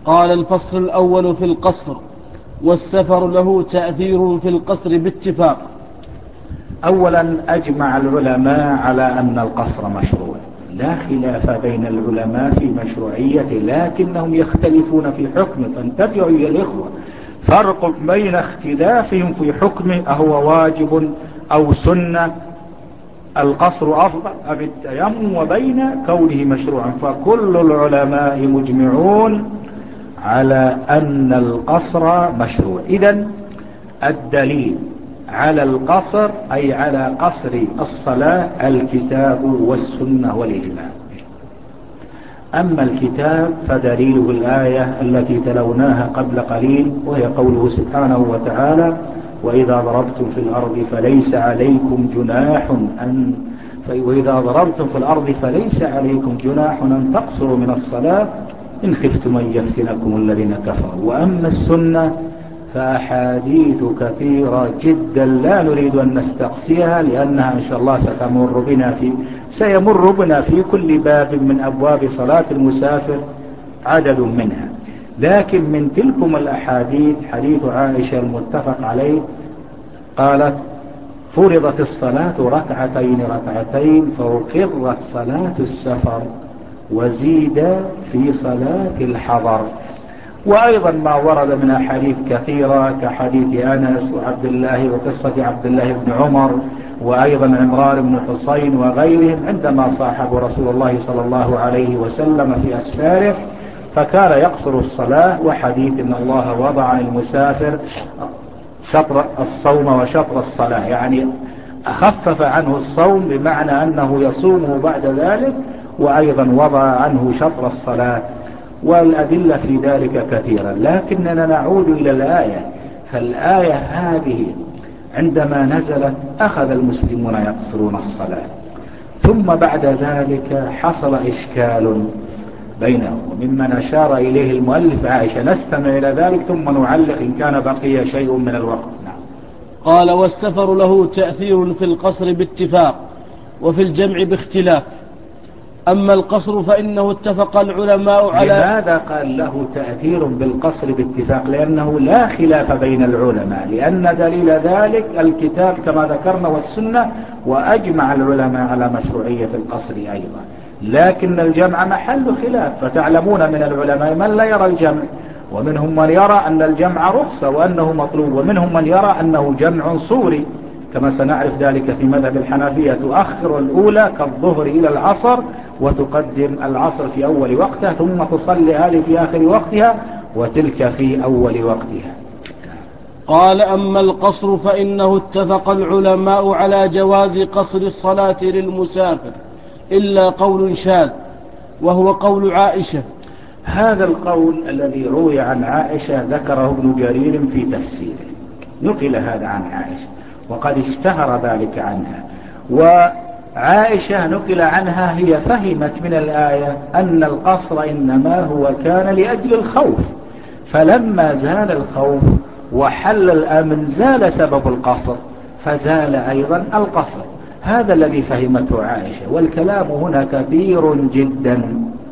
قال: الفصل الأول في القصر: والسفر له تأثير في القصر باتفاق. أولا أجمع العلماء على أن القصر مشروع، لا خلاف بين العلماء في مشروعيته، لكنهم يختلفون في حكمه. فانتبهوا يا الإخوة، فرق بين اختلافهم في حكمه أهو واجب أو سنة، القصر أفضل أم التيمم، وبين كونه مشروعا. فكل العلماء مجمعون على أن القصر مشروع. إذن الدليل على القصر أي على قصر الصلاة الكتاب والسنة والإجماع. أما الكتاب فدليله الآية التي تلوناها قبل قليل، وهي قوله سبحانه وتعالى: وإذا ضربتم في الأرض فليس عليكم جناح أن تقصروا من الصلاة إن خفتم أن يفتنكم الذين كفروا. وأما السنة فأحاديث كثيرة جدا لا نريد أن نستقصيها، لأنها إن شاء الله سيمر بنا في كل باب من أبواب صلاة المسافر عدد منها. لكن من تلكم الأحاديث حديث عائشة المتفق عليه، قالت: فرضت الصلاة ركعتين فأقرت صلاة السفر وزيد في صلاة الحضر. وأيضا ما ورد من أحاديث كثيرة كحديث أنس وعبد الله وقصة عبد الله بن عمر، وأيضا عمران بن حصين وغيرهم عندما صاحبوا رسول الله صلى الله عليه وسلم في أسفاره فكان يقصر الصلاة. وحديث إن الله وضع عن المسافر شطر الصوم وشطر الصلاة، يعني أخفف عنه الصوم بمعنى أنه يصومه بعد ذلك، وأيضا وضع عنه شطر الصلاة. والأدلة في ذلك كثيرا، لكننا نعود إلى الآية. فالآية هذه عندما نزلت أخذ المسلمون يقصرون الصلاة، ثم بعد ذلك حصل إشكال بينهم، وممن أشار إليه المؤلف عائشة. نستمع إلى ذلك ثم نعلق إن كان بقي شيء من الوقت. نعم. قال: والسفر له تأثير في القصر باتفاق وفي الجمع باختلاف. أما القصر فإنه اتفق العلماء على. لماذا قال له تأثير بالقصر باتفاق؟ لأنه لا خلاف بين العلماء، لأن دليل ذلك الكتاب كما ذكرنا والسنة، وأجمع العلماء على مشروعية القصر أيضا. لكن الجمع محل خلاف، فتعلمون من العلماء من لا يرى الجمع، ومنهم من يرى أن الجمع رخصة وأنه مطلوب، ومنهم من يرى أنه جمع صوري، كما سنعرف ذلك في مذهب الحنفية، تؤخر الأولى كالظهر إلى العصر وتقدم العصر في أول وقتها، ثم تصلي هذه في آخر وقتها وتلك في أول وقتها. قال: أما القصر فإنه اتفق العلماء على جواز قصر الصلاة للمسافر إلا قول شاذ، وهو قول عائشة. هذا القول الذي روي عن عائشة ذكره ابن جرير في تفسيره، نقل هذا عن عائشة وقد اشتهر ذلك عنها. وعائشة نقل عنها هي فهمت من الآية أن القصر إنما هو كان لأجل الخوف، فلما زال الخوف وحل الأمن زال سبب القصر، فزال أيضا القصر. هذا الذي فهمته عائشة، والكلام هنا كثير جدا.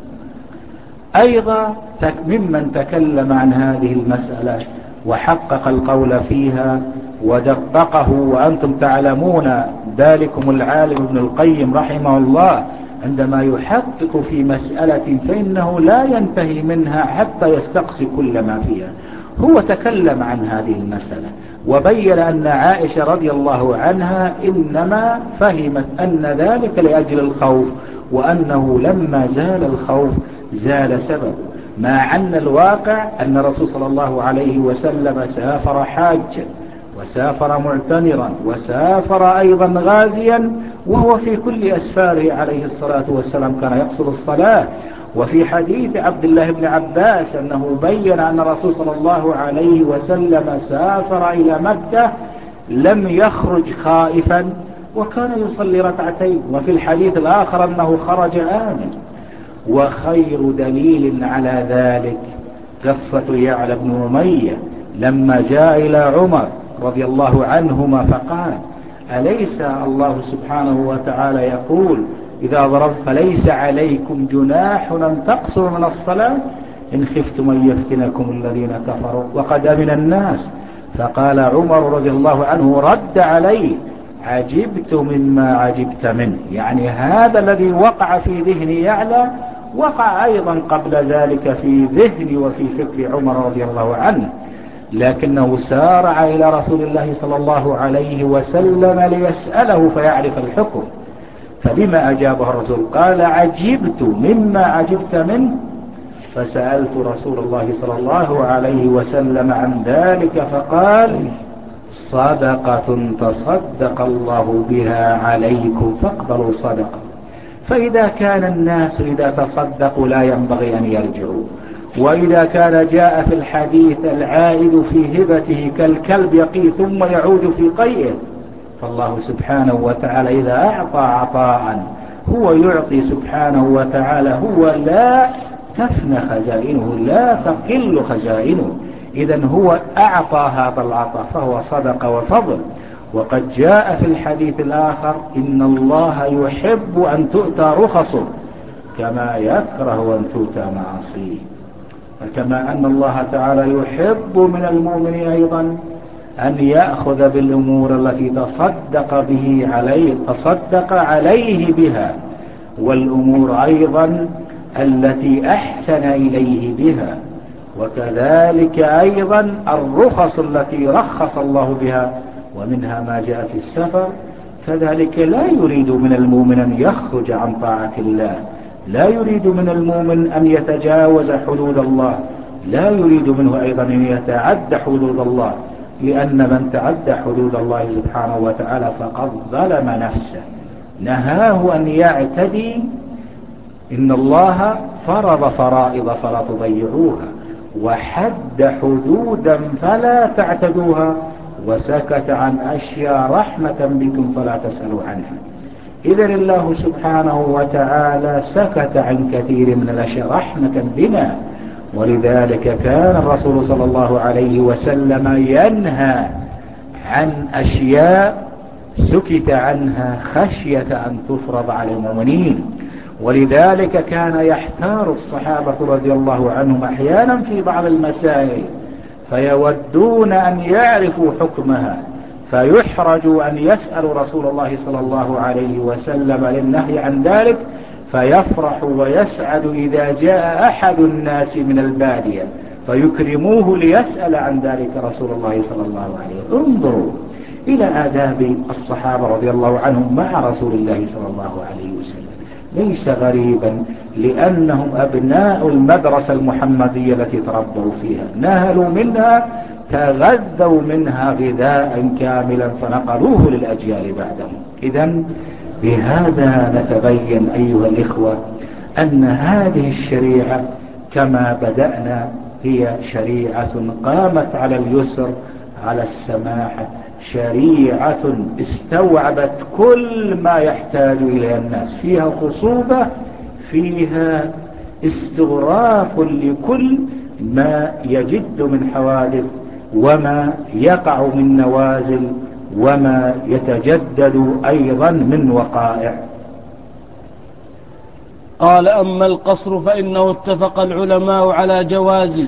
أيضا ممن تكلم عن هذه المسألة وحقق القول فيها ودققه، وأنتم تعلمون ذلكم العالم ابن القيم رحمه الله عندما يحقق في مسألة فإنه لا ينتهي منها حتى يستقصي كل ما فيها. هو تكلم عن هذه المسألة وبين أن عائشة رضي الله عنها إنما فهمت أن ذلك لأجل الخوف، وأنه لما زال الخوف زال سبب، مع أن الواقع أن الرسول صلى الله عليه وسلم سافر حاجا وسافر معتمرا وسافر أيضا غازيا، وهو في كل أسفاره عليه الصلاة والسلام كان يقصر الصلاة. وفي حديث عبد الله بن عباس أنه بين أن الرسول صلى الله عليه وسلم سافر إلى مكة لم يخرج خائفا وكان يصلي ركعتين. وفي الحديث الآخر أنه خرج آمن. وخير دليل على ذلك قصة يعلى بن أمية لما جاء إلى عمر رضي الله عنهما فقال: أليس الله سبحانه وتعالى يقول إذا ضربت فليس عليكم جناح أن تقصروا من الصلاة؟ إن خفتم أن يفتنكم الذين كفروا وقد أمن الناس. فقال عمر رضي الله عنه رد عليه: عجبت مما عجبت منه. يعني هذا الذي وقع في ذهن يعلى وقع أيضا قبل ذلك في ذهن وفي فكر عمر رضي الله عنه، لكنه سارع إلى رسول الله صلى الله عليه وسلم ليسأله فيعرف الحكم. فبما أجابه الرسول؟ قال: عجبت مما عجبت منه، فسألت رسول الله صلى الله عليه وسلم عن ذلك فقال: صدقة تصدق الله بها عليكم فاقبلوا صدقة. فإذا كان الناس إذا تصدقوا لا ينبغي أن يرجعوا، وإذا كان جاء في الحديث العائد في هبته كالكلب يقي ثم يعود في قيئه، فالله سبحانه وتعالى إذا أعطى عطاء هو يعطي سبحانه وتعالى، هو لا تفنى خزائنه، لا تقل خزائنه. إذن هو أعطى هذا العطاء فهو صدق وفضل. وقد جاء في الحديث الآخر: إن الله يحب أن تؤتى رخصه كما يكره أن تؤتى معاصيه. فكما أن الله تعالى يحب من المؤمن أيضا أن يأخذ بالأمور التي تصدق عليه بها، والأمور أيضا التي أحسن إليه بها، وكذلك أيضا الرخص التي رخص الله بها، ومنها ما جاء في السفر. كذلك لا يريد من المؤمن أن يخرج عن طاعة الله، لا يريد من المؤمن أن يتجاوز حدود الله، لا يريد منه أيضا أن يتعدى حدود الله، لأن من تعدى حدود الله سبحانه وتعالى فقد ظلم نفسه. نهاه أن يعتدي. إن الله فرض فرائض فلا تضيعوها، وحد حدودا فلا تعتدوها، وسكت عن أشياء رحمة بكم فلا تسألوا عنها. إذن الله سبحانه وتعالى سكت عن كثير من الأشياء رحمة بنا، ولذلك كان الرسول صلى الله عليه وسلم ينهى عن أشياء سكت عنها خشية أن تفرض على المؤمنين. ولذلك كان يحتار الصحابة رضي الله عنهم أحيانا في بعض المسائل فيودون أن يعرفوا حكمها، فيحرجوا أن يسألوا رسول الله صلى الله عليه وسلم للنهي عن ذلك، فيفرح ويسعد إذا جاء أحد الناس من البادية فيكرموه ليسأل عن ذلك رسول الله صلى الله عليه وسلم. انظروا إلى آداب الصحابة رضي الله عنهم مع رسول الله صلى الله عليه وسلم. ليس غريبا لأنهم أبناء المدرسة المحمدية التي تربوا فيها، نهلوا منها، تغذوا منها غذاء كاملا فنقلوه للأجيال بعدهم. إذن بهذا نتبين أيها الإخوة أن هذه الشريعة كما بدأنا هي شريعة قامت على اليسر، على السماحة، شريعة استوعبت كل ما يحتاج إليه الناس، فيها خصوبة، فيها استغراق لكل ما يجد من حوادث وما يقع من نوازل وما يتجدد أيضا من وقائع. قال: أما القصر فإنه اتفق العلماء على جواز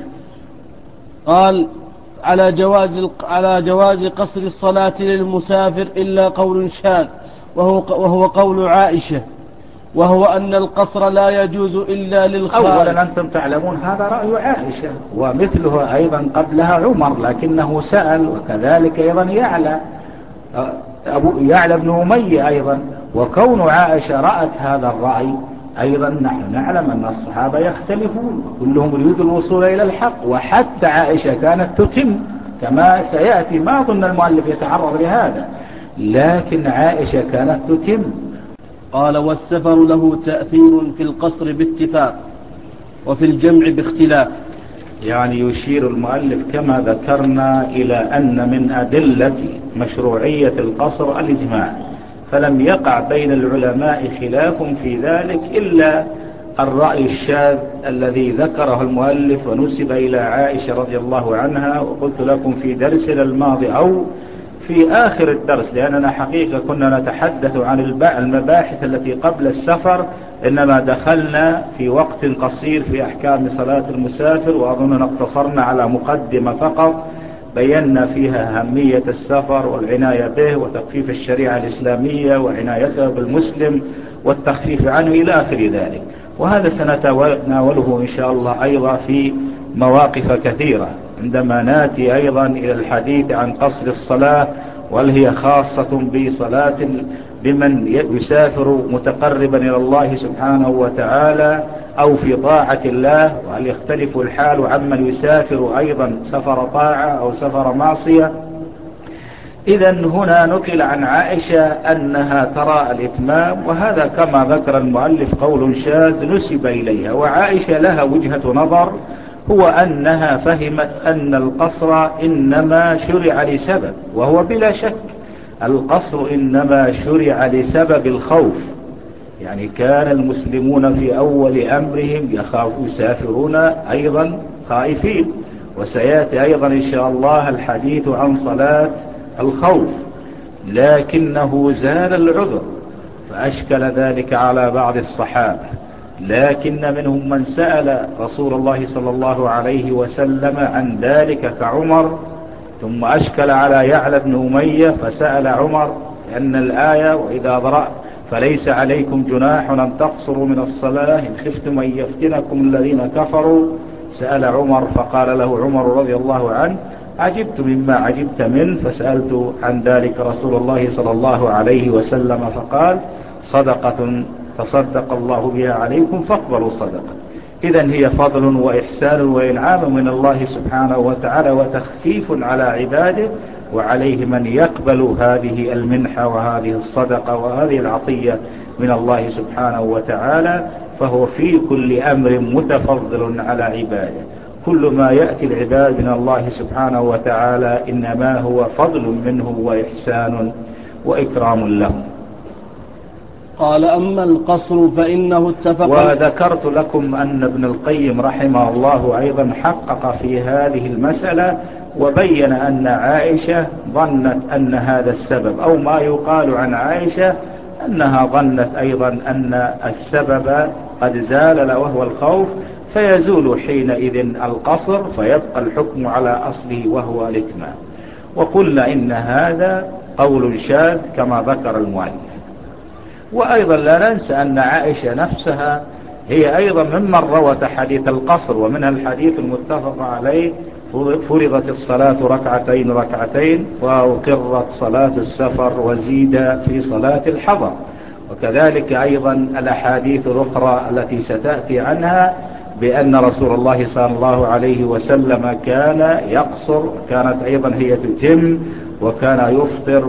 على جواز قصر الصلاة للمسافر إلا قول شاذ وهو قول عائشة، وهو أن القصر لا يجوز إلا للخارج. أولا أنتم تعلمون هذا رأي عائشة، ومثله أيضا قبلها عمر، لكنه سأل، وكذلك أيضا يعلى بن أمية أيضا. وكون عائشة رأت هذا الرأي أيضا نحن نعلم أن الصحابة يختلفون وكلهم يريد الوصول إلى الحق، وحتى عائشة كانت تتم كما سيأتي. ما أظن المؤلف يتعرض لهذا، لكن عائشة كانت تتم. قال: والسفر له تأثير في القصر باتفاق وفي الجمع باختلاف. يعني يشير المؤلف كما ذكرنا إلى أن من أدلة مشروعية القصر الإجماع، فلم يقع بين العلماء خلاف في ذلك إلا الرأي الشاذ الذي ذكره المؤلف ونسب إلى عائشة رضي الله عنها. وقلت لكم في درسنا الماضي أو في آخر الدرس، لأننا حقيقة كنا نتحدث عن المباحث التي قبل السفر، إنما دخلنا في وقت قصير في أحكام صلاة المسافر، وأظننا اقتصرنا على مقدمة فقط بينا فيها أهمية السفر والعناية به وتخفيف الشريعة الإسلامية وعنايتها بالمسلم والتخفيف عنه إلى آخر ذلك. وهذا سنتناوله إن شاء الله أيضا في مواقف كثيرة عندما ناتي أيضا إلى الحديث عن قصر الصلاة، وهل هي خاصة بصلاة بمن يسافر متقربا إلى الله سبحانه وتعالى أو في طاعة الله، وهل يختلف الحال عمن يسافر أيضا سفر طاعة أو سفر معصية. إذن هنا نقل عن عائشة أنها ترى الإتمام، وهذا كما ذكر المؤلف قول شاذ نسب إليها، وعائشة لها وجهة نظر، هو أنها فهمت أن القصر إنما شرع لسبب، وهو بلا شك القصر إنما شرع لسبب الخوف. يعني كان المسلمون في أول أمرهم يسافرون أيضا خائفين، وسيأتي أيضا إن شاء الله الحديث عن صلاة الخوف، لكنه زال العذر فأشكل ذلك على بعض الصحابة، لكن منهم من سأل رسول الله صلى الله عليه وسلم عن ذلك كعمر، ثم أشكل على يعلى بن أمية فسأل عمر، لأن الآية وإذا ضرأ فليس عليكم جناح أن تقصروا من الصلاة إن خفتم أن يفتنكم الذين كفروا. سأل عمر فقال له عمر رضي الله عنه عجبت مما عجبت منه، فسألت عن ذلك رسول الله صلى الله عليه وسلم فقال صدقة تصدق الله بها عليكم فاقبلوا صدقة. إذن هي فضل وإحسان وإنعام من الله سبحانه وتعالى وتخفيف على عباده، وعليه من يقبل هذه المنحة وهذه الصدقة وهذه العطية من الله سبحانه وتعالى، فهو في كل أمر متفضل على عباده. كل ما يأتي العباد من الله سبحانه وتعالى إنما هو فضل منه وإحسان وإكرام لهم. قال أما القصر فإنه اتفق. وذكرت لكم أن ابن القيم رحمه الله أيضا حقق في هذه المسألة، وبين أن عائشة ظنت أن هذا السبب، أو ما يقال عن عائشة أنها ظنت أيضا أن السبب قد زال وهو الخوف، فيزول حينئذ القصر فيبقى الحكم على أصله وهو الإتمام. وقلنا إن هذا قول شاذ كما ذكر المؤلف. وأيضا لا ننسى أن عائشة نفسها هي أيضا ممن روت حديث القصر، ومنها الحديث المتفق عليه فرضت الصلاة ركعتين ركعتين وأقرت صلاة السفر وزيد في صلاة الحضر. وكذلك أيضا الأحاديث الأخرى التي ستأتي عنها بأن رسول الله صلى الله عليه وسلم كان يقصر، كانت أيضا هي تتم، وكان يفطر،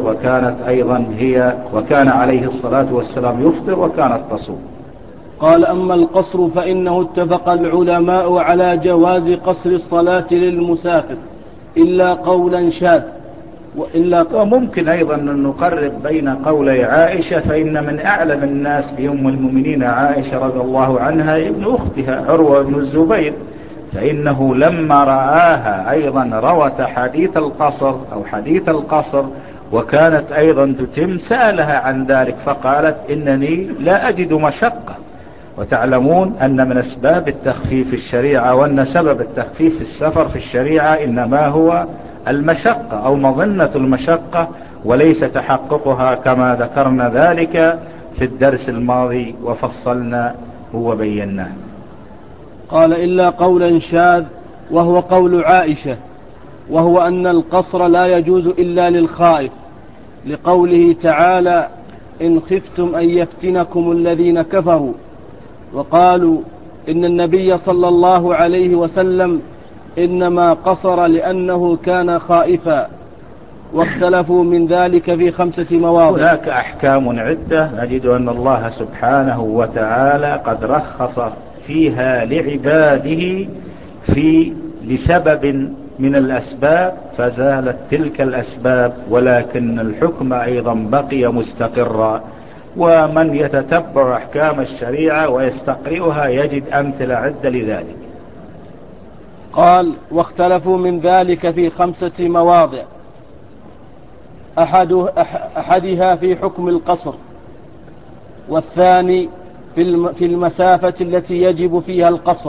وكان عليه الصلاة والسلام يفطر وكانت تصوم. قال أما القصر فإنه اتفق العلماء على جواز قصر الصلاة للمسافر إلا قولا شاذ. وممكن أيضا أن نقرب بين قولي عائشة، فإن من أعلم الناس بأم المؤمنين عائشة رضي الله عنها ابن أختها عروة بن الزبير، فإنه لما رآها أيضا روت حديث القصر وكانت أيضا تتم سألها عن ذلك فقالت إنني لا أجد مشقة. وتعلمون أن من أسباب التخفيف في الشريعة، وأن سبب التخفيف في السفر في الشريعة إنما هو المشقة أو مظنة المشقة، وليس تحققها كما ذكرنا ذلك في الدرس الماضي وفصلنا وبيناه. قال إلا قولا شاذ وهو قول عائشة، وهو أن القصر لا يجوز إلا للخائف، لقوله تعالى إن خفتم أن يفتنكم الذين كفروا. وقالوا إن النبي صلى الله عليه وسلم إنما قصر لأنه كان خائفا، واختلفوا من ذلك في 5 مواضع. هناك أحكام عدة نجد أن الله سبحانه وتعالى قد رخص فيها لعباده لسبب من الأسباب فزالت تلك الأسباب، ولكن الحكم أيضا بقي مستقرا. ومن يتتبع أحكام الشريعة ويستقرئها يجد أمثلة عدة لذلك. قال واختلفوا من ذلك في 5 مواضع. أحدها في حكم القصر، والثاني في المسافة التي يجب فيها القصر.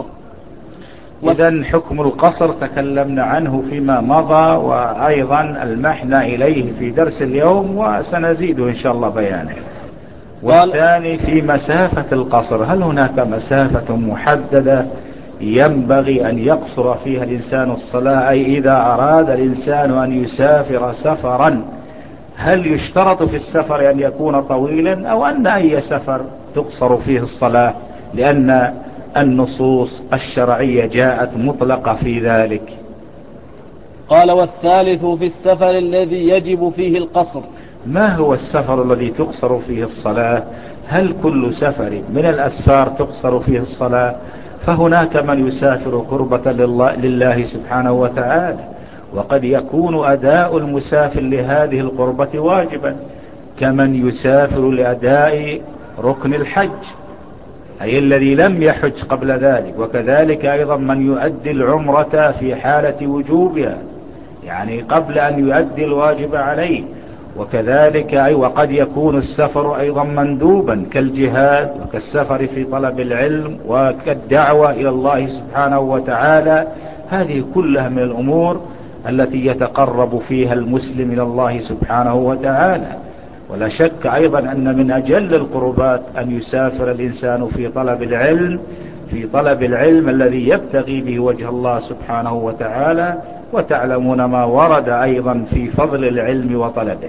إذن حكم القصر تكلمنا عنه فيما مضى، وأيضا المحنا إليه في درس اليوم وسنزيد إن شاء الله بيانه. والثاني في مسافة القصر، هل هناك مسافة محددة ينبغي أن يقصر فيها الإنسان الصلاة؟ أي إذا أراد الإنسان أن يسافر سفرا، هل يشترط في السفر أن يكون طويلا، أو أن أي سفر تقصر فيه الصلاة؟ لأن النصوص الشرعية جاءت مطلقة في ذلك. قال: والثالث في السفر الذي يجب فيه القصر. ما هو السفر الذي تقصر فيه الصلاة؟ هل كل سفر من الأسفار تقصر فيه الصلاة؟ فهناك من يسافر قربة لله سبحانه وتعالى، وقد يكون أداء المسافر لهذه القربة واجبا، كمن يسافر لأداء ركن الحج، أي الذي لم يحج قبل ذلك، وكذلك أيضا من يؤدي العمرة في حالة وجوبها، يعني قبل أن يؤدي الواجب عليه. وكذلك وقد يكون السفر أيضا مندوبا كالجهاد، وكالسفر في طلب العلم، وكالدعوة إلى الله سبحانه وتعالى. هذه كلها من الأمور التي يتقرب فيها المسلم إلى الله سبحانه وتعالى. ولا شك أيضا أن من أجل القربات أن يسافر الإنسان في طلب العلم، في طلب العلم الذي يبتغي به وجه الله سبحانه وتعالى. وتعلمون ما ورد أيضا في فضل العلم وطلبه.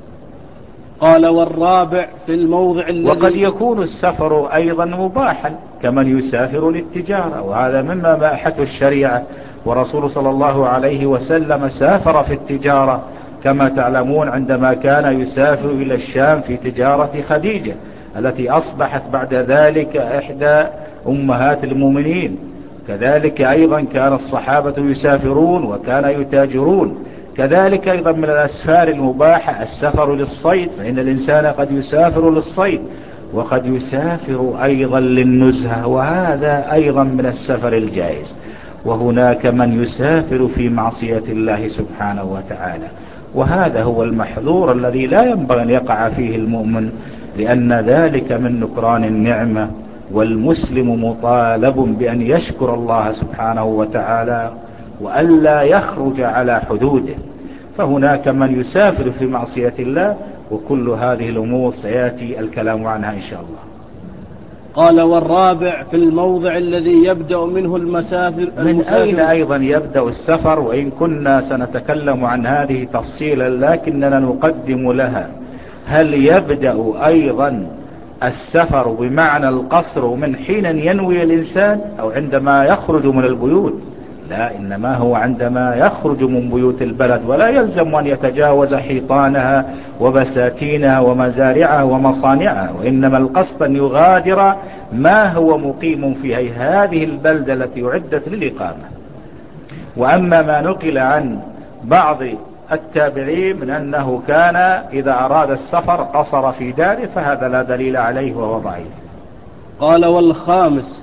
قال: والرابع في الموضع الذي وقد يكون السفر أيضا مباحا، كمن يسافر للتجارة، وهذا مما باحته الشريعة. ورسول صلى الله عليه وسلم سافر في التجارة كما تعلمون، عندما كان يسافر إلى الشام في تجارة خديجة التي أصبحت بعد ذلك إحدى أمهات المؤمنين. كذلك أيضا كان الصحابة يسافرون وكان يتاجرون. كذلك أيضا من الأسفار المباحة السفر للصيد، فإن الإنسان قد يسافر للصيد وقد يسافر أيضا للنزهة، وهذا أيضا من السفر الجائز. وهناك من يسافر في معصية الله سبحانه وتعالى، وهذا هو المحذور الذي لا ينبغي أن يقع فيه المؤمن، لأن ذلك من نكران النعمة. والمسلم مطالب بأن يشكر الله سبحانه وتعالى وألا يخرج على حدوده. فهناك من يسافر في معصية الله، وكل هذه الأمور سيأتي الكلام عنها إن شاء الله. قال: والرابع في الموضع الذي يبدأ منه المسافر. من أين أيضا يبدأ السفر؟ وإن كنا سنتكلم عن هذه تفصيلا لكننا نقدم لها. هل يبدأ أيضا السفر بمعنى القصر من حين ينوي الإنسان، أو عندما يخرج من البيوت؟ لا، إنما هو عندما يخرج من بيوت البلد، ولا يلزم أن يتجاوز حيطانها وبساتينها ومزارعها ومصانعها، وإنما القصد أن يغادر ما هو مقيم في هذه البلدة التي أعدت للإقامة. وأما ما نقل عن بعض التابعين من أنه كان إذا أراد السفر قصر في داره، فهذا لا دليل عليه وهو ضعيف. قال: والخامس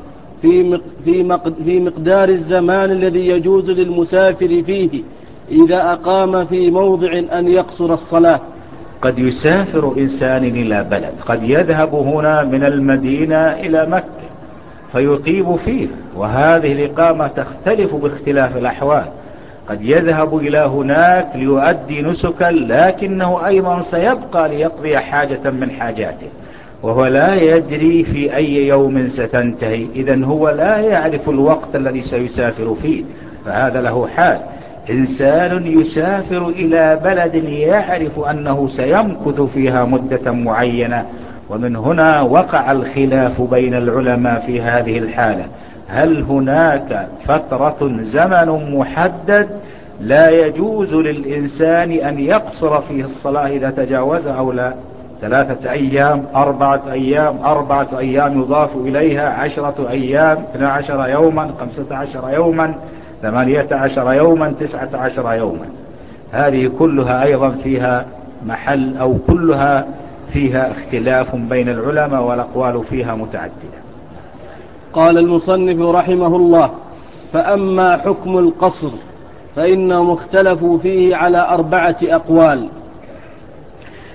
في مقدار الزمان الذي يجوز للمسافر فيه إذا أقام في موضع أن يقصر الصلاة. قد يسافر إنسان إلى بلد، قد يذهب هنا من المدينة إلى مكة فيقيم فيه، وهذه الإقامة تختلف باختلاف الأحوال. قد يذهب إلى هناك ليؤدي نسكا، لكنه أيضا سيبقى ليقضي حاجة من حاجاته، وهو لا يدري في أي يوم ستنتهي. إذن هو لا يعرف الوقت الذي سيسافر فيه، فهذا له حال. إنسان يسافر إلى بلد يعرف أنه سيمكث فيها مدة معينة، ومن هنا وقع الخلاف بين العلماء في هذه الحالة. هل هناك فترة زمن محدد لا يجوز للإنسان أن يقصر فيه الصلاة إذا تجاوز أو لا؟ 3 أيام، 4 أيام، 4 أيام يضاف إليها 10 أيام، 12 يوما، 15 يوما، 18 يوما، 19 يوما. هذه كلها أيضا فيها محل، أو كلها فيها اختلاف بين العلماء، والأقوال فيها متعددة. قال المصنف رحمه الله: فأما حكم القصر فإنهم اختلفوا فيه على 4 أقوال.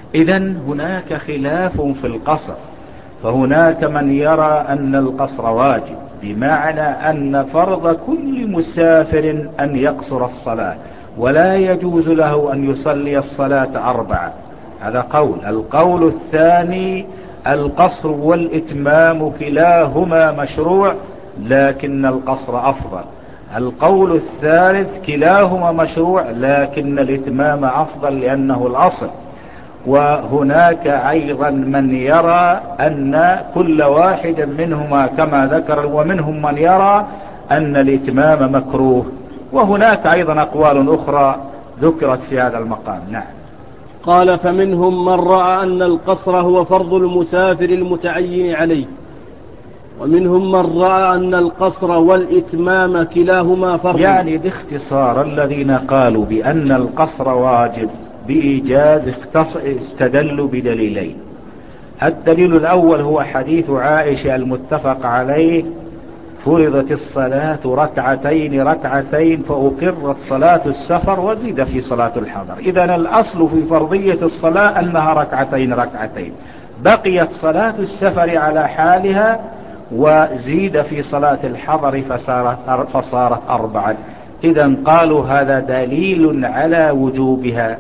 إذن هناك خلاف في القصر، فهناك من يرى أن القصر واجب، بمعنى أن فرض كل مسافر أن يقصر الصلاة، ولا يجوز له أن يصلي الصلاة 4. هذا قول. القول الثاني: القصر والإتمام كلاهما مشروع، لكن القصر أفضل. القول الثالث: كلاهما مشروع لكن الإتمام أفضل لأنه الأصل. وهناك أيضا من يرى أن كل واحد منهما كما ذكر، ومنهم من يرى أن الإتمام مكروه. وهناك أيضا أقوال أخرى ذكرت في هذا المقام. نعم. قال: فمنهم من رأى أن القصر هو فرض المسافر المتعين عليه، ومنهم من رأى أن القصر والإتمام كلاهما فرض. يعني باختصار الذين قالوا بأن القصر واجب بإيجاز استدلوا بدليلين. الدليل الأول هو حديث عائشة المتفق عليه: فرضت الصلاة ركعتين ركعتين فأقرت صلاة السفر وزيد في صلاة الحضر. إذن الأصل في فرضية الصلاة أنها ركعتين ركعتين، بقيت صلاة السفر على حالها وزيد في صلاة الحضر فصارت 4. إذن قالوا هذا دليل على وجوبها.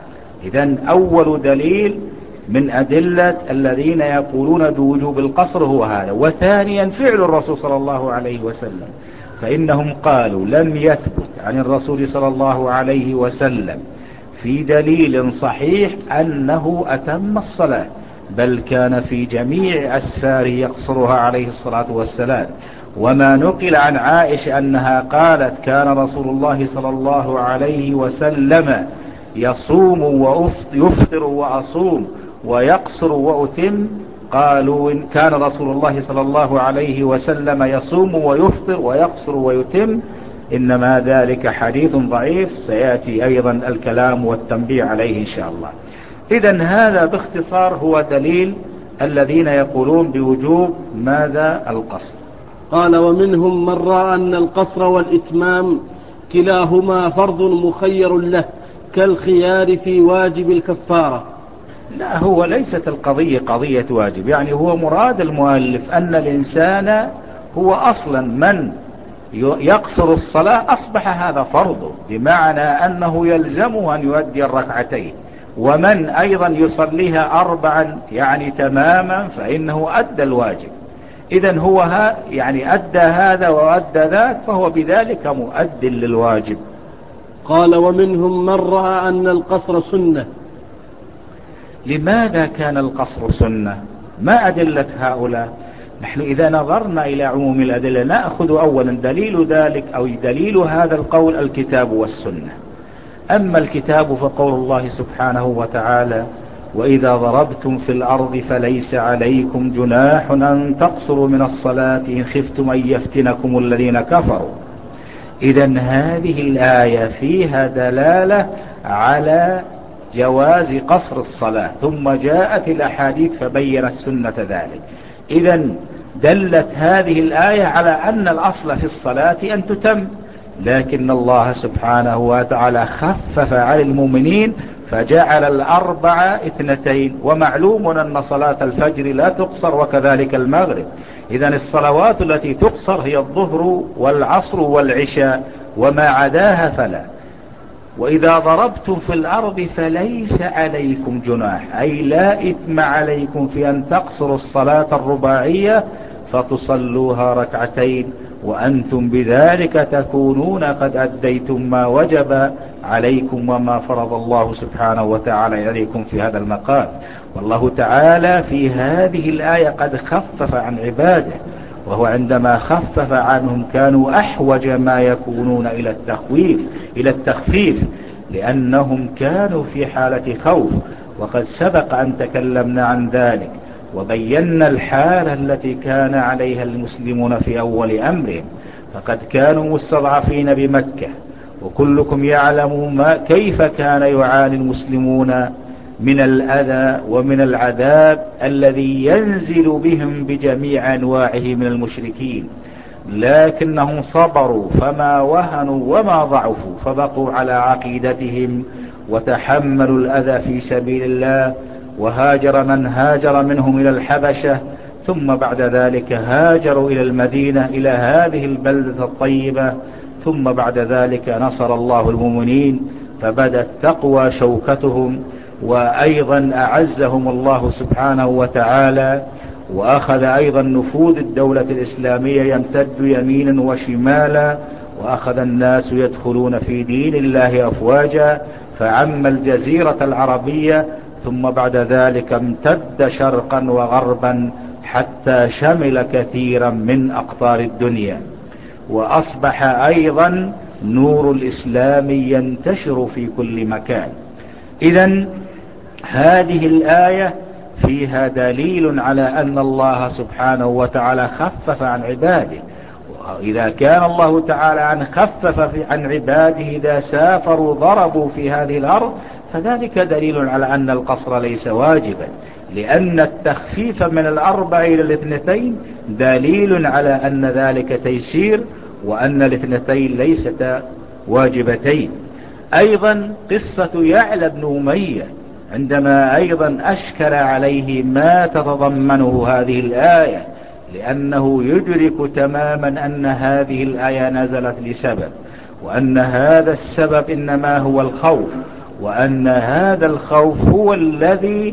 إذن أول دليل من أدلة الذين يقولون بوجوب القصر هو هذا. وثانيا فعل الرسول صلى الله عليه وسلم، فإنهم قالوا لم يثبت عن الرسول صلى الله عليه وسلم في دليل صحيح أنه أتم الصلاة، بل كان في جميع أسفاره يقصرها عليه الصلاة والسلام. وما نقل عن عائشة أنها قالت: كان رسول الله صلى الله عليه وسلم يصوم ويفطر وأصوم ويقصر وأتم. قالوا: إن كان رسول الله صلى الله عليه وسلم يصوم ويفطر ويقصر ويتم، إنما ذلك حديث ضعيف، سيأتي أيضا الكلام والتنبيه عليه إن شاء الله. إذن هذا باختصار هو دليل الذين يقولون بوجوب ماذا؟ القصر. قال: ومنهم من رأى أن القصر والإتمام كلاهما فرض مخير له كالخيار في واجب الكفارة. لا، هو ليست القضية قضية واجب، يعني هو مراد المؤلف أن الإنسان هو أصلا من يقصر الصلاة أصبح هذا فرضه، بمعنى أنه يلزمه أن يؤدي الركعتين، ومن أيضا يصليها 4 يعني تماما فإنه أدى الواجب. إذن هو يعني أدى هذا وأدى ذاك، فهو بذلك مؤد للواجب. قال: ومنهم من رأى أن القصر سنة. لماذا كان القصر سنة؟ ما أدلة هؤلاء؟ نحن إذا نظرنا إلى عموم الأدلة نأخذ أولا دليل ذلك أو دليل هذا القول الكتاب والسنة. أما الكتاب فقول الله سبحانه وتعالى: وإذا ضربتم في الأرض فليس عليكم جناح أن تقصروا من الصلاة إن خفتم أن يفتنكم الذين كفروا. إذن هذه الآية فيها دلالة على جواز قصر الصلاة، ثم جاءت الأحاديث فبينت سنة ذلك. إذن دلت هذه الآية على أن الأصل في الصلاة أن تتم، لكن الله سبحانه وتعالى خفف على المؤمنين فجعل 4 2. ومعلوم أن صلاة الفجر لا تقصر وكذلك المغرب. إذن الصلوات التي تقصر هي الظهر والعصر والعشاء، وما عداها فلا. وإذا ضربتم في الأرض فليس عليكم جناح، أي لا إثم عليكم في أن تقصروا الصلاة الرباعية فتصلوها 2 وأنتم بذلك تكونون قد أديتم ما وجب عليكم وما فرض الله سبحانه وتعالى عليكم في هذا المقام. والله تعالى في هذه الآية قد خفف عن عباده، وهو عندما خفف عنهم كانوا أحوج ما يكونون إلى التخفيف، لأنهم كانوا في حالة خوف، وقد سبق أن تكلمنا عن ذلك وبينا الحالة التي كان عليها المسلمون في أول أمرهم. فقد كانوا مستضعفين بمكة، وكلكم يعلم كيف كان يعاني المسلمون من الأذى ومن العذاب الذي ينزل بهم بجميع أنواعه من المشركين، لكنهم صبروا فما وهنوا وما ضعفوا، فبقوا على عقيدتهم وتحملوا الأذى في سبيل الله، وهاجر من هاجر منهم إلى الحبشة، ثم بعد ذلك هاجروا إلى المدينة إلى هذه البلدة الطيبة، ثم بعد ذلك نصر الله المؤمنين فبدت تقوى شوكتهم، وأيضا أعزهم الله سبحانه وتعالى، وأخذ أيضا نفوذ الدولة الإسلامية يمتد يمينا وشمالا، وأخذ الناس يدخلون في دين الله أفواجا، فعم الجزيرة العربية، ثم بعد ذلك امتد شرقا وغربا حتى شمل كثيرا من أقطار الدنيا، وأصبح أيضا نور الإسلام ينتشر في كل مكان. إذن هذه الآية فيها دليل على أن الله سبحانه وتعالى خفف عن عباده، وإذا كان الله تعالى خفف عن عباده إذا سافروا ضربوا في هذه الأرض، فذلك دليل على أن القصر ليس واجبا، لأن التخفيف من 4 إلى 2 دليل على أن ذلك تيسير، وأن 2 ليستا واجبتين. أيضا قصة يعلى بن أمية عندما أيضا أشكل عليه ما تتضمنه هذه الآية، لأنه يدرك تماما أن هذه الآية نزلت لسبب، وأن هذا السبب إنما هو الخوف، وأن هذا الخوف هو الذي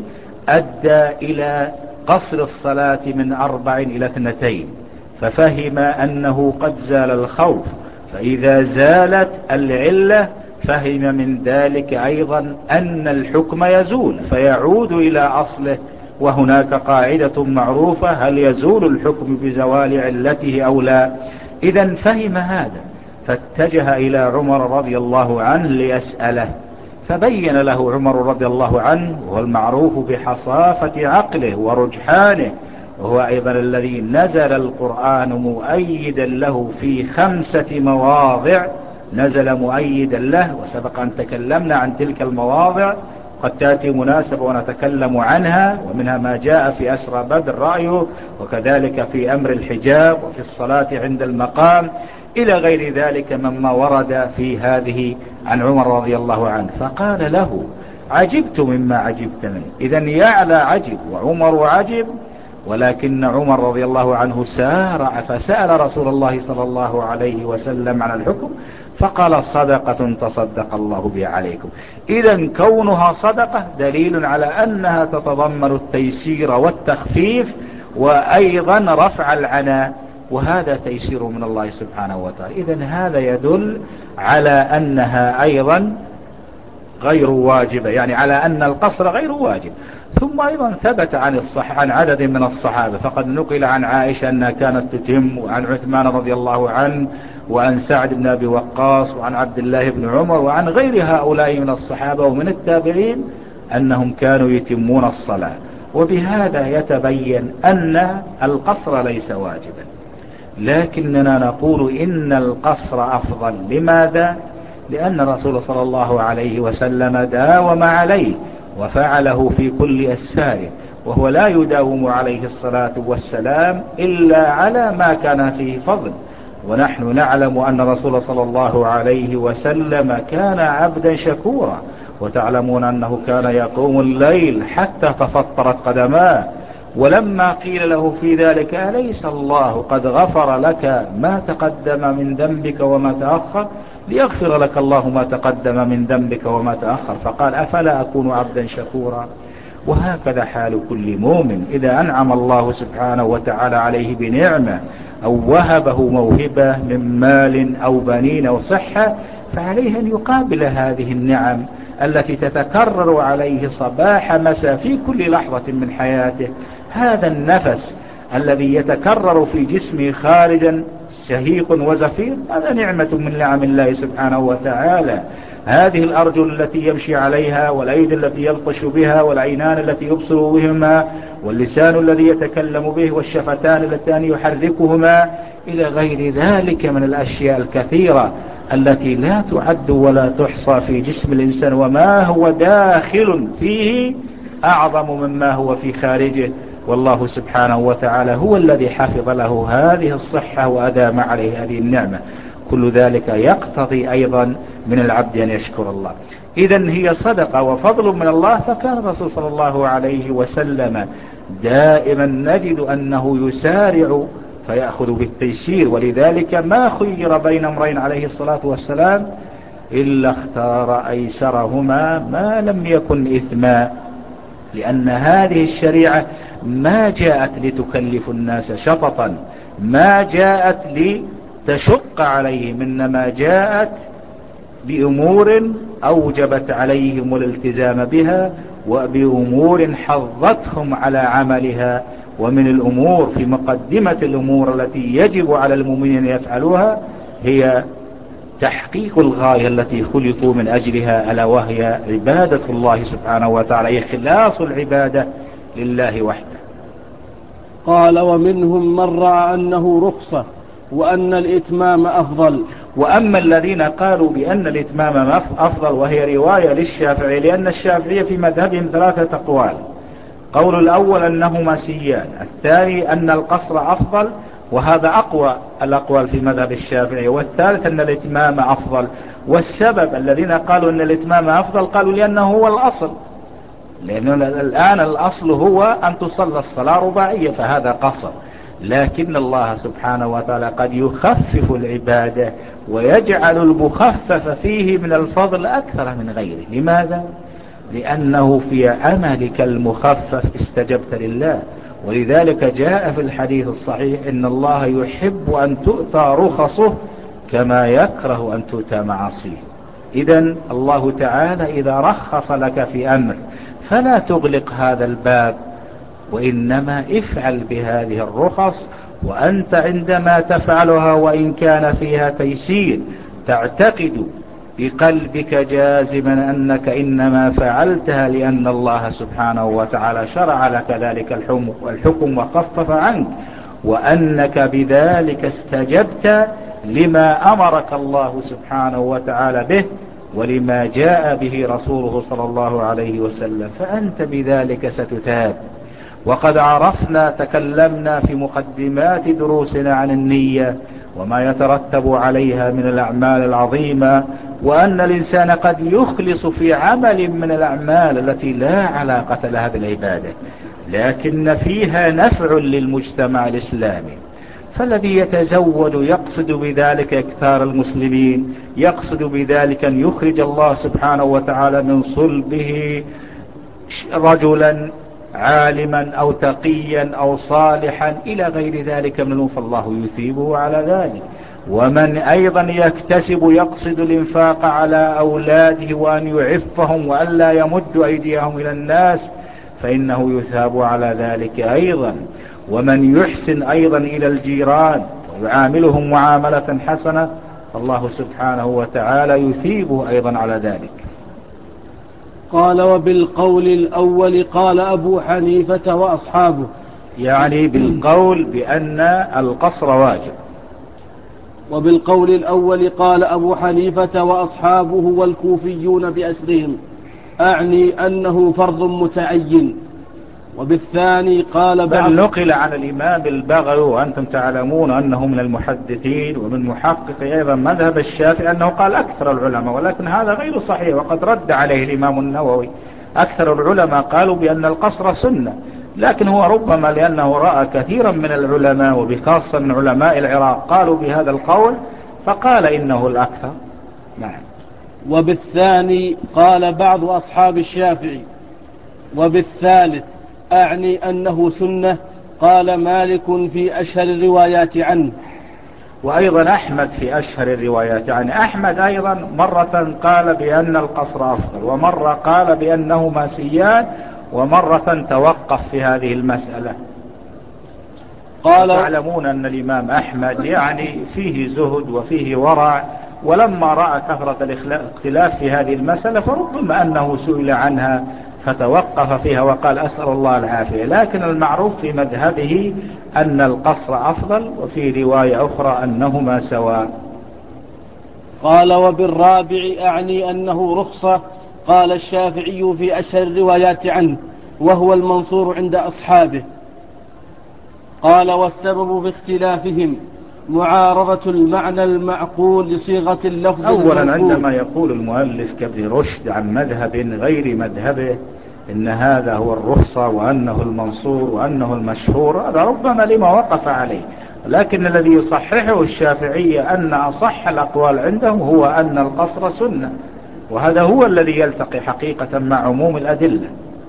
أدى إلى قصر الصلاة من 4 إلى 2، ففهم أنه قد زال الخوف، فإذا زالت العلة فهم من ذلك أيضا أن الحكم يزول فيعود إلى أصله، وهناك قاعدة معروفة: هل يزول الحكم بزوال علته أو لا؟ إذا فهم هذا، فاتجه إلى عمر رضي الله عنه ليسأله، فبين له عمر رضي الله عنه، وهو المعروف بحصافة عقله ورجحانه، وهو أيضا الذي نزل القرآن مؤيدا له في 5 مواضع، نزل مؤيدا له، وسبق أن تكلمنا عن تلك المواضع، قد تأتي مناسبة ونتكلم عنها، ومنها ما جاء في أسرى بدر رأيه، وكذلك في أمر الحجاب، وفي الصلاة عند المقام، إلى غير ذلك مما ورد في هذه عن عمر رضي الله عنه. فقال له: عجبت مما عجبت منه. إذن يعلى عجب وعمر عجب، ولكن عمر رضي الله عنه سارع فسأل رسول الله صلى الله عليه وسلم عن الحكم، فقال: صدقة تصدق الله بها عليكم. إذن كونها صدقة دليل على أنها تتضمن التيسير والتخفيف، وأيضا رفع العناء، وهذا تيسير من الله سبحانه وتعالى. إذن هذا يدل على أنها أيضا غير واجبة، يعني على أن القصر غير واجب. ثم أيضا ثبت عن عدد من الصحابة، فقد نقل عن عائشة أنها كانت تتم، وعن عثمان رضي الله عنه، وعن سعد بن أبي وقاص، وعن عبد الله بن عمر، وعن غير هؤلاء من الصحابة ومن التابعين أنهم كانوا يتمون الصلاة. وبهذا يتبين أن القصر ليس واجبا، لكننا نقول إن القصر أفضل. لماذا؟ لأن الرسول صلى الله عليه وسلم داوم عليه وفعله في كل أسفاره، وهو لا يداوم عليه الصلاة والسلام إلا على ما كان فيه فضل. ونحن نعلم أن الرسول صلى الله عليه وسلم كان عبدا شكورا، وتعلمون أنه كان يقوم الليل حتى تفطرت قدماه، ولما قيل له في ذلك: أليس الله قد غفر لك ما تقدم من ذنبك وما تأخر؟ ليغفر لك الله ما تقدم من ذنبك وما تأخر. فقال: أفلا أكون عبدا شكورا؟ وهكذا حال كل مؤمن إذا أنعم الله سبحانه وتعالى عليه بنعمة، أو وهبه موهبة من مال أو بنين أو صحة، فعليه أن يقابل هذه النعم التي تتكرر عليه صباح مساء في كل لحظة من حياته. هذا النفس الذي يتكرر في جسمه خارجا شهيق وزفير، هذا نعمة من نعم الله سبحانه وتعالى. هذه الأرجل التي يمشي عليها، والأيدي التي يبطش بها، والعينان التي يبصر بهما، واللسان الذي يتكلم به، والشفتان اللتان يحركهما، إلى غير ذلك من الأشياء الكثيرة التي لا تعد ولا تحصى في جسم الإنسان، وما هو داخل فيه أعظم مما هو في خارجه. والله سبحانه وتعالى هو الذي حفظ له هذه الصحة وأدام عليه هذه النعمة. كل ذلك يقتضي أيضا من العبد أن يشكر الله. إذن هي صدقة وفضل من الله. فكان الرسول صلى الله عليه وسلم دائما نجد أنه يسارع فيأخذ بالتيسير، ولذلك ما خير بين أمرين عليه الصلاة والسلام إلا اختار أيسرهما ما لم يكن إثما، لأن هذه الشريعة ما جاءت لتكلف الناس شططا، ما جاءت لتشق عليهم، إنما جاءت بأمور أوجبت عليهم الالتزام بها وبأمور حضتهم على عملها. ومن الأمور في مقدمة الأمور التي يجب على المؤمنين أن يفعلوها هي تحقيق الغاية التي خلقوا من أجلها، ألا وهي عبادة الله سبحانه وتعالى، إخلاص العبادة لله وحده. قال ومنهم من رأى أنه رخصة وأن الإتمام أفضل. وأما الذين قالوا بأن الإتمام أفضل وهي رواية للشافعي، لأن الشافعية في مذهبهم 3 أقوال. قول الأول أنهما سيان، الثاني أن القصر أفضل وهذا أقوى الأقوال في مذهب الشافعي، والثالث أن الإتمام أفضل. والسبب الذين قالوا أن الإتمام أفضل قالوا لأنه هو الأصل، لأن الآن الأصل هو أن تصلى الصلاة رباعية فهذا قصر، لكن الله سبحانه وتعالى قد يخفف العبادة ويجعل المخفف فيه من الفضل أكثر من غيره. لماذا؟ لأنه في عملك المخفف استجبت لله، ولذلك جاء في الحديث الصحيح إن الله يحب أن تؤتى رخصه كما يكره أن تؤتى معاصيه. إذن الله تعالى إذا رخص لك في أمر فلا تغلق هذا الباب، وإنما افعل بهذه الرخص، وأنت عندما تفعلها وإن كان فيها تيسير تعتقد بقلبك جازما أنك إنما فعلتها لأن الله سبحانه وتعالى شرع لك ذلك الحكم وخفف عنك، وأنك بذلك استجبت لما أمرك الله سبحانه وتعالى به ولما جاء به رسوله صلى الله عليه وسلم، فأنت بذلك ستثاب. وقد عرفنا تكلمنا في مقدمات دروسنا عن النية وما يترتب عليها من الأعمال العظيمة، وأن الإنسان قد يخلص في عمل من الأعمال التي لا علاقة لها بالعبادة لكن فيها نفع للمجتمع الإسلامي، فالذي يتزود يقصد بذلك إكثار المسلمين، يقصد بذلك أن يخرج الله سبحانه وتعالى من صلبه رجلا عالما أو تقيا أو صالحا إلى غير ذلك منه، فالله يثيبه على ذلك. ومن أيضا يكتسب يقصد الإنفاق على أولاده وأن يعفهم وأن لا يمد أيديهم إلى الناس فإنه يثاب على ذلك أيضا. ومن يحسن أيضا إلى الجيران ويعاملهم معاملة حسنة فالله سبحانه وتعالى يثيبه أيضا على ذلك. قال وبالقول الأول قال أبو حنيفة وأصحابه، يعني بالقول بأن القصر واجب. وبالقول الأول قال أبو حنيفة وأصحابه والكوفيون بأسرهم، أعني أنه فرض متعين. وبالثاني قال بعض، بل نقل عن الإمام البغوي وأنتم تعلمون أنه من المحدثين ومن محقق أيضا مذهب الشافعي أنه قال أكثر العلماء، ولكن هذا غير صحيح وقد رد عليه الإمام النووي. أكثر العلماء قالوا بأن القصر سنة، لكن هو ربما لأنه رأى كثيرا من العلماء وبخاصة من علماء العراق قالوا بهذا القول فقال إنه الأكثر. نعم. وبالثاني قال بعض أصحاب الشافعي. وبالثالث أعني أنه سنة قال مالك في أشهر الروايات عنه. وأيضا أحمد في أشهر الروايات عنه. أحمد أيضا مرة قال بأن القصر أفضل، ومرة قال بأنهما سيان، ومرة توقف في هذه المسألة. تعلمون أن الإمام أحمد يعني فيه زهد وفيه ورع، ولما رأى كثرة الاختلاف في هذه المسألة فربما أنه سئل عنها فتوقف فيها وقال أسأل الله العافية، لكن المعروف في مذهبه أن القصر أفضل، وفي رواية أخرى أنهما سواء. قال وبالرابع أعني أنه رخصة قال الشافعي في أشهر الروايات عنه وهو المنصور عند أصحابه. قال والسبب في اختلافهم معارضة المعنى المعقول لصيغة اللفظ أولا المنقول. عندما يقول المؤلف كابن رشد عن مذهب غير مذهبه إن هذا هو الرخصة وأنه المنصور وأنه المشهور، هذا ربما لما وقف عليه، لكن الذي يصححه الشافعية أن أصح الأقوال عندهم هو أن القصر سنة، وهذا هو الذي يلتقي حقيقة مع عموم الأدلة.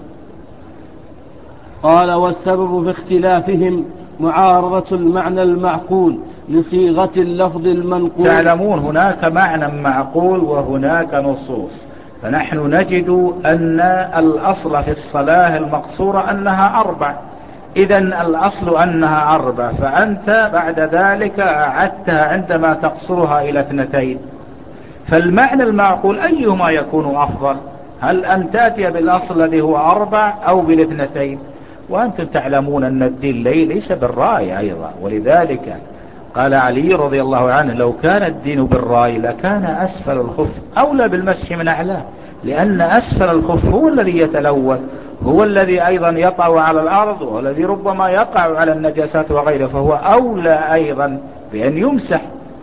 قال والسبب في اختلافهم معارضة المعنى المعقول لصيغة اللفظ المنقول. تعلمون هناك معنى معقول وهناك نصوص، فنحن نجد أن الأصل في الصلاة المقصورة أنها 4، إذن الأصل أنها 4، فأنت بعد ذلك أعدتها عندما تقصرها إلى 2، فالمعنى المعقول أيهما يكون أفضل؟ هل أن تأتي بالأصل الذي هو 4 أو بال2؟ وأنتم تعلمون أن الدين ليس بالرأي أيضا، ولذلك قال علي رضي الله عنه لو كان الدين بالرأي لكان أسفل الخف أولى بالمسح من أعلاه، لأن أسفل الخف هو الذي يتلوث، هو الذي أيضا يطأ على الأرض، والذي ربما يقع على النجاسات وغيره، فهو أولى أيضا بأن يمسح.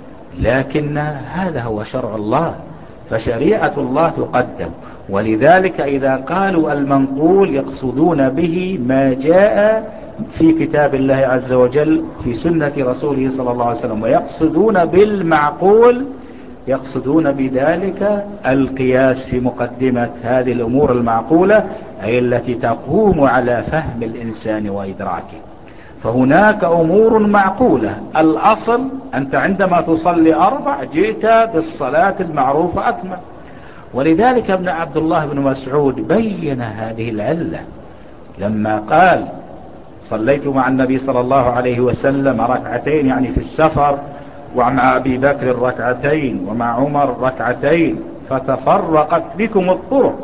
لكن هذا هو شرع الله، فشريعة الله تقدم، ولذلك إذا قالوا المنقول يقصدون به ما جاء في كتاب الله عز وجل في سنة رسوله صلى الله عليه وسلم، ويقصدون بالمعقول يقصدون بذلك القياس في مقدمة هذه الأمور المعقولة، أي التي تقوم على فهم الإنسان وإدراكه. فهناك أمور معقولة، الأصل أنت عندما تصلي 4 جئت بالصلاة المعروفة أكمل، ولذلك ابن عبد الله بن مسعود بين هذه العلة لما قال صليت مع النبي صلى الله عليه وسلم 2 يعني في السفر، ومع أبي بكر 2 ومع عمر 2 فتفرقت بكم الطرق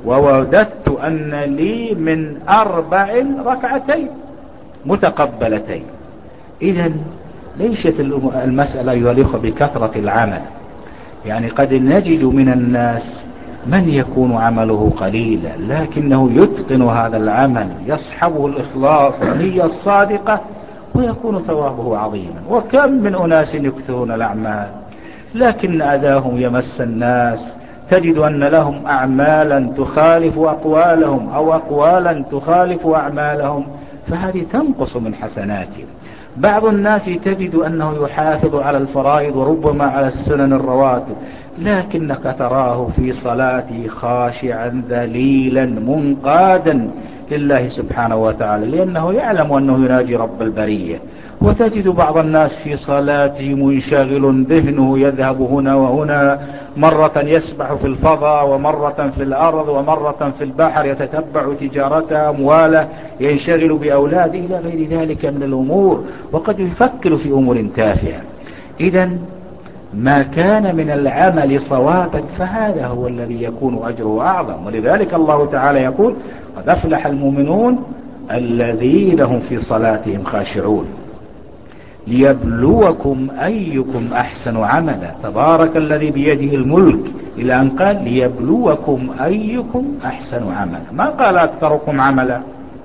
ووددت أن لي من 4 2 متقبلتين. إذن ليست المسألة أيها الأخوة بكثرة العمل، يعني قد نجد من الناس من يكون عمله قليلا لكنه يتقن هذا العمل، يصحبه الإخلاص النية الصادقة، ويكون ثوابه عظيما. وكم من أناس يكثرون الأعمال لكن أذاهم يمس الناس، تجد أن لهم أعمالا تخالف أقوالهم أو أقوالا تخالف أعمالهم، فهذه تنقص من حسناتهم. بعض الناس تجد أنه يحافظ على الفرائض وربما على السنن الرواتب، لكنك تراه في صلاته خاشعا ذليلا منقادا لله سبحانه وتعالى، لأنه يعلم أنه يناجي رب البرية. وتجد بعض الناس في صلاته منشغل ذهنه يذهب هنا وهنا، مرة يسبح في الفضاء ومرة في الأرض ومرة في البحر، يتتبع تجارته أمواله، ينشغل بأولاده إلى غير ذلك من الأمور، وقد يفكر في أمور تافهة. إذن ما كان من العمل صوابا فهذا هو الذي يكون أجره أعظم، ولذلك الله تعالى يقول قد أفلح المؤمنون الذين هم في صلاتهم خاشعون ليبلوكم أيكم أحسن عملا، تبارك الذي بيده الملك، إلى أن قال ليبلوكم أيكم أحسن عملا، ما قال أكثركم عملا.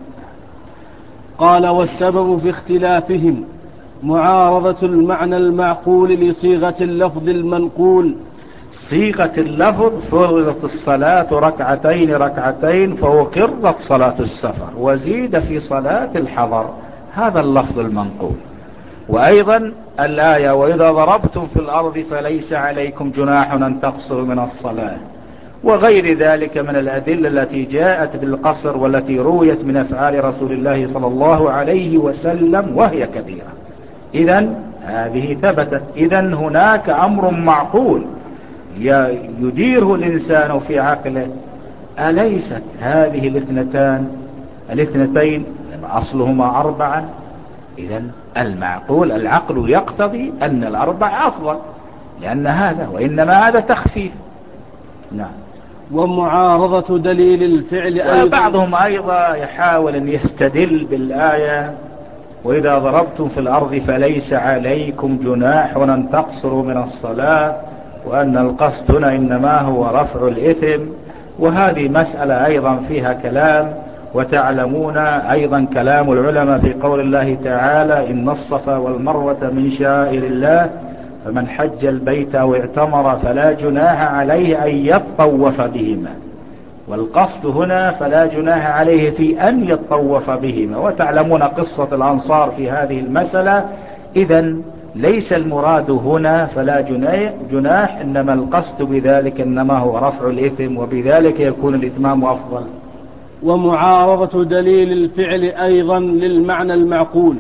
قال والسبب في اختلافهم معارضة المعنى المعقول لصيغة اللفظ المنقول. صيغة اللفظ فرضت الصلاة 2 فأقرت صلاة السفر وزيد في صلاة الحضر، هذا اللفظ المنقول. وأيضا الآية وإذا ضربتم في الأرض فليس عليكم جناح أن تقصروا من الصلاة، وغير ذلك من الأدلة التي جاءت بالقصر والتي رويت من أفعال رسول الله صلى الله عليه وسلم وهي كثيرة. إذن هذه ثبتت، إذن هناك أمر معقول يديره الإنسان في عقله. أليست هذه الاثنتين أصلهما 4؟ إذن المعقول العقل يقتضي أن 4 أفضل، لأن هذا وإنما هذا تخفيف. نعم. ومعارضة دليل الفعل أيضا. بعضهم أيضا يحاول أن يستدل بالآية وإذا ضربتم في الأرض فليس عليكم جناح أن تقصروا من الصلاة، وأن القصد هنا إنما هو رفع الإثم، وهذه مسألة أيضا فيها كلام، وتعلمون أيضا كلام العلماء في قول الله تعالى إن الصفا والمروة من شائر الله فمن حج البيت أو اعتمر فلا جناح عليه أن يطوف بهما. والقصد هنا فلا جناح عليه في أن يطوف بهما. وتعلمون قصة الأنصار في هذه المسألة. إذن ليس المراد هنا فلا جناح، إنما القصد بذلك إنما هو رفع الإثم، وبذلك يكون الإتمام أفضل. ومعارضة دليل الفعل أيضا للمعنى المعقول.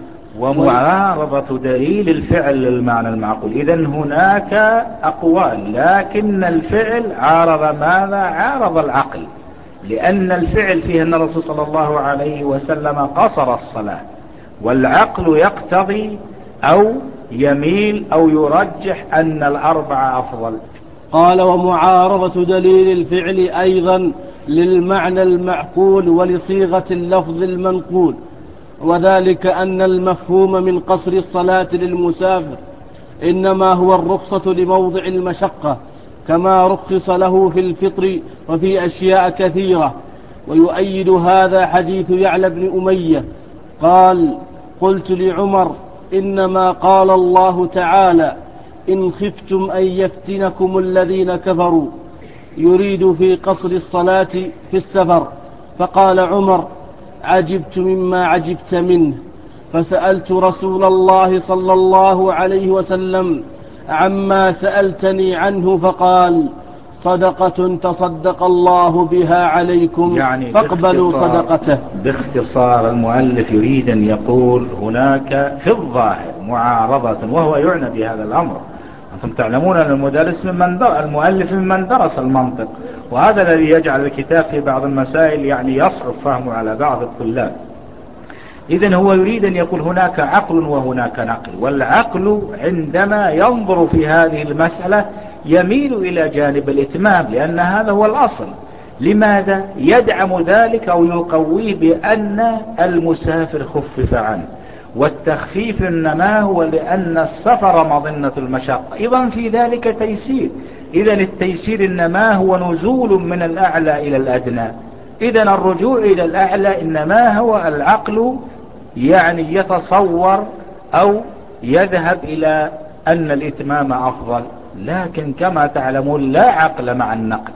ومعارضة دليل الفعل للمعنى المعقول. إذن هناك أقوال، لكن الفعل عارض ماذا؟ عارض العقل، لأن الفعل فيه أن الرسول صلى الله عليه وسلم قصر الصلاة، والعقل يقتضي أو يميل أو يرجح أن الأربعة أفضل. قال ومعارضة دليل الفعل أيضا للمعنى المعقول ولصيغة اللفظ المنقول، وذلك أن المفهوم من قصر الصلاة للمسافر إنما هو الرخصة لموضع المشقة، كما رخص له في الفطر وفي أشياء كثيرة. ويؤيد هذا حديث يعلى بن أمية قال قلت لعمر إنما قال الله تعالى إن خفتم أن يفتنكم الذين كفروا يريد في قصر الصلاة في السفر. فقال عمر عجبت مما عجبت منه، فسألت رسول الله صلى الله عليه وسلم عما سألتني عنه فقال صدقة تصدق الله بها عليكم يعني فاقبلوا صدقته. باختصار المؤلف يريد أن يقول هناك في الظاهر معارضة، وهو يعنى بهذا الأمر. أنتم تعلمون أن المؤلف ممن درس المنطق، وهذا الذي يجعل الكتاب في بعض المسائل يعني يصعب فهمه على بعض الطلاب. إذن هو يريد أن يقول هناك عقل وهناك نقل، والعقل عندما ينظر في هذه المسألة يميل إلى جانب الإتمام، لأن هذا هو الأصل. لماذا؟ يدعم ذلك أو يقويه بأن المسافر خفف عنه، والتخفيف إنما هو لأن السفر مظنة المشقة، إذن في ذلك تيسير. إذن التيسير إنما هو نزول من الأعلى إلى الأدنى. إذن الرجوع إلى الأعلى إنما هو العقل يعني يتصور أو يذهب إلى أن الإتمام أفضل، لكن كما تعلمون لا عقل مع النقل.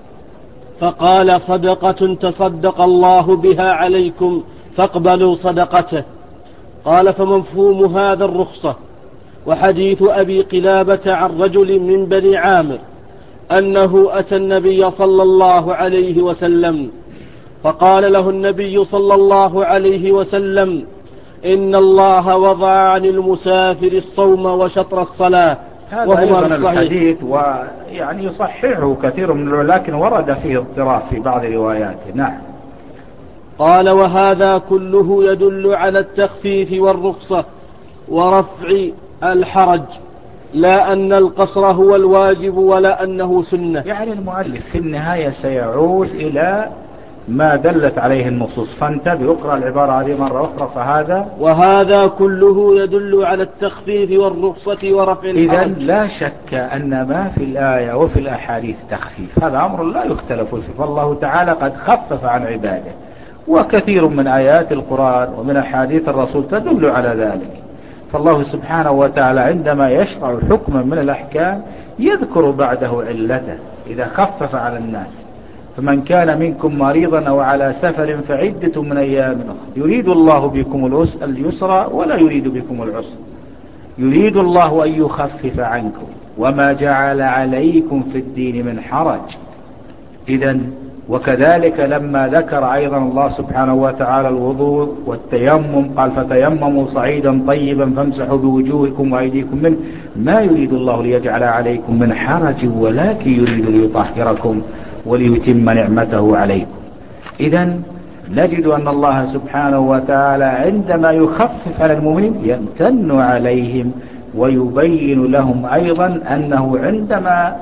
فقال صدقة تصدق الله بها عليكم فاقبلوا صدقته. قال فمفهوم هذا الرخصة. وحديث أبي قلابة عن رجل من بني عامر أنه أتى النبي صلى الله عليه وسلم فقال له النبي صلى الله عليه وسلم إن الله وضع عن المسافر الصوم وشطر الصلاة. هذا أيضا الحديث ويعني يصححه كثير من العلماء، لكن ورد فيه اضطراب في بعض رواياته. نعم. قال وهذا كله يدل على التخفيف والرخصة ورفع الحرج، لا أن القصر هو الواجب ولا أنه سنة. يعني المؤلف في النهاية سيعود إلى ما دلت عليه النصوص، فانتبه اقرأ العبارة هذه مرة أخرى. وهذا كله يدل على التخفيف والرخصة ورفع الحرج. إذن لا شك أن ما في الآية وفي الأحاديث تخفيف، هذا أمر لا يختلف فيه، فالله تعالى قد خفف عن عباده، وكثير من آيات القرآن ومن أحاديث الرسول تدل على ذلك. فالله سبحانه وتعالى عندما يشرع حكما من الأحكام يذكر بعده علته إذا خفف على الناس. فمن كان منكم مريضا أو على سفر فعدة من أيام أخرى يريد الله بكم اليسر ولا يريد بكم العسر، يريد الله أن يخفف عنكم وما جعل عليكم في الدين من حرج. إذن وكذلك لما ذكر أيضا الله سبحانه وتعالى الوضوء والتيمم قال فتيمموا صعيدا طيبا فامسحوا بوجوهكم وأيديكم منه ما يريد الله ليجعل عليكم من حرج ولكن يريد ليطهركم وليتم نعمته عليكم. إذن نجد أن الله سبحانه وتعالى عندما يخفف على المؤمنين يمتن عليهم ويبين لهم أيضا أنه عندما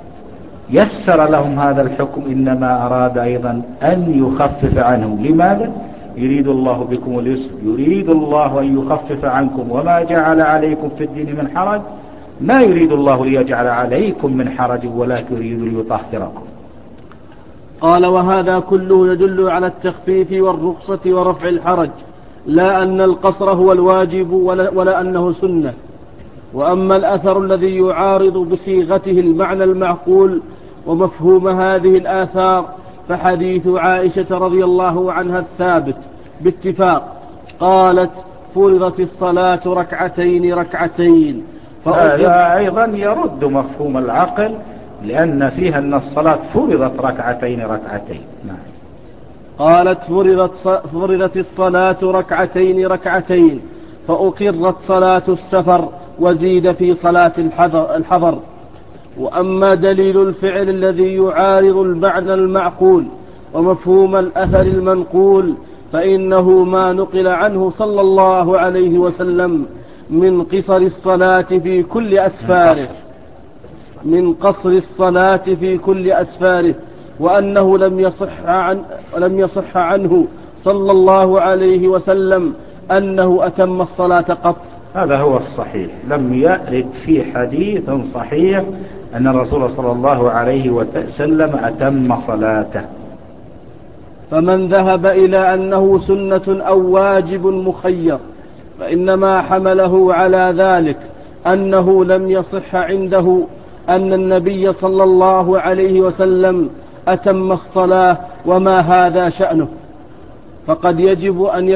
يسر لهم هذا الحكم إنما أراد أيضا أن يخفف عنهم. لماذا؟ يريد الله بكم اليسر، يريد الله أن يخفف عنكم وما جعل عليكم في الدين من حرج، ما يريد الله ليجعل عليكم من حرج ولكن يريد ليطهركم. قال: وهذا كله يدل على التخفيف والرخصة ورفع الحرج، لا أن القصر هو الواجب ولا أنه سنة. وأما الأثر الذي يعارض بصيغته المعنى المعقول ومفهوم هذه الآثار فحديث عائشة رضي الله عنها الثابت باتفاق، قالت: فرضت الصلاة ركعتين ركعتين. هذا أيضا يرد مفهوم العقل، لأن فيها أن الصلاة فرضت ركعتين ركعتين. قالت: فرضت الصلاة ركعتين ركعتين فأقرت صلاة السفر وزيد في صلاة الحضر. وأما دليل الفعل الذي يعارض المعنى المعقول ومفهوم الأثر المنقول فإنه ما نقل عنه صلى الله عليه وسلم من قصر الصلاة في كل أسفاره، من قصر الصلاة في كل أسفاره، وأنه لم يصح عنه صلى الله عليه وسلم أنه أتم الصلاة قط. هذا هو الصحيح، لم يرد في حديث صحيح أن الرسول صلى الله عليه وسلم أتم صلاته. فمن ذهب إلى أنه سنة أو واجب مخير فإنما حمله على ذلك أنه لم يصح عنده أن النبي صلى الله عليه وسلم أتم الصلاة، وما هذا شأنه. فقد يجب أن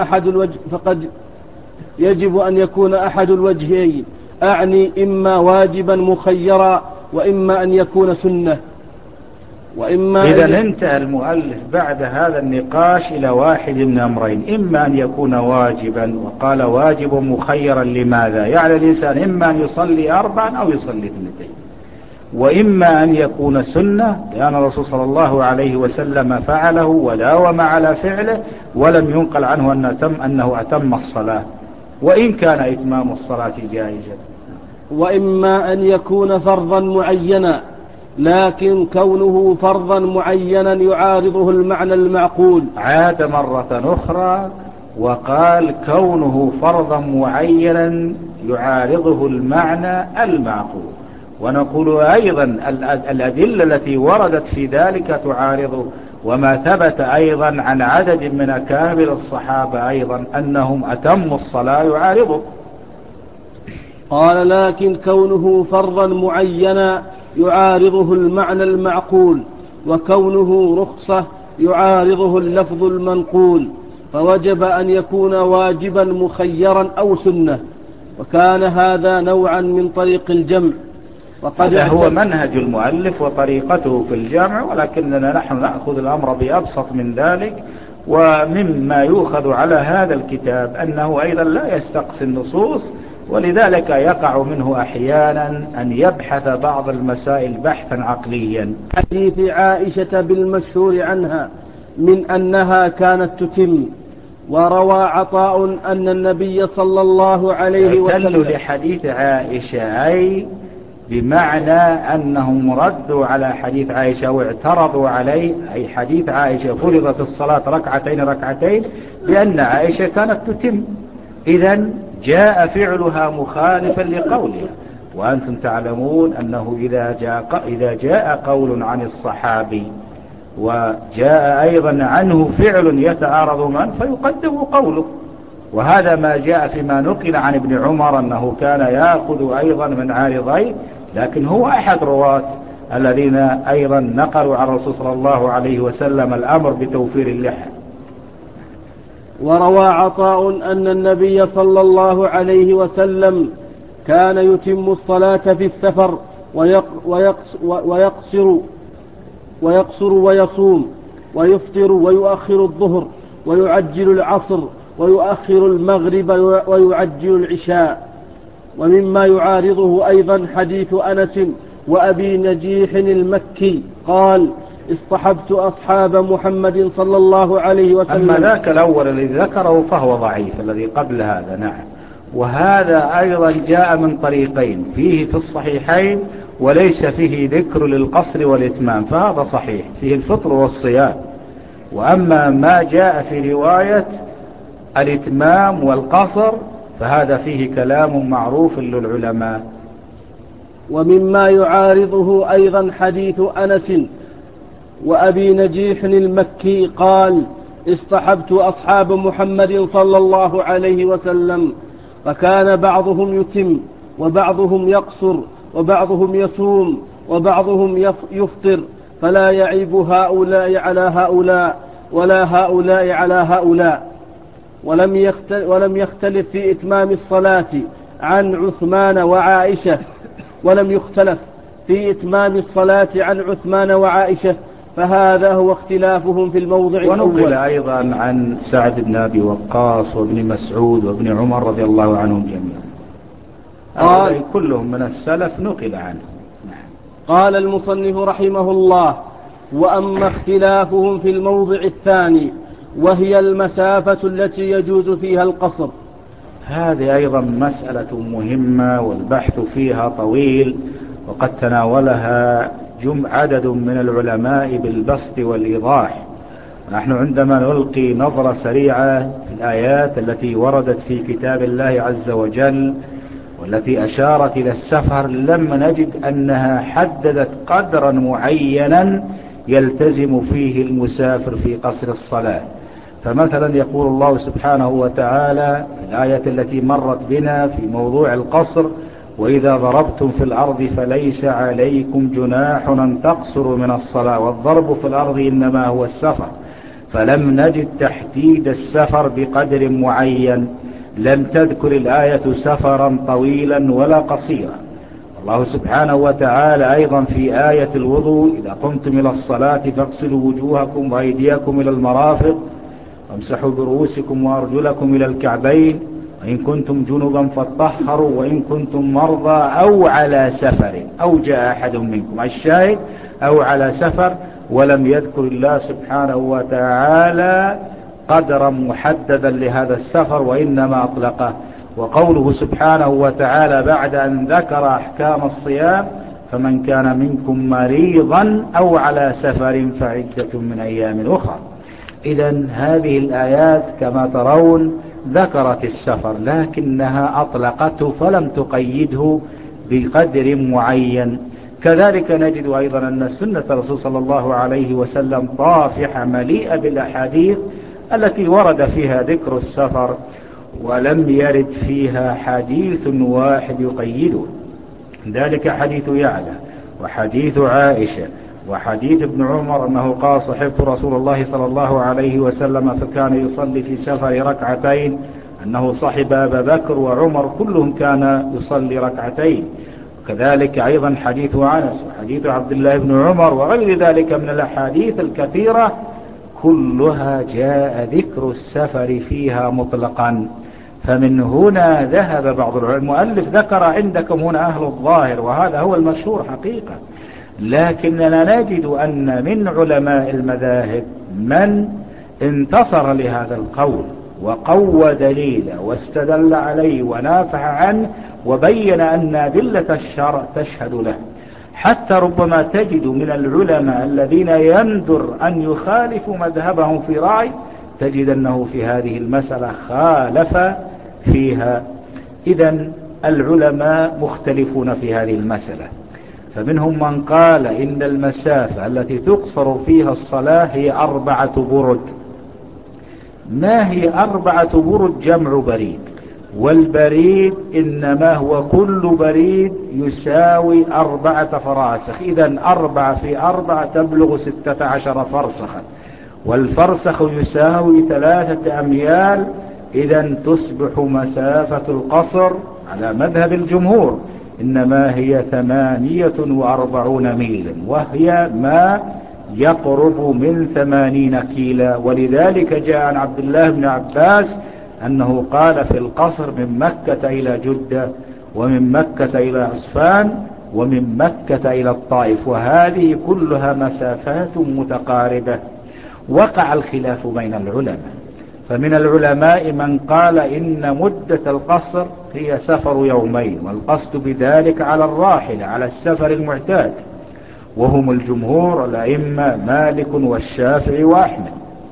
يكون أحد الوجهين، أعني إما واجبا مخيرا وإما أن يكون سنة، إذا انتهى المؤلف بعد هذا النقاش إلى واحد من أمرين: إما أن يكون واجبا، وقال واجب مخيرا. لماذا؟ يعني الإنسان إما أن يصلي 4 أو يصلي 2، وإما أن يكون سنة، لأن الرسول صلى الله عليه وسلم فعله وداوم على فعله ولم ينقل عنه أنه أتم الصلاة، وإن كان إتمام الصلاة جائزا. وإما أن يكون فرضا معينا، لكن كونه فرضا معينا يعارضه المعنى المعقول. عاد مرة أخرى وقال كونه فرضا معينا يعارضه المعنى المعقول. ونقول أيضا الأدلة التي وردت في ذلك تعارضه، وما ثبت أيضا عن عدد من أكابر الصحابة أيضا أنهم أتموا الصلاة يعارضه. قال: لكن كونه فرضا معينا يعارضه المعنى المعقول، وكونه رخصة يعارضه اللفظ المنقول، فوجب أن يكون واجبا مخيرا أو سنة، وكان هذا نوعا من طريق الجمع. هذا هو منهج المؤلف وطريقته في الجمع، ولكننا نحن نأخذ الأمر بأبسط من ذلك. ومما يؤخذ على هذا الكتاب أنه أيضا لا يستقصي النصوص، ولذلك يقع منه أحيانا أن يبحث بعض المسائل بحثا عقليا. حديث عائشة بالمشهور عنها من أنها كانت تتم. وروى عطاء أن النبي صلى الله عليه وسلم اعتلوا لحديث عائشة، أي بمعنى أنهم ردوا على حديث عائشة واعترضوا عليه، أي حديث عائشة فرضت الصلاة ركعتين ركعتين بأن عائشة كانت تتم، إذن جاء فعلها مخالفا لقولها. وأنتم تعلمون أنه إذا جاء قول عن الصحابي وجاء أيضا عنه فعل يتعارض معه فيقدم قوله. وهذا ما جاء فيما نقل عن ابن عمر أنه كان يأخذ أيضا من عارضين، لكن هو أحد رواة الذين أيضا نقلوا عن الرسول صلى الله عليه وسلم الأمر بتوفير اللحى. وروى عطاء أن النبي صلى الله عليه وسلم كان يتم الصلاة في السفر ويقصر ويصوم ويفطر ويؤخر الظهر ويعجل العصر ويؤخر المغرب ويعجل العشاء. ومما يعارضه أيضا حديث أنس وأبي نجيح المكي قال: اصطحبت أصحاب محمد صلى الله عليه وسلم. أما ذاك الأول الذي ذكره فهو ضعيف، الذي قبل هذا نعم. وهذا أيضا جاء من طريقين، فيه في الصحيحين وليس فيه ذكر للقصر والإتمام، فهذا صحيح، فيه الفطر والصيام. وأما ما جاء في رواية الإتمام والقصر فهذا فيه كلام معروف للعلماء. ومما يعارضه أيضا حديث أنس وأبي نجيح المكي قال: اصطحبت أصحاب محمد صلى الله عليه وسلم، فكان بعضهم يتم وبعضهم يقصر وبعضهم يصوم وبعضهم يفطر، فلا يعيب هؤلاء على هؤلاء ولا هؤلاء على هؤلاء. ولم يختلف في إتمام الصلاة عن عثمان وعائشة ولم يختلف في إتمام الصلاة عن عثمان وعائشة، فهذا هو اختلافهم في الموضع الأول. ونقل أيضا عن سعد بن أبي وقاص وابن مسعود وابن عمر رضي الله عنهم جميعا، هؤلاء كلهم من السلف نقل عنه. قال المصنف رحمه الله: وأما اختلافهم في الموضع الثاني وهي المسافة التي يجوز فيها القصر، هذه أيضا مسألة مهمة والبحث فيها طويل، وقد تناولها عدد من العلماء بالبسط والإيضاح. نحن عندما نلقي نظرة سريعة في الآيات التي وردت في كتاب الله عز وجل والتي أشارت إلى السفر، لم نجد أنها حددت قدرا معينا يلتزم فيه المسافر في قصر الصلاة. فمثلا يقول الله سبحانه وتعالى في الآية التي مرت بنا في موضوع القصر: وإذا ضربتم في الأرض فليس عليكم جناح أن تقصروا من الصلاة، والضرب في الأرض إنما هو السفر. فلم نجد تحديد السفر بقدر معين، لم تذكر الآية سفرا طويلا ولا قصيرا. الله سبحانه وتعالى أيضا في آية الوضوء: إذا قمتم إلى الصلاة فاغسلوا وجوهكم وأيديكم إلى المرافق وامسحوا برؤوسكم وأرجلكم إلى الكعبين وإن كنتم جنبا فاطهروا وإن كنتم مرضى أو على سفر أو جاء أحد منكم. الشاهد أو على سفر، ولم يذكر الله سبحانه وتعالى قدرا محددا لهذا السفر، وإنما أطلقه. وقوله سبحانه وتعالى بعد أن ذكر أحكام الصيام: فمن كان منكم مريضا أو على سفر فعدة من أيام أخرى. إذن هذه الآيات كما ترون ذكرت السفر، لكنها أطلقته فلم تقيده بقدر معين. كذلك نجد أيضا أن سنة الرسول صلى الله عليه وسلم طافحة مليئة بالأحاديث التي ورد فيها ذكر السفر، ولم يرد فيها حديث واحد يقيده. ذلك حديث يعلى وحديث عائشة وحديث ابن عمر أنه قال: صحبت رسول الله صلى الله عليه وسلم فكان يصلي في سفر ركعتين، أنه صحب أبا بكر وعمر كلهم كان يصلي ركعتين. وكذلك أيضا حديث أنس وحديث عبد الله بن عمر وغير ذلك من الأحاديث الكثيرة، كلها جاء ذكر السفر فيها مطلقا. فمن هنا ذهب بعض العلماء، المؤلف ذكر عندكم هنا أهل الظاهر وهذا هو المشهور حقيقة، لكننا نجد أن من علماء المذاهب من انتصر لهذا القول وقوى دليله واستدل عليه ونافح عنه وبين أن أدلة الشرع تشهد له. حتى ربما تجد من العلماء الذين يندر أن يخالفوا مذهبهم في رأي، تجد أنه في هذه المسألة خالف فيها. إذن العلماء مختلفون في هذه المسألة، فمنهم من قال إن المسافة التي تقصر فيها الصلاة هي 4 برد. ما هي 4 برد؟ جمع بريد، والبريد إنما هو كل بريد يساوي 4 فراسخ. إذن 4 في 4 تبلغ 16 فرسخا، والفرسخ يساوي 3 أميال. إذن تصبح مسافة القصر على مذهب الجمهور إنما هي 48 ميلا، وهي ما يقرب من 80 كيلا. ولذلك جاء عن عبد الله بن عباس أنه قال في القصر: من مكة إلى جدة، ومن مكة إلى عسفان، ومن مكة إلى الطائف، وهذه كلها مسافات متقاربة. وقع الخلاف بين العلماء، فمن العلماء من قال إن مدة القصر هي سفر يومين، والقصد بذلك على الراحلة على السفر المعتاد، وهم الجمهور الأئمة مالك والشافعي وأحمد.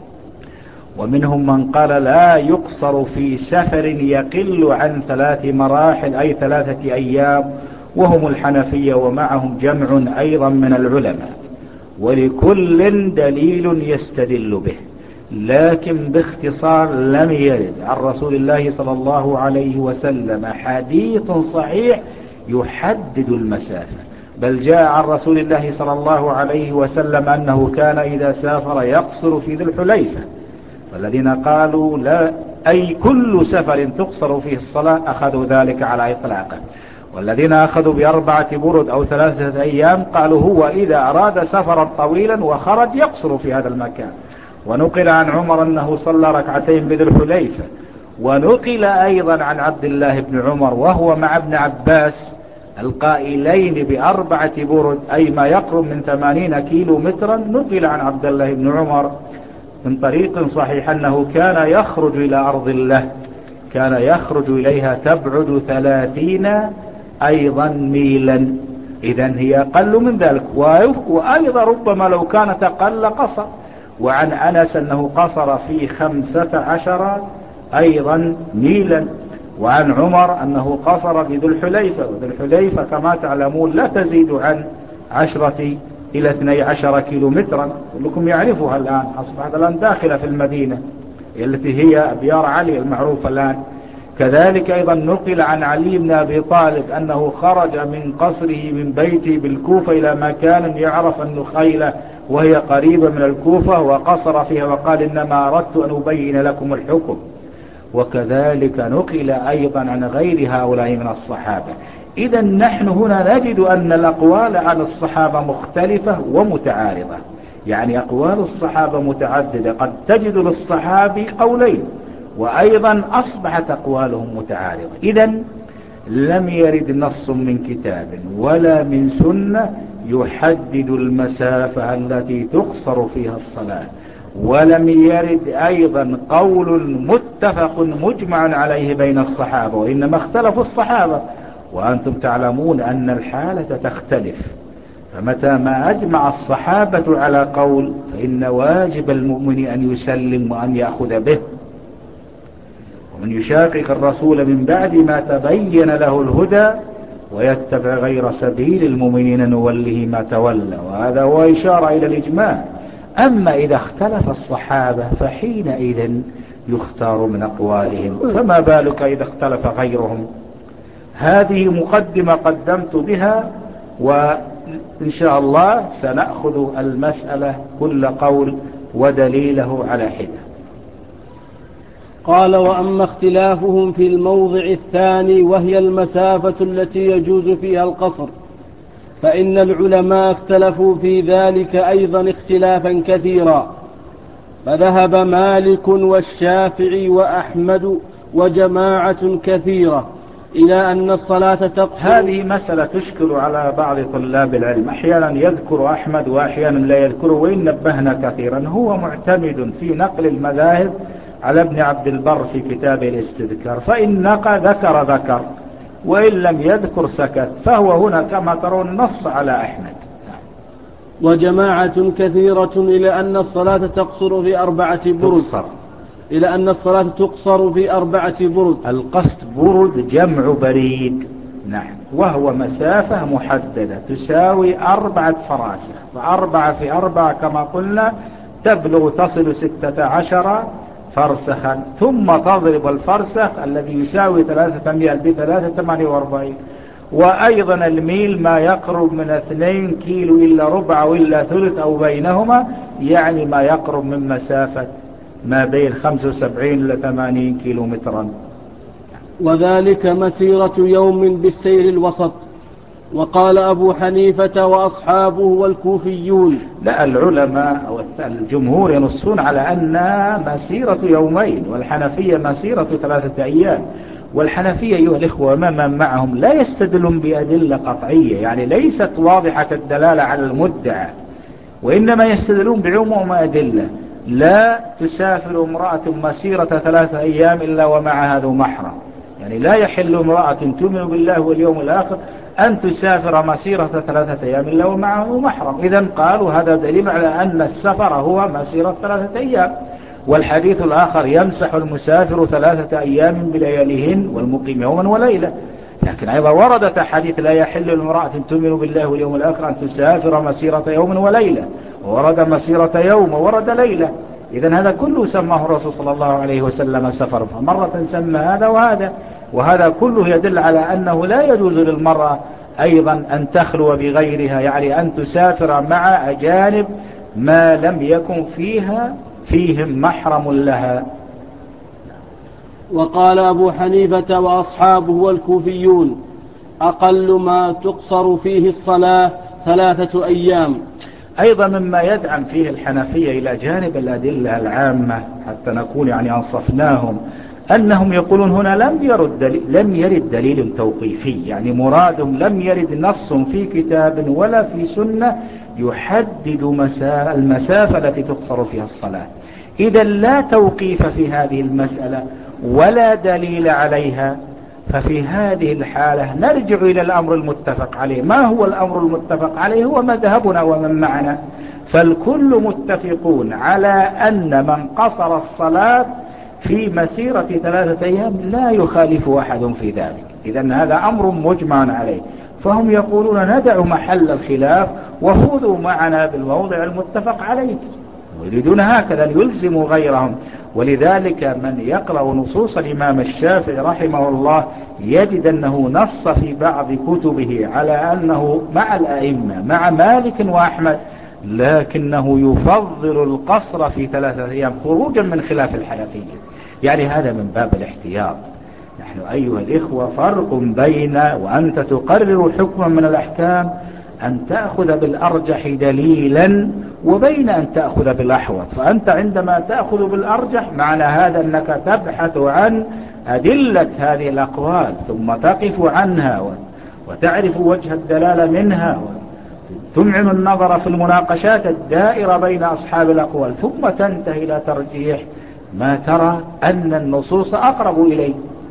ومنهم من قال لا يقصر في سفر يقل عن 3 مراحل أي 3 أيام، وهم الحنفية ومعهم جمع أيضا من العلماء. ولكل دليل يستدل به، لكن باختصار لم يرد عن رسول الله صلى الله عليه وسلم حديث صحيح يحدد المسافة، بل جاء عن رسول الله صلى الله عليه وسلم أنه كان إذا سافر يقصر في ذي الحليفة. والذين قالوا لا أي كل سفر تقصر فيه الصلاة أخذوا ذلك على إطلاقه، والذين أخذوا ب4 برد أو 3 أيام قالوا هو إذا أراد سفرا طويلا وخرج يقصر في هذا المكان. ونقل عن عمر أنه صلى 2 ركعتين بذي الحليفة. ونقل أيضا عن عبد الله بن عمر وهو مع ابن عباس القائلين ب4 برد أي ما يقرب من 80 كيلو مترا. نقل عن عبد الله بن عمر من طريق صحيح أنه كان يخرج إلى أرض الله، كان يخرج إليها تبعد 30 أيضا ميلا، إذن هي أقل من ذلك. وأيضا ربما لو كانت أقل قصر. وعن أنس أنه قصر في 15 أيضا ميلا. وعن عمر أنه قصر بذي الحليفة، وذي الحليفة كما تعلمون لا تزيد عن 10 إلى 12 كيلو مترا، كلكم يعرفها الآن، أصبحت الآن داخلة في المدينة التي هي أبيار علي المعروفة الآن. كذلك أيضا نقل عن علي بن أبي طالب أنه خرج من قصره من بيته بالكوفة إلى مكان يعرف النخيلة وهي قريبة من الكوفة وقصر فيها وقال إنما أردت أن أبين لكم الحكم. وكذلك نقل أيضا عن غير هؤلاء من الصحابة. إذا نحن هنا نجد أن الأقوال عن الصحابة مختلفة ومتعارضة، يعني أقوال الصحابة متعددة، قد تجد للصحابي قولين وأيضا أصبحت أقوالهم متعارضة. إذا لم يرد نص من كتاب ولا من سنة يحدد المسافة التي تقصر فيها الصلاة، ولم يرد أيضا قول متفق مجمع عليه بين الصحابة، وإنما اختلفوا الصحابة. وأنتم تعلمون أن الحالة تختلف، فمتى ما أجمع الصحابة على قول فإن واجب المؤمن أن يسلم وأن يأخذ به. ومن يشاقق الرسول من بعد ما تبين له الهدى ويتبع غير سبيل المؤمنين نوله ما تولى، وهذا هو إشارة إلى الإجماع. أما إذا اختلف الصحابة فحينئذ يختار من أقوالهم، فما بالك إذا اختلف غيرهم. هذه مقدمة قدمت بها، وإن شاء الله سنأخذ المسألة كل قول ودليله على حدة. قال: وأما اختلافهم في الموضع الثاني وهي المسافة التي يجوز فيها القصر، فإن العلماء اختلفوا في ذلك أيضا اختلافا كثيرا، فذهب مالك والشافعي وأحمد وجماعة كثيرة إلى أن الصلاة تقصر. هذه مسألة تشكل على بعض طلاب العلم، أحيانا يذكر أحمد وأحيانا لا يذكره، وإن نبهنا كثيرا هو معتمد في نقل المذاهب على ابن عبد البر في كتابه الاستذكار، فإن نقى ذكر وإن لم يذكر سكت، فهو هنا كما ترون نص على أحمد. وجماعة كثيرة إلى أن الصلاة تقصر في 4 برد، إلى أن الصلاة تقصر في 4 برد. القصد برد جمع بريد، نعم، وهو مسافة محددة تساوي 4 فراسخ، ف4 في 4 كما قلنا تصل 16 فرسخا، ثم تضرب الفرسخ الذي يساوي 300 ب3 48، وأيضا الميل ما يقرب من 2 كيلو إلا ربع وإلا ثلث أو بينهما، يعني ما يقرب من مسافة ما بين 75 إلى 80 كيلو مترا، وذلك مسيرة يوم بالسير الوسط. وقال أبو حنيفة وأصحابه والكوفيون. لا، العلماء والجمهور ينصون على أن مسيرة يومين، والحنفية مسيرة 3 أيام. والحنفية أيها الإخوة من معهم لا يستدلون بأدلة قطعية، يعني ليست واضحة الدلالة على المدعى، وإنما يستدلون بعموم أدلة. لا تسافر امرأة مسيرة 3 أيام إلا ومعها ذو محرم، يعني لا يحل امرأة تؤمن بالله واليوم الآخر أن تسافر مسيرة 3 أيام إلا ومعه محرم. إذن قالوا هذا دليل على أن السفر هو مسيرة 3 أيام. والحديث الآخر: يمسح المسافر 3 أيام بلياليهن والمقيم يوما وليلة. لكن أيضا وردت حديث لا يحل لامرأة تؤمن بالله واليوم الآخر أن تسافر مسيرة يوم وليلة، وورد مسيرة يوم وورد ليلة. إذن هذا كله سماه الرسول صلى الله عليه وسلم سفر، فمرة سمى هذا وهذا، وهذا كله يدل على أنه لا يجوز للمرأة أيضا أن تخلو بغيرها، يعني أن تسافر مع أجانب ما لم يكن فيهم محرم لها. وقال أبو حنيفة وأصحابه والكوفيون أقل ما تقصر فيه الصلاة 3 أيام. أيضا مما يدعم فيه الحنفية إلى جانب الأدلة العامة حتى نكون يعني أنصفناهم، أنهم يقولون هنا لم يرد دليل توقيفي، يعني مرادهم لم يرد نص في كتاب ولا في سنة يحدد المسافة التي تقصر فيها الصلاة. إذا لا توقيف في هذه المسألة ولا دليل عليها، ففي هذه الحالة نرجع إلى الأمر المتفق عليه. ما هو الأمر المتفق عليه؟ هو مذهبنا ومن معنا، فالكل متفقون على أن من قصر الصلاة في مسيرة 3 أيام لا يخالف أحد في ذلك. إذن هذا أمر مجمع عليه، فهم يقولون ندع محل الخلاف وخذوا معنا بالموضع المتفق عليه، ويريدون هكذا يلزموا غيرهم. ولذلك من يقرأ نصوص الإمام الشافعي رحمه الله يجد أنه نص في بعض كتبه على أنه مع الأئمة مع مالك وأحمد، لكنه يفضل القصر في 3 أيام خروجا من خلاف الحنفية. يعني هذا من باب الاحتياط. نحن أيها الإخوة فرق بين وأنت تقرر حكما من الأحكام أن تأخذ بالأرجح دليلا وبين أن تأخذ بالأحوط. فأنت عندما تأخذ بالأرجح معنى هذا أنك تبحث عن أدلة هذه الأقوال ثم تقف عنها وتعرف وجه الدلالة منها، تمعن النظر في المناقشات الدائرة بين أصحاب الأقوال، ثم تنتهي إلى ترجيح ما ترى أن النصوص أقرب إليه.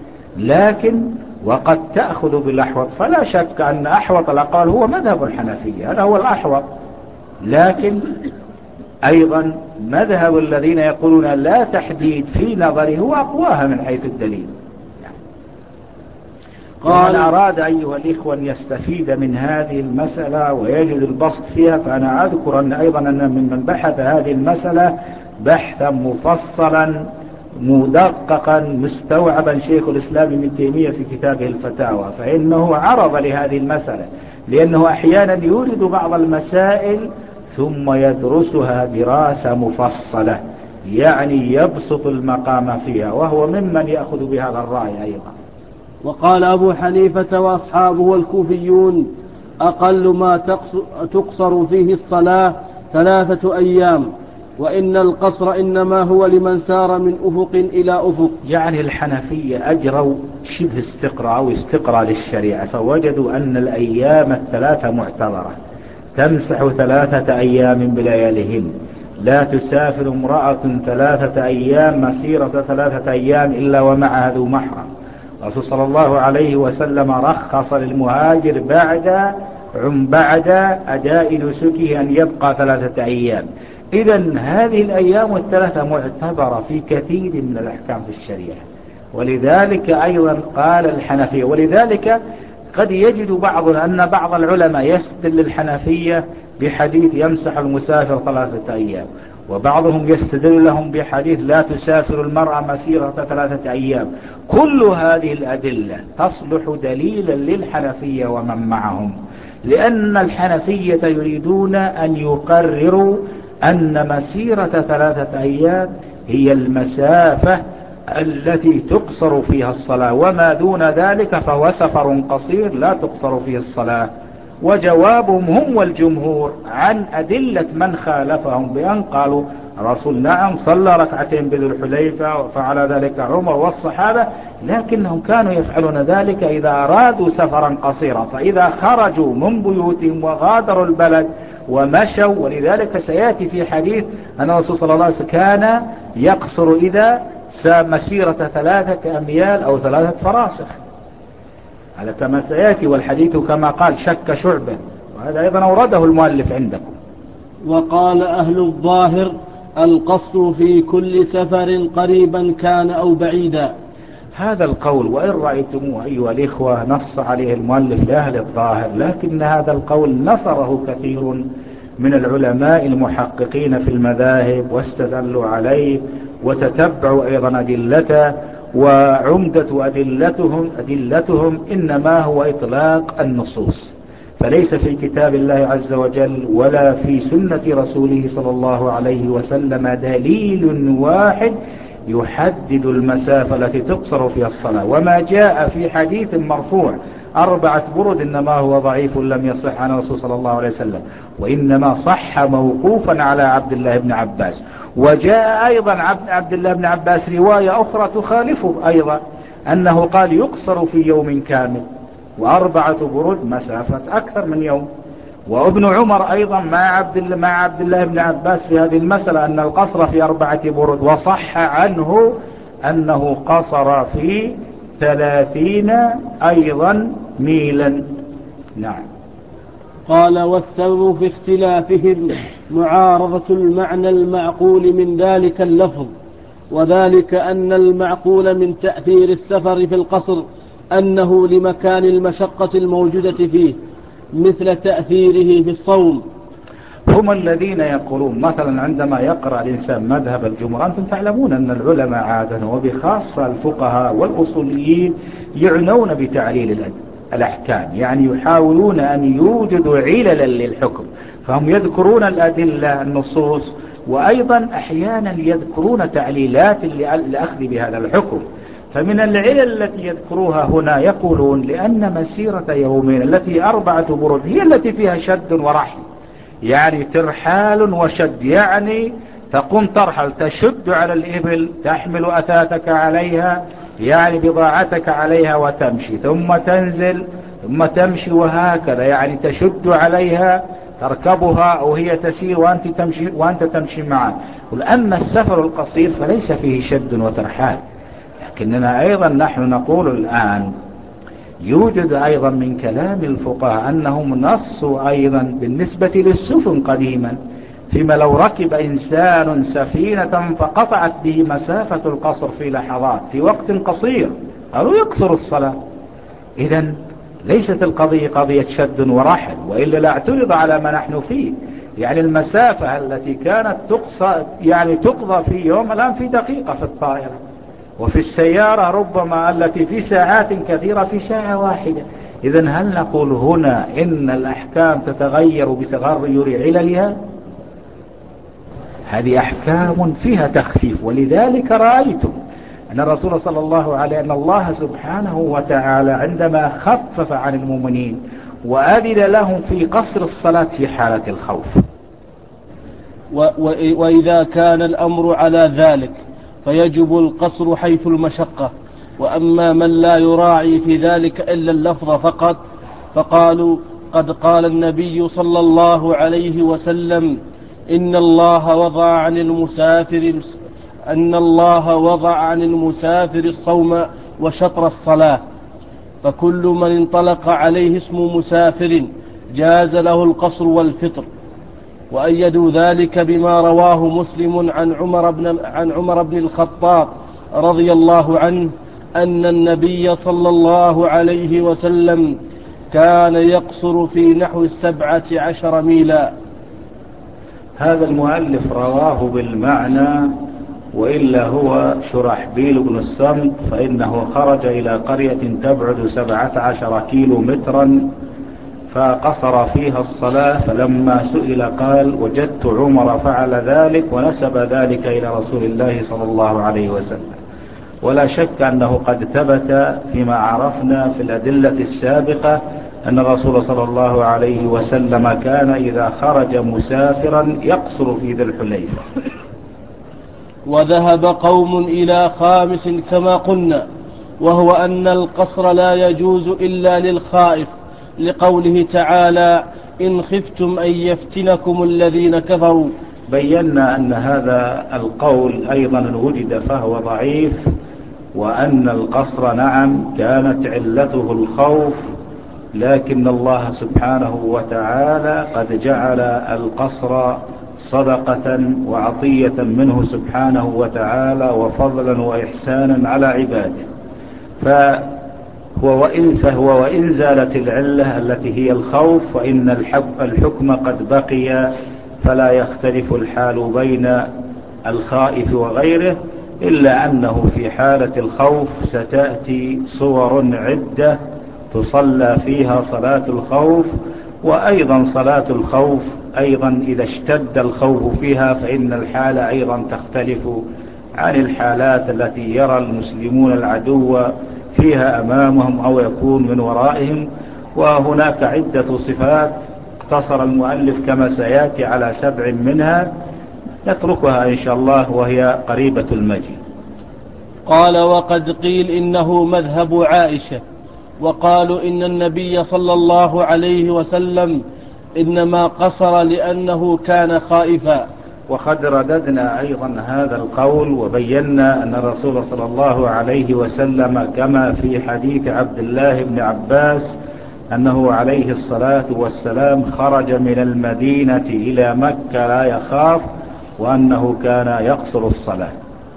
لكن وقد تأخذ بالأحوط، فلا شك أن أحوط الأقوال هو مذهب الحنفية، هذا هو الأحوط. لكن أيضا مذهب الذين يقولون لا تحديد في نظره هو أقواها من حيث الدليل. ومن أراد أيها الإخوة أن يستفيد من هذه المسألة ويجد البسط فيها، فأنا أذكر أن أيضا أن من بحث هذه المسألة بحثا مفصلا مدققا مستوعبا شيخ الإسلام ابن تيمية في كتابه الفتاوى، فإنه عرض لهذه المسألة، لأنه أحيانا يورد بعض المسائل ثم يدرسها دراسة مفصلة، يعني يبسط المقام فيها، وهو ممن يأخذ بهذا الرأي أيضا. وقال أبو حنيفة وأصحابه والكوفيون أقل ما تقصر فيه الصلاة 3 أيام، وإن القصر إنما هو لمن سار من أفق إلى أفق. يعني الحنفية أجروا شبه استقراء أو استقراء للشريعة، فوجدوا أن الأيام 3 معتبرة، تمسح 3 أيام بلياليهن، لا تسافر امرأة 3 أيام مسيرة 3 أيام إلا ومعها ذو محرم. الرسول صلى الله عليه وسلم رخص للمهاجر بعد أداء نسكه أن يبقى 3 أيام. إذن هذه الأيام 3 معتبرة في كثير من الأحكام في الشريعة، ولذلك أيضا قال الحنفية. ولذلك قد يجد أن بعض العلماء يستدل الحنفية بحديث يمسح المسافر 3 أيام، وبعضهم يستدل لهم بحديث لا تسافر المرأة مسيرة 3 أيام. كل هذه الأدلة تصلح دليلا للحنفية ومن معهم، لأن الحنفية يريدون أن يقرروا أن مسيرة 3 أيام هي المسافة التي تقصر فيها الصلاة، وما دون ذلك فهو سفر قصير لا تقصر فيه الصلاة. وجوابهم هم والجمهور عن أدلة من خالفهم بأن قالوا الرسول نعم صلى 2 بذو الحليفة وفعل ذلك عمر والصحابة، لكنهم كانوا يفعلون ذلك إذا أرادوا سفرا قصيرا، فإذا خرجوا من بيوتهم وغادروا البلد ومشوا. ولذلك سيأتي في حديث أن الرسول صلى الله عليه وسلم كان يقصر إذا مسيرة 3 أميال أو 3 فراسخ، هذا كما سيأتي، والحديث كما قال شك شعبة، وهذا أيضا أورده المؤلف عندكم. وقال أهل الظاهر القصد في كل سفر قريبا كان أو بعيدا، هذا القول وإن رأيتموه أيها الإخوة نص عليه المؤلف لأهل الظاهر، لكن هذا القول نصره كثير من العلماء المحققين في المذاهب واستدلوا عليه وتتبعوا أيضا أدلته، وعمدة أدلتهم إنما هو إطلاق النصوص، فليس في كتاب الله عز وجل ولا في سنة رسوله صلى الله عليه وسلم دليل واحد يحدد المسافة التي تقصر فيها الصلاة. وما جاء في حديث مرفوع 4 برد إنما هو ضعيف لم يصح عن الرسول صلى الله عليه وسلم، وإنما صح موقوفا على عبد الله بن عباس. وجاء أيضا عبد الله بن عباس رواية أخرى تخالفه أيضا أنه قال يقصر في يوم كامل، و4 برد مسافة أكثر من يوم. وابن عمر أيضا مع عبد الله بن عباس في هذه المسألة أن القصر في 4 برد، وصح عنه أنه قصر في 30 أيضا ميلا. نعم. قال والسبب في اختلافهم معارضة المعنى المعقول من ذلك اللفظ، وذلك أن المعقول من تأثير السفر في القصر أنه لمكان المشقة الموجودة فيه مثل تأثيره في الصوم. هم الذين يقولون مثلا عندما يقرأ الإنسان مذهب الجمهور، أنتم تعلمون أن العلماء عادة وبخاصة الفقهاء والأصوليين يعنون بتعليل الأحكام، يعني يحاولون أن يوجدوا عللا للحكم، فهم يذكرون الأدلة النصوص، وأيضا أحيانا يذكرون تعليلات لأخذ بهذا الحكم. فمن العلل التي يذكروها هنا يقولون لأن مسيرة يومين التي 4 برد هي التي فيها شد ورحل، يعني ترحال وشد، يعني تقوم ترحل تشد على الإبل، تحمل أثاثك عليها يعني بضاعتك عليها وتمشي، ثم تنزل ثم تمشي، وهكذا يعني تشد عليها تركبها أو هي تسير وأنت تمشي معها. ولأن السفر القصير فليس فيه شد وترحال. لكننا أيضا نحن نقول الآن يوجد أيضا من كلام الفقهاء أنهم نصوا أيضا بالنسبة للسفن قديما، فيما لو ركب إنسان سفينة فقطعت به مسافة القصر في لحظات في وقت قصير قالوا يقصر الصلاة. إذن ليست القضية قضية شد ورحل، وإلا لا اعترض على ما نحن فيه. يعني المسافة التي كانت تقضى في يوم الآن في دقيقة في الطائرة، وفي السيارة ربما التي في ساعات كثيرة في ساعة واحدة. إذن هل نقول هنا إن الأحكام تتغير بتغير عللها؟ هذه أحكام فيها تخفيف، ولذلك رأيتم أن الرسول صلى الله عليه أن الله سبحانه وتعالى عندما خفف عن المؤمنين وأذن لهم في قصر الصلاة في حالة الخوف. وإذا كان الأمر على ذلك فيجب القصر حيث المشقة. وأما من لا يراعي في ذلك إلا اللفظ فقط فقالوا قد قال النبي صلى الله عليه وسلم إن الله وضع عن المسافر الصوم وشطر الصلاة، فكل من انطلق عليه اسم مسافر جاز له القصر والفطر. وأيدوا ذلك بما رواه مسلم عن عمر بن الخطاب رضي الله عنه أن النبي صلى الله عليه وسلم كان يقصر في نحو 17 ميلا. هذا المؤلف رواه بالمعنى، وإلا هو شرحبيل بن الصمت، فإنه خرج إلى قرية تبعد 17 كيلو مترا فقصر فيها الصلاة، فلما سئل قال وجدت عمر فعل ذلك، ونسب ذلك إلى رسول الله صلى الله عليه وسلم. ولا شك أنه قد ثبت فيما عرفنا في الأدلة السابقة أن الرسول صلى الله عليه وسلم كان إذا خرج مسافرا يقصر في ذي الحليفة. وذهب قوم إلى 5 كما قلنا، وهو أن القصر لا يجوز إلا للخائف، لقوله تعالى إن خفتم أن يفتنكم الذين كفروا. بينا أن هذا القول أيضا وجد فهو ضعيف، وأن القصر نعم كانت علته الخوف، لكن الله سبحانه وتعالى قد جعل القصر صدقة وعطية منه سبحانه وتعالى وفضلا وإحسانا على عباده. فهو وإن زالت العلة التي هي الخوف فإن الحكم قد بقي، فلا يختلف الحال بين الخائف وغيره، إلا أنه في حالة الخوف ستأتي صور عدة تصلى فيها صلاة الخوف. وأيضا صلاة الخوف أيضا إذا اشتد الخوف فيها فإن الحال أيضا تختلف عن الحالات التي يرى المسلمون العدو فيها أمامهم أو يكون من ورائهم. وهناك عدة صفات اقتصر المؤلف كما سيأتي على 7 منها، نتركها إن شاء الله وهي قريبة المجيء. قال: وقد قيل إنه مذهب عائشة، وقالوا إن النبي صلى الله عليه وسلم إنما قصر لأنه كان خائفا. وقد رددنا أيضا هذا القول وبينا أن الرسول صلى الله عليه وسلم كما في حديث عبد الله بن عباس أنه عليه الصلاة والسلام خرج من المدينة إلى مكة لا يخاف، وأنه كان يقصر الصلاة.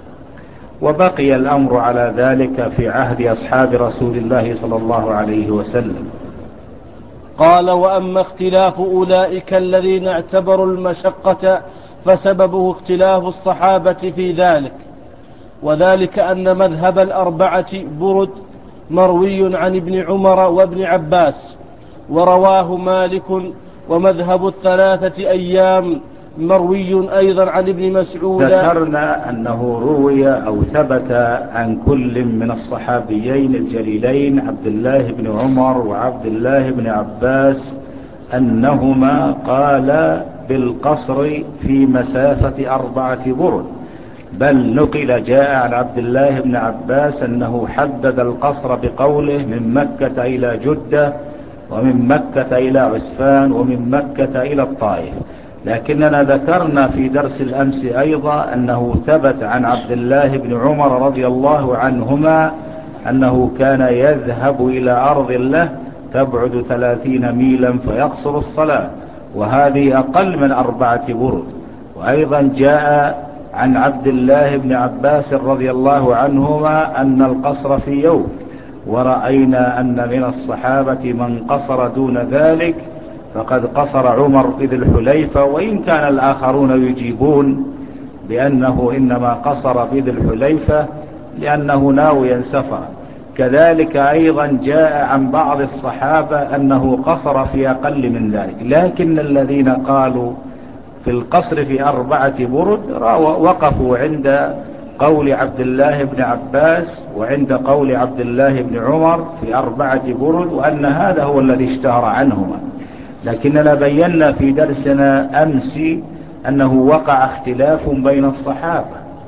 وبقي الأمر على ذلك في عهد أصحاب رسول الله صلى الله عليه وسلم. قال: وأما اختلاف أولئك الذين اعتبروا المشقة فسببه اختلاف الصحابة في ذلك، وذلك أن مذهب الأربعة برد مروي عن ابن عمر وابن عباس، ورواه مالك، ومذهب 3 أيام مروي أيضا عن ابن مسعود. ذكرنا أنه روي أو ثبت عن كل من الصحابيين الجليلين عبد الله بن عمر وعبد الله بن عباس أنهما قالا بالقصر في مسافة 4 برد، بل نقل جاء عن عبد الله بن عباس أنه حدد القصر بقوله من مكة إلى جدة، ومن مكة إلى عسفان، ومن مكة إلى الطائف. لكننا ذكرنا في درس الأمس أيضا أنه ثبت عن عبد الله بن عمر رضي الله عنهما أنه كان يذهب إلى أرض له تبعد 30 ميلا فيقصر الصلاة، وهذه أقل من 4 برد. وأيضا جاء عن عبد الله بن عباس رضي الله عنهما أن القصر في يوم، ورأينا أن من الصحابة من قصر دون ذلك، فقد قصر عمر في ذي الحليفة، وإن كان الآخرون يجيبون بأنه إنما قصر في ذي الحليفة لأنه ناويا سفر. كذلك أيضا جاء عن بعض الصحابة أنه قصر في أقل من ذلك، لكن الذين قالوا في القصر في 4 برد وقفوا عند قول عبد الله بن عباس وعند قول عبد الله بن عمر في 4 برد، وأن هذا هو الذي اشتهر عنهما. لكننا بينا في درسنا أمس أنه وقع اختلاف بين الصحابة،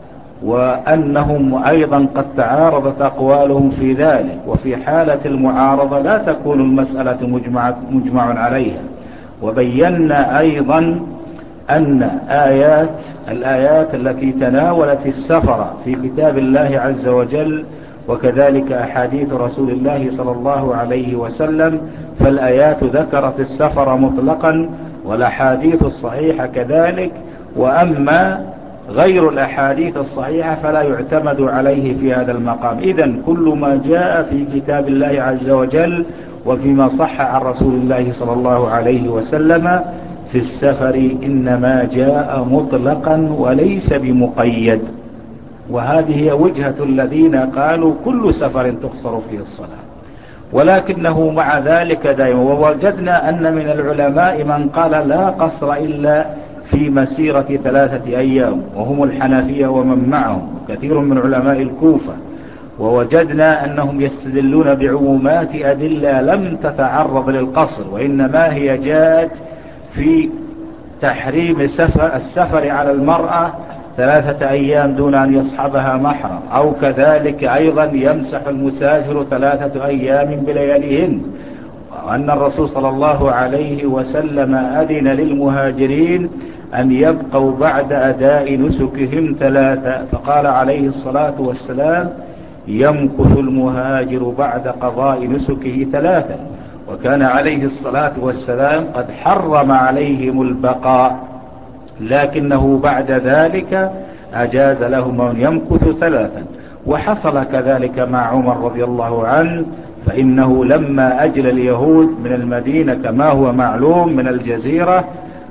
وأنهم أيضا قد تعارضت أقوالهم في ذلك، وفي حالة المعارضة لا تكون المسألة مجمع عليها. وبينا أيضا أن الآيات التي تناولت السفر في كتاب الله عز وجل، وكذلك أحاديث رسول الله صلى الله عليه وسلم، فالآيات ذكرت السفر مطلقا والأحاديث الصحيحة كذلك، وأما غير الأحاديث الصحيحة فلا يعتمد عليه في هذا المقام. إذن كل ما جاء في كتاب الله عز وجل وفيما صح عن رسول الله صلى الله عليه وسلم في السفر إنما جاء مطلقا وليس بمقيد. وهذه هي وجهة الذين قالوا كل سفر تقصر فيه الصلاة. ولكنه مع ذلك دائما، ووجدنا أن من العلماء من قال لا قصر إلا في مسيرة 3 أيام، وهم الحنفية ومن معهم كثير من علماء الكوفة. ووجدنا أنهم يستدلون بعمومات أدلة لم تتعرض للقصر، وإنما هي جاءت في تحريم السفر على المرأة 3 أيام دون أن يصحبها محرم، أو كذلك أيضا يمسح المسافر 3 أيام بلياليهن، وأن الرسول صلى الله عليه وسلم أذن للمهاجرين أن يبقوا بعد أداء نسكهم 3، فقال عليه الصلاة والسلام يمكث المهاجر بعد قضاء نسكه 3، وكان عليه الصلاة والسلام قد حرم عليهم البقاء، لكنه بعد ذلك أجاز لهم أن يمكثوا 3. وحصل كذلك مع عمر رضي الله عنه، فإنه لما أجل اليهود من المدينة كما هو معلوم من الجزيرة،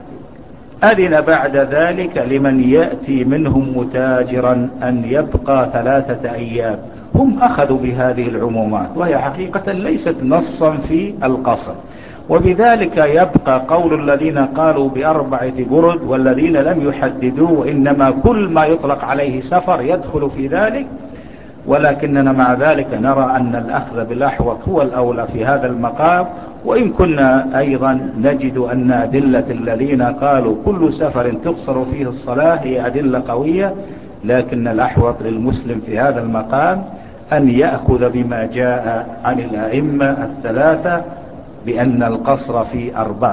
أذن بعد ذلك لمن يأتي منهم متاجرا أن يبقى 3 أيام. هم أخذوا بهذه العمومات، وهي حقيقة ليست نصا في القصر، وبذلك يبقى قول الذين قالوا ب4 برد والذين لم يحددوا، وإنما كل ما يطلق عليه سفر يدخل في ذلك. ولكننا مع ذلك نرى أن الأخذ بالأحوط هو الأولى في هذا المقام، وإن كنا أيضا نجد أن أدلة الذين قالوا كل سفر تقصر فيه الصلاة هي أدلة قوية، لكن الأحوط للمسلم في هذا المقام أن يأخذ بما جاء عن الأئمة 3 بأن القصر في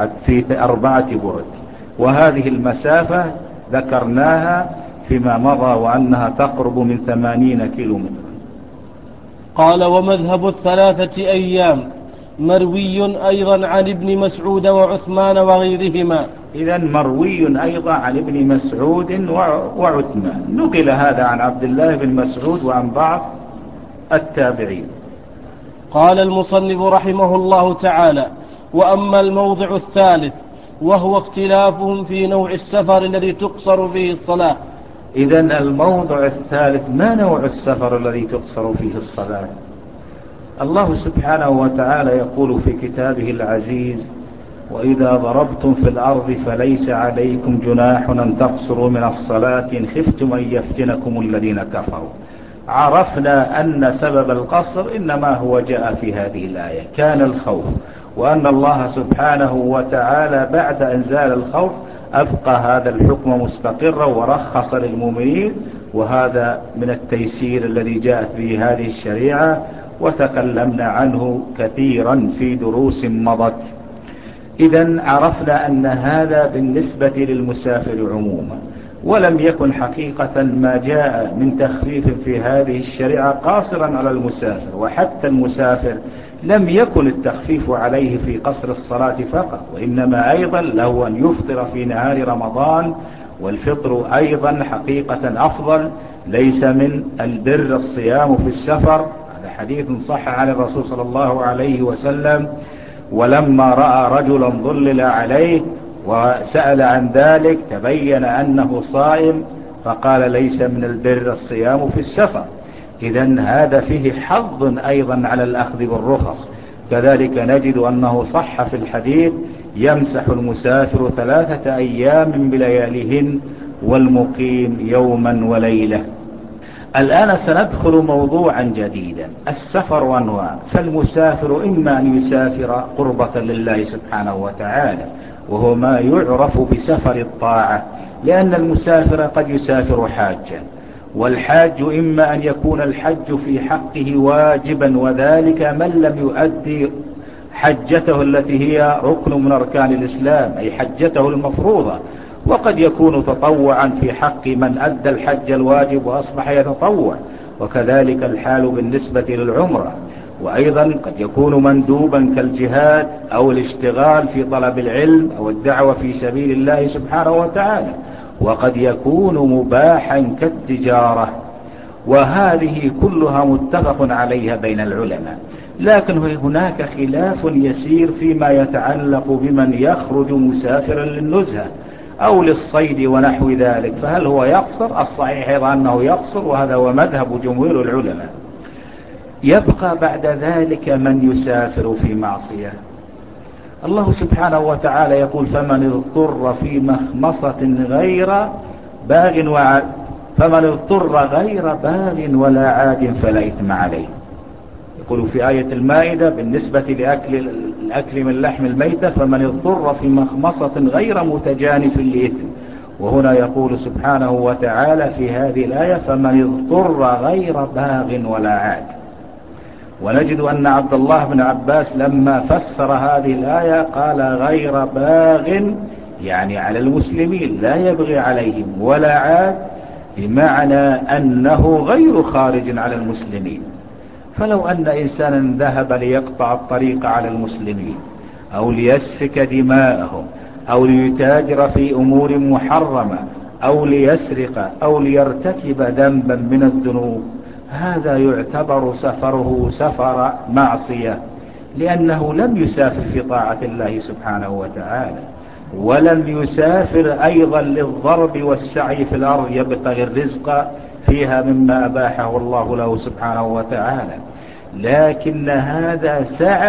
4 برد. وهذه المسافة ذكرناها فيما مضى وأنها تقرب من 80 كيلومتر. قال: ومذهب 3 أيام مروي أيضا عن ابن مسعود وعثمان وغيرهما. إذن مروي أيضا عن ابن مسعود وعثمان، نقل هذا عن عبد الله بن مسعود وعن بعض التابعين. قال المصنف رحمه الله تعالى: وأما الموضع الثالث وهو اختلافهم في نوع السفر الذي تقصر فيه الصلاة. إذن الموضع الثالث ما نوع السفر الذي تقصر فيه الصلاة؟ الله سبحانه وتعالى يقول في كتابه العزيز: وإذا ضربتم في الأرض فليس عليكم جناح أن تقصروا من الصلاة إن خفتم أن يفتنكم الذين كفروا. عرفنا أن سبب القصر إنما هو جاء في هذه الآية، كان الخوف، وأن الله سبحانه وتعالى بعد إنزال الخوف أبقى هذا الحكم مستقرا ورخص للمؤمنين، وهذا من التيسير الذي جاءت به هذه الشريعة، وتكلمنا عنه كثيرا في دروس مضت. إذن عرفنا أن هذا بالنسبة للمسافر عموما، ولم يكن حقيقة ما جاء من تخفيف في هذه الشريعة قاصرا على المسافر، وحتى المسافر لم يكن التخفيف عليه في قصر الصلاة فقط، وإنما أيضا له أن يفطر في نهار رمضان، والفطر أيضا حقيقة أفضل. ليس من البر الصيام في السفر، هذا حديث صح عن الرسول صلى الله عليه وسلم: ولما رأى رجلا ظلل عليه وسأل عن ذلك تبين أنه صائم، فقال: ليس من البر الصيام في السفر. إذن هذا فيه حظ أيضا على الأخذ بالرخص. كذلك نجد أنه صح في الحديث: يمسح المسافر 3 أيام بلياليهن والمقيم يوما وليلة. الآن سندخل موضوعا جديدا: السفر أنواع. فالمسافر إما أن يسافر قربة لله سبحانه وتعالى، وهو ما يعرف بسفر الطاعة، لأن المسافر قد يسافر حاجا، والحاج إما أن يكون الحج في حقه واجبا، وذلك من لم يؤدي حجته التي هي ركن من أركان الإسلام، أي حجته المفروضة، وقد يكون تطوعا في حق من أدى الحج الواجب وأصبح يتطوع، وكذلك الحال بالنسبة للعمرة. وأيضا قد يكون مندوبا كالجهاد أو الاشتغال في طلب العلم أو الدعوة في سبيل الله سبحانه وتعالى، وقد يكون مباحا كالتجارة، وهذه كلها متفق عليها بين العلماء. لكن هناك خلاف يسير فيما يتعلق بمن يخرج مسافرا للنزهة أو للصيد ونحو ذلك، فهل هو يقصر؟ الصحيح أيضا أنه يقصر، وهذا هو مذهب جمهور العلماء. يبقى بعد ذلك من يسافر في معصية. الله سبحانه وتعالى يقول: فمن اضطر في مخمصة غير باغ وعاد، فمن اضطر غير باغ ولا عاد فلا إثم عليه. يقول في آية المائدة بالنسبة لأكل من لحم الميتة: فمن اضطر في مخمصة غير متجانف لإثم. وهنا يقول سبحانه وتعالى في هذه الآية: فمن اضطر غير باغ ولا عاد. ونجد أن عبد الله بن عباس لما فسر هذه الآية قال: غير باغ يعني على المسلمين لا يبغي عليهم، ولا عاد بمعنى أنه غير خارج على المسلمين. فلو أن إنسانا ذهب ليقطع الطريق على المسلمين أو ليسفك دماءهم أو ليتاجر في أمور محرمة أو ليسرق أو ليرتكب ذنبا من الذنوب، هذا يعتبر سفره سفر معصية، لأنه لم يسافر في طاعة الله سبحانه وتعالى، ولم يسافر أيضا للضرب والسعي في الأرض يبتغي الرزق فيها مما أباحه الله له سبحانه وتعالى، لكن هذا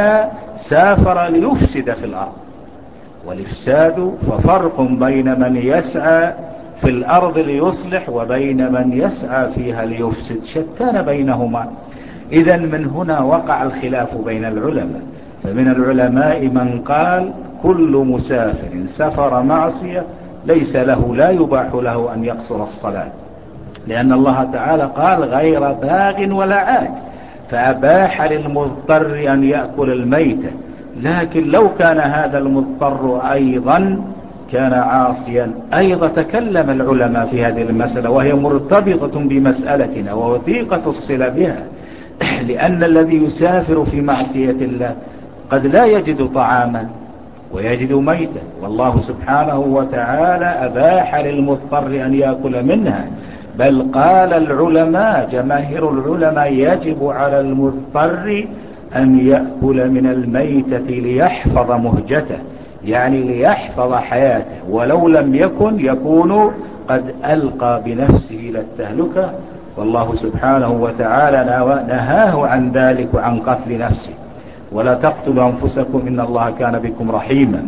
سافر ليفسد في الأرض. والإفساد ففرق بين من يسعى في الأرض ليصلح وبين من يسعى فيها ليفسد، شتان بينهما. إذن من هنا وقع الخلاف بين العلماء، فمن العلماء من قال كل مسافر سفر معصية ليس له، لا يباح له أن يقصر الصلاة، لأن الله تعالى قال غير باغ ولا عاد، فأباح للمضطر أن يأكل الميتة. لكن لو كان هذا المضطر أيضا كان عاصيا أيضا تكلم العلماء في هذه المسألة، وهي مرتبطة بمسألتنا ووثيقة الصلة بها. لأن الذي يسافر في معصية الله قد لا يجد طعاما ويجد ميتا، والله سبحانه وتعالى أباح للمضطر أن يأكل منها، بل قال العلماء جماهير العلماء يجب على المضطر أن يأكل من الميتة ليحفظ مهجته، يعني ليحفظ حياته، ولو لم يكون قد ألقى بنفسه إلى التهلكة، والله سبحانه وتعالى نهاه عن ذلك وعن قتل نفسه، ولا تقتلوا أنفسكم إن الله كان بكم رحيما.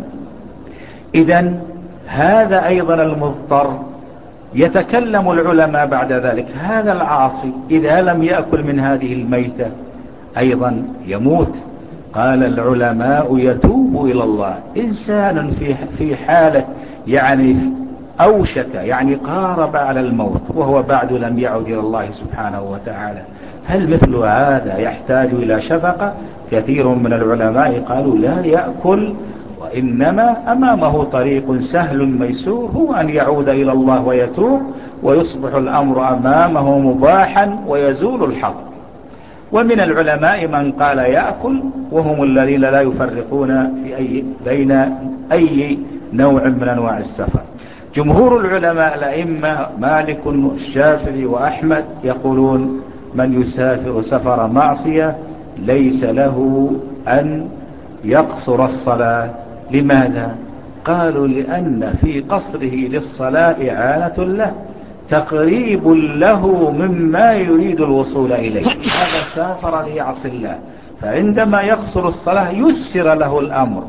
إذن هذا أيضا المضطر. يتكلم العلماء بعد ذلك هذا العاصي إذا لم يأكل من هذه الميتة أيضا يموت. قال العلماء يتوب إلى الله. إنسان في حالة يعني أوشك، يعني قارب على الموت وهو بعد لم يعد إلى الله سبحانه وتعالى، هل مثل هذا يحتاج إلى شفقة؟ كثير من العلماء قالوا لا يأكل، وإنما أمامه طريق سهل ميسور، هو أن يعود إلى الله ويتوب، ويصبح الأمر أمامه مباحا ويزول الحظر. ومن العلماء من قال يأكل، وهم الذين لا يفرقون بين أي نوع من أنواع السفر. جمهور العلماء الأئمة مالك والشافعي وأحمد يقولون من يسافر سفر معصية ليس له أن يقصر الصلاة. لماذا؟ قالوا لأن في قصره للصلاة إعانة له، تقريب له مما يريد الوصول إليه. هذا سافر ليعصي الله، فعندما يقصر الصلاة يسر له الأمر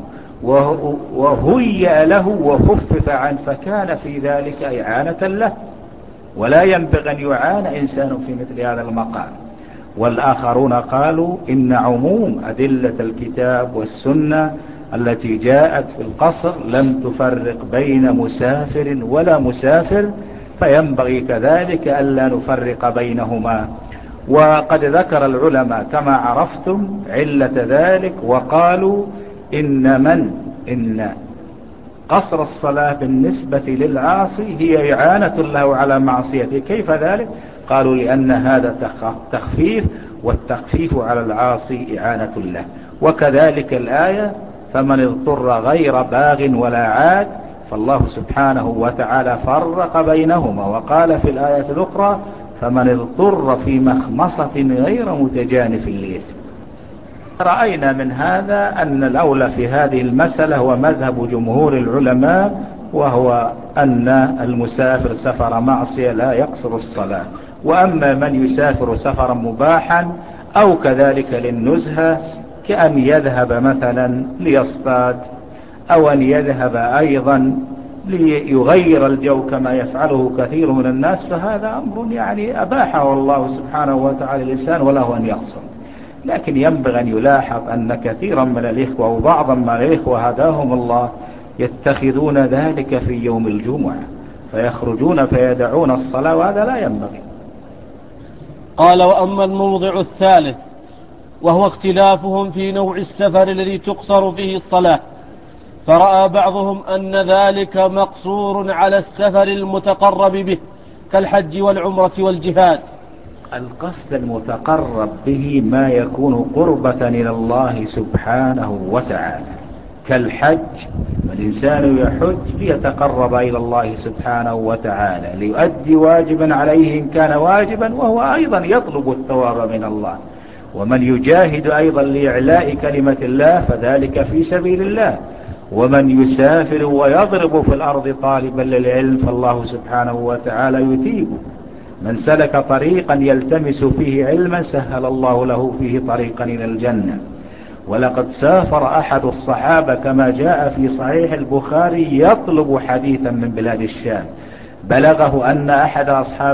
وهيأ له وخفف عنه، فكان في ذلك إعانة له، ولا ينبغي أن يعان إنسان في مثل هذا المقام. والآخرون قالوا إن عموم أدلة الكتاب والسنة التي جاءت في القصر لم تفرق بين مسافر ولا مسافر، فينبغي كذلك ألا نفرق بينهما. وقد ذكر العلماء كما عرفتم علة ذلك، وقالوا إن قصر الصلاة بالنسبة للعاصي هي إعانة له على معصيته. كيف ذلك؟ قالوا لأن هذا تخفيف، والتخفيف على العاصي إعانة له. وكذلك الآية فمن اضطر غير باغ ولا عاد، فالله سبحانه وتعالى فرق بينهما، وقال في الآية الأخرى فمن اضطر في مخمصة غير متجانف لإثم. رأينا من هذا أن الأولى في هذه المسألة هو مذهب جمهور العلماء، وهو أن المسافر سفر معصية لا يقصر الصلاة. وأما من يسافر سفرا مباحا أو كذلك للنزهة، كأن يذهب مثلا ليصطاد، أو أن يذهب أيضا ليغير الجو كما يفعله كثير من الناس، فهذا أمر يعني أباحه الله سبحانه وتعالى الإنسان وله أن يقصر. لكن ينبغي أن يلاحظ أن كثيرا من الإخوة وبعضا من الإخوة هداهم الله يتخذون ذلك في يوم الجمعة، فيخرجون فيدعون الصلاة، وهذا لا ينبغي. قال وأما الموضع الثالث وهو اختلافهم في نوع السفر الذي تقصر فيه الصلاة، فرأى بعضهم أن ذلك مقصور على السفر المتقرب به كالحج والعمرة والجهاد. القصد المتقرب به ما يكون قربة إلى الله سبحانه وتعالى، كالحج، فالإنسان يحج ليتقرب إلى الله سبحانه وتعالى، ليؤدي واجبا عليه إن كان واجبا، وهو أيضا يطلب الثواب من الله. ومن يجاهد أيضا لإعلاء كلمة الله فذلك في سبيل الله. ومن يسافر ويضرب في الأرض طالبا للعلم فالله سبحانه وتعالى يثيبه. من سلك طريقا يلتمس فيه علما سهل الله له فيه طريقا إلى الجنة. ولقد سافر أحد الصحابة كما جاء في صحيح البخاري يطلب حديثا من بلاد الشام، بلغه أن أحد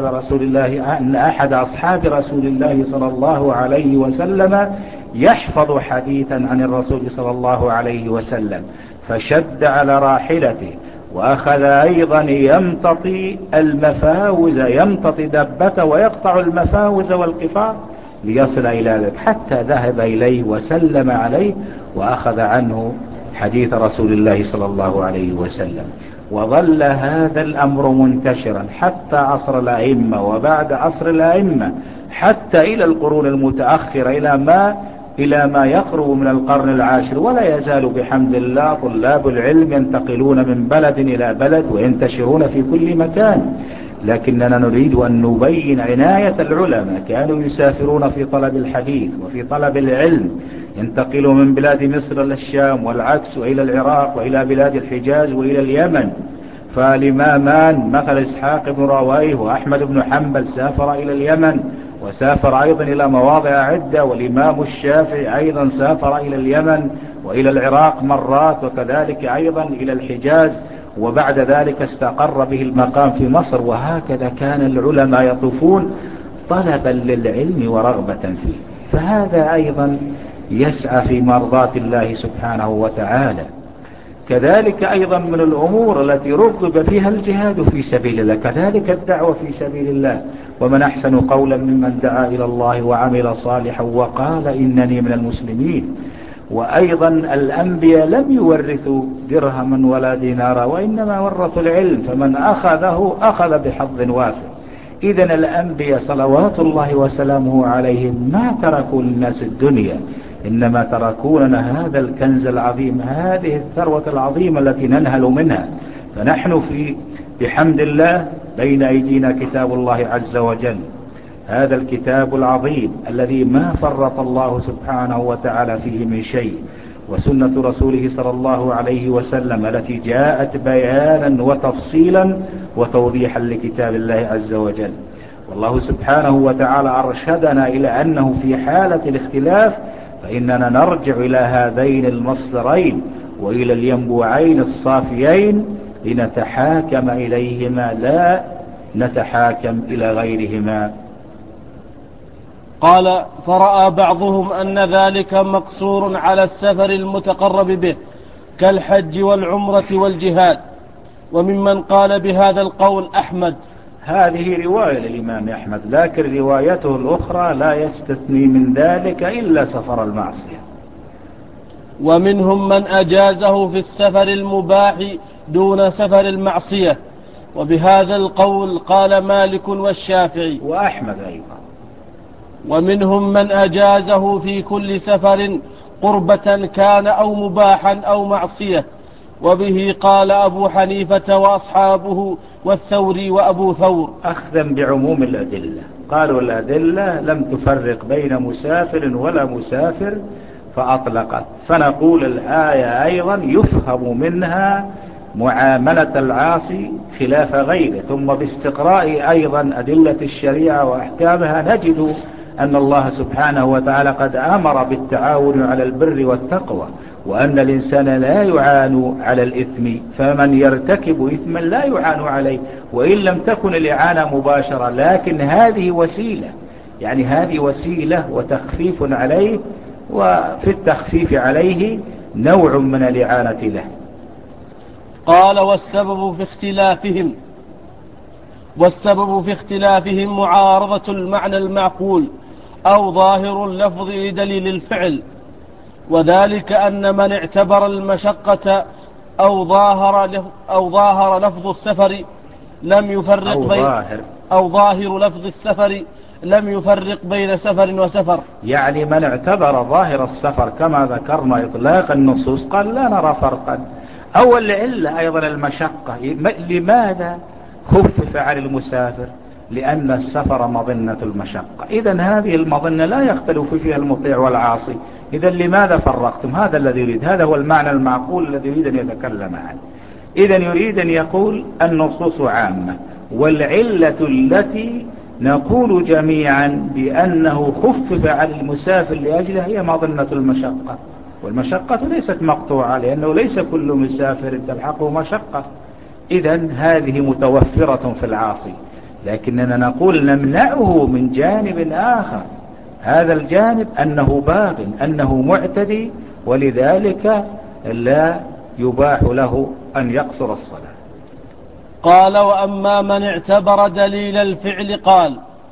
أصحاب رسول الله صلى الله عليه وسلم يحفظ حديثا عن الرسول صلى الله عليه وسلم، فشد على راحلته وأخذ أيضا يمتطي المفاوز، يمتطي دبته ويقطع المفاوز والقفار ليصل إلى ذلك، حتى ذهب إليه وسلم عليه وأخذ عنه حديث رسول الله صلى الله عليه وسلم. وظل هذا الأمر منتشرا حتى عصر الأئمة وبعد عصر الأئمة، حتى إلى القرون المتأخرة، إلى ما يقرب من القرن العاشر. ولا يزال بحمد الله طلاب العلم ينتقلون من بلد إلى بلد وينتشرون في كل مكان. لكننا نريد أن نبين عناية العلماء، كانوا يسافرون في طلب الحديث وفي طلب العلم، ينتقلوا من بلاد مصر إلى الشام والعكس، وإلى العراق وإلى بلاد الحجاز وإلى اليمن. فالإمامان مثل إسحاق بن راويه وأحمد بن حنبل سافر إلى اليمن، وسافر أيضا إلى مواضع عدة، والإمام الشافعي أيضا سافر إلى اليمن وإلى العراق مرات، وكذلك أيضا إلى الحجاز، وبعد ذلك استقر به المقام في مصر. وهكذا كان العلماء يطوفون طلبا للعلم ورغبة فيه. فهذا أيضا يسعى في مرضاة الله سبحانه وتعالى. كذلك أيضا من الأمور التي رغب فيها الجهاد في سبيل الله، كذلك الدعوة في سبيل الله. ومن أحسن قولا ممن دعا إلى الله وعمل صالحا وقال إنني من المسلمين. وأيضا الأنبياء لم يورثوا درهما ولا دينارا، وإنما ورثوا العلم، فمن أخذه أخذ بحظ وافر. إذن الأنبياء صلوات الله وسلامه عليهم ما تركوا للناس الدنيا، إنما تركوا لنا هذا الكنز العظيم، هذه الثروة العظيمة التي ننهل منها. فنحن بحمد الله بين أيدينا كتاب الله عز وجل، هذا الكتاب العظيم الذي ما فرط الله سبحانه وتعالى فيه من شيء، وسنة رسوله صلى الله عليه وسلم التي جاءت بيانا وتفصيلا وتوضيحا لكتاب الله عز وجل. والله سبحانه وتعالى أرشدنا إلى أنه في حالة الاختلاف فإننا نرجع إلى هذين المصدرين وإلى الينبوعين الصافيين لنتحاكم إليهما، لا نتحاكم إلى غيرهما. قال: فرأى بعضهم أن ذلك مقصور على السفر المتقرب به كالحج والعمرة والجهاد، وممن قال بهذا القول أحمد. هذه رواية للإمام أحمد، لكن روايته الأخرى لا يستثني من ذلك إلا سفر المعصية. ومنهم من أجازه في السفر المباح دون سفر المعصية، وبهذا القول قال مالك والشافعي وأحمد أيضا. ومنهم من أجازه في كل سفر قربة كان أو مباحا أو معصية، وبه قال أبو حنيفة وأصحابه والثوري وأبو ثور، أخذا بعموم الأدلة. قالوا الأدلة لم تفرق بين مسافر ولا مسافر فأطلقت. فنقول الآية أيضا يفهم منها معاملة العاصي خلاف غيره. ثم باستقراء أيضا أدلة الشريعة وأحكامها نجد أن الله سبحانه وتعالى قد أمر بالتعاون على البر والتقوى، وأن الإنسان لا يعان على الإثم، فمن يرتكب إثما لا يعان عليه، وإن لم تكن الإعانة مباشرة، لكن هذه وسيلة، يعني هذه وسيلة وتخفيف عليه، وفي التخفيف عليه نوع من الإعانة له. قال: والسبب في اختلافهم معارضة المعنى المعقول أو ظاهر اللفظ لدليل الفعل، وذلك أن من اعتبر المشقة أو ظاهر لفظ السفر لم يفرق بين أو ظاهر لفظ السفر لم يفرق بين سفر وسفر. يعني من اعتبر ظاهر السفر كما ذكرنا إطلاق النصوص قال لا نرى فرقا. أول علة أيضا المشقة. لماذا خفف عن المسافر؟ لأن السفر مظنة المشقة. إذن هذه المظنة لا يختلف فيها المطيع والعاصي. إذن لماذا فرقتم؟ هذا الذي يريد، هذا هو المعنى المعقول الذي يريد أن يتكلم عنه. إذن يريد أن يقول النصوص عامة، والعلة التي نقول جميعا بأنه خفف عن المسافر لأجلها هي مظنة المشقة، والمشقة ليست مقطوعة، لأنه ليس كل مسافر تلحقه مشقة. إذن هذه متوفرة في العاصي، لكننا نقول نمنعه من جانب آخر. هذا الجانب أنه باغ، أنه معتدي، ولذلك لا يباح له أن يقصر الصلاة. قال: وأما من اعتبر دليل الفعل قال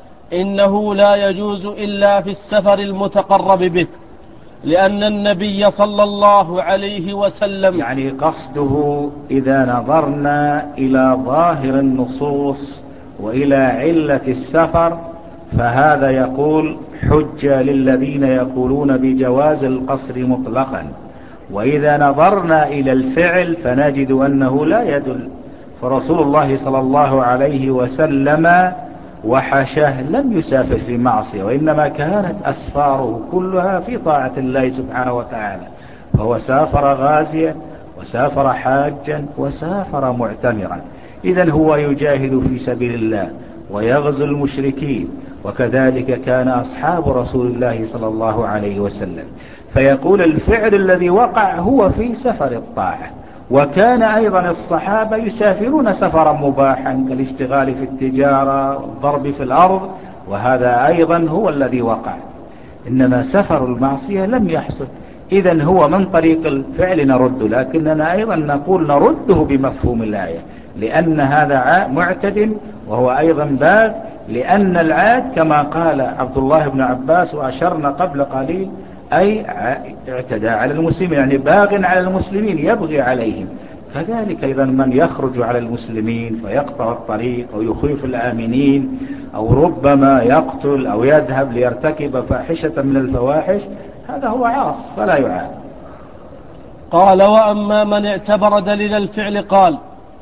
إنه لا يجوز إلا في السفر المتقرب به، لأن النبي صلى الله عليه وسلم، يعني قصده إذا نظرنا إلى ظاهر النصوص وإلى علة السفر فهذا يقول حجة للذين يقولون بجواز القصر مطلقا، وإذا نظرنا إلى الفعل فنجد أنه لا يدل. فرسول الله صلى الله عليه وسلم وحاشاه لم يسافر في معصية، وإنما كانت أسفاره كلها في طاعة الله سبحانه وتعالى. فهو سافر غازيا وسافر حاجا وسافر معتمرا. إذن هو يجاهد في سبيل الله ويغزو المشركين، وكذلك كان أصحاب رسول الله صلى الله عليه وسلم. فيقول الفعل الذي وقع هو في سفر الطاعة. وكان أيضا الصحابة يسافرون سفرا مباحا كالاشتغال في التجارة والضرب في الأرض، وهذا أيضا هو الذي وقع، إنما سفر المعصية لم يحصل. إذن هو من طريق الفعل نرد، لكننا أيضا نقول نرده بمفهوم الآية، لأن هذا معتد وهو أيضا باغ، لأن العاد كما قال عبد الله بن عباس وأشرنا قبل قليل أي اعتدى على المسلمين، يعني باغ على المسلمين يبغي عليهم. كذلك أيضا من يخرج على المسلمين فيقطع الطريق أو يخيف الآمنين أو ربما يقتل أو يذهب ليرتكب فاحشة من الفواحش، هذا هو عاص فلا يعاد. قال: وأما من اعتبر دليل الفعل قال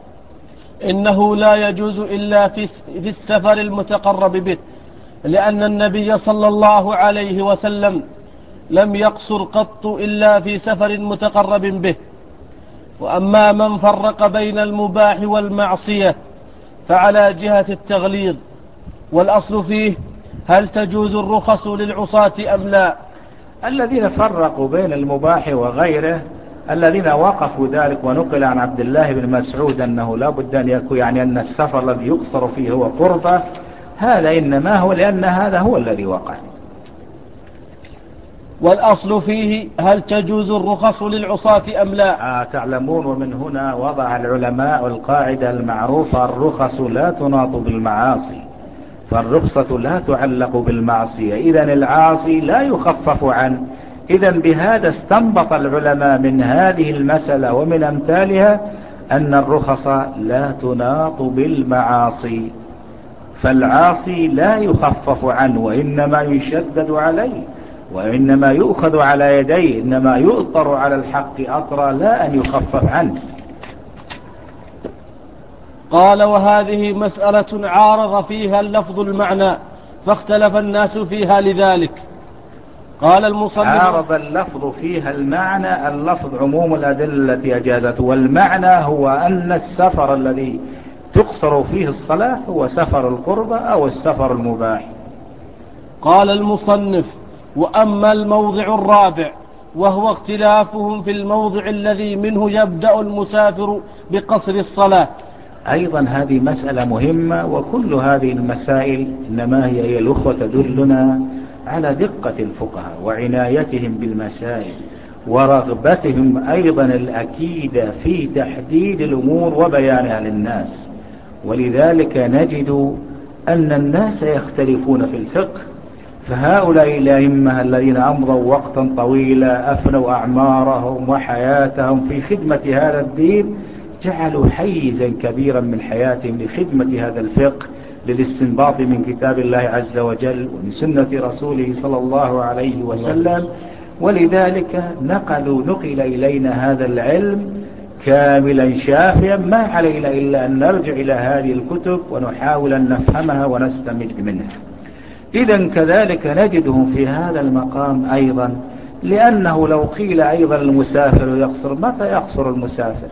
إنه لا يجوز إلا في السفر المتقرب به، لأن النبي صلى الله عليه وسلم لم يقصر قط إلا في سفر متقرب به. وأما من فرق بين المباح والمعصية فعلى جهة التغليظ، والأصل فيه هل تجوز الرخص للعصاة أم لا. الذين فرقوا بين المباح وغيره الذين وقفوا ذلك، ونقل عن عبد الله بن مسعود أنه لا بد أن يكون، يعني أن السفر الذي يقصر فيه هو قربة، هذا إنما هو لأن هذا هو الذي وقع. والأصل فيه هل تجوز الرخص للعصاة أم لا. تعلمون، ومن هنا وضع العلماء القاعدة المعروفة: الرخص لا تناط بالمعاصي، فالرخصة لا تعلق بالمعصية، إذن العاصي لا يخفف عنه. إذن بهذا استنبط العلماء من هذه المسألة ومن أمثالها أن الرخص لا تناط بالمعاصي، فالعاصي لا يخفف عنه وإنما يشدد عليه، وإنما يؤخذ على يديه، إنما يؤطر على الحق أطرا لا أن يخفف عنه. قال: وهذه مسألة عارض فيها اللفظ المعنى فاختلف الناس فيها لذلك. قال المصنف: عارض اللفظ فيها المعنى، اللفظ عموم الأدلة التي أجازته، والمعنى هو أن السفر الذي تقصر فيه الصلاة هو سفر القربة أو السفر المباح. قال المصنف: وأما الموضع الرابع وهو اختلافهم في الموضع الذي منه يبدأ المسافر بقصر الصلاة. أيضا هذه مسألة مهمة، وكل هذه المسائل إنما هي الأخوة تدلنا على دقة الفقهاء وعنايتهم بالمسائل ورغبتهم أيضا الأكيدة في تحديد الأمور وبيانها للناس. ولذلك نجد أن الناس يختلفون في الفقه، فهؤلاء الأئمة الذين أمضوا وقتا طويلا أفنوا أعمارهم وحياتهم في خدمة هذا الدين جعلوا حيزا كبيرا من حياتهم لخدمة هذا الفقه للاستنباط من كتاب الله عز وجل ومن سنة رسوله صلى الله عليه وسلم. ولذلك نقل إلينا هذا العلم كاملا شافيا، ما علينا إلا أن نرجع إلى هذه الكتب ونحاول أن نفهمها ونستمد منها. إذن كذلك نجده في هذا المقام أيضا، لأنه لو قيل أيضا المسافر يقصر، متى يقصر المسافر؟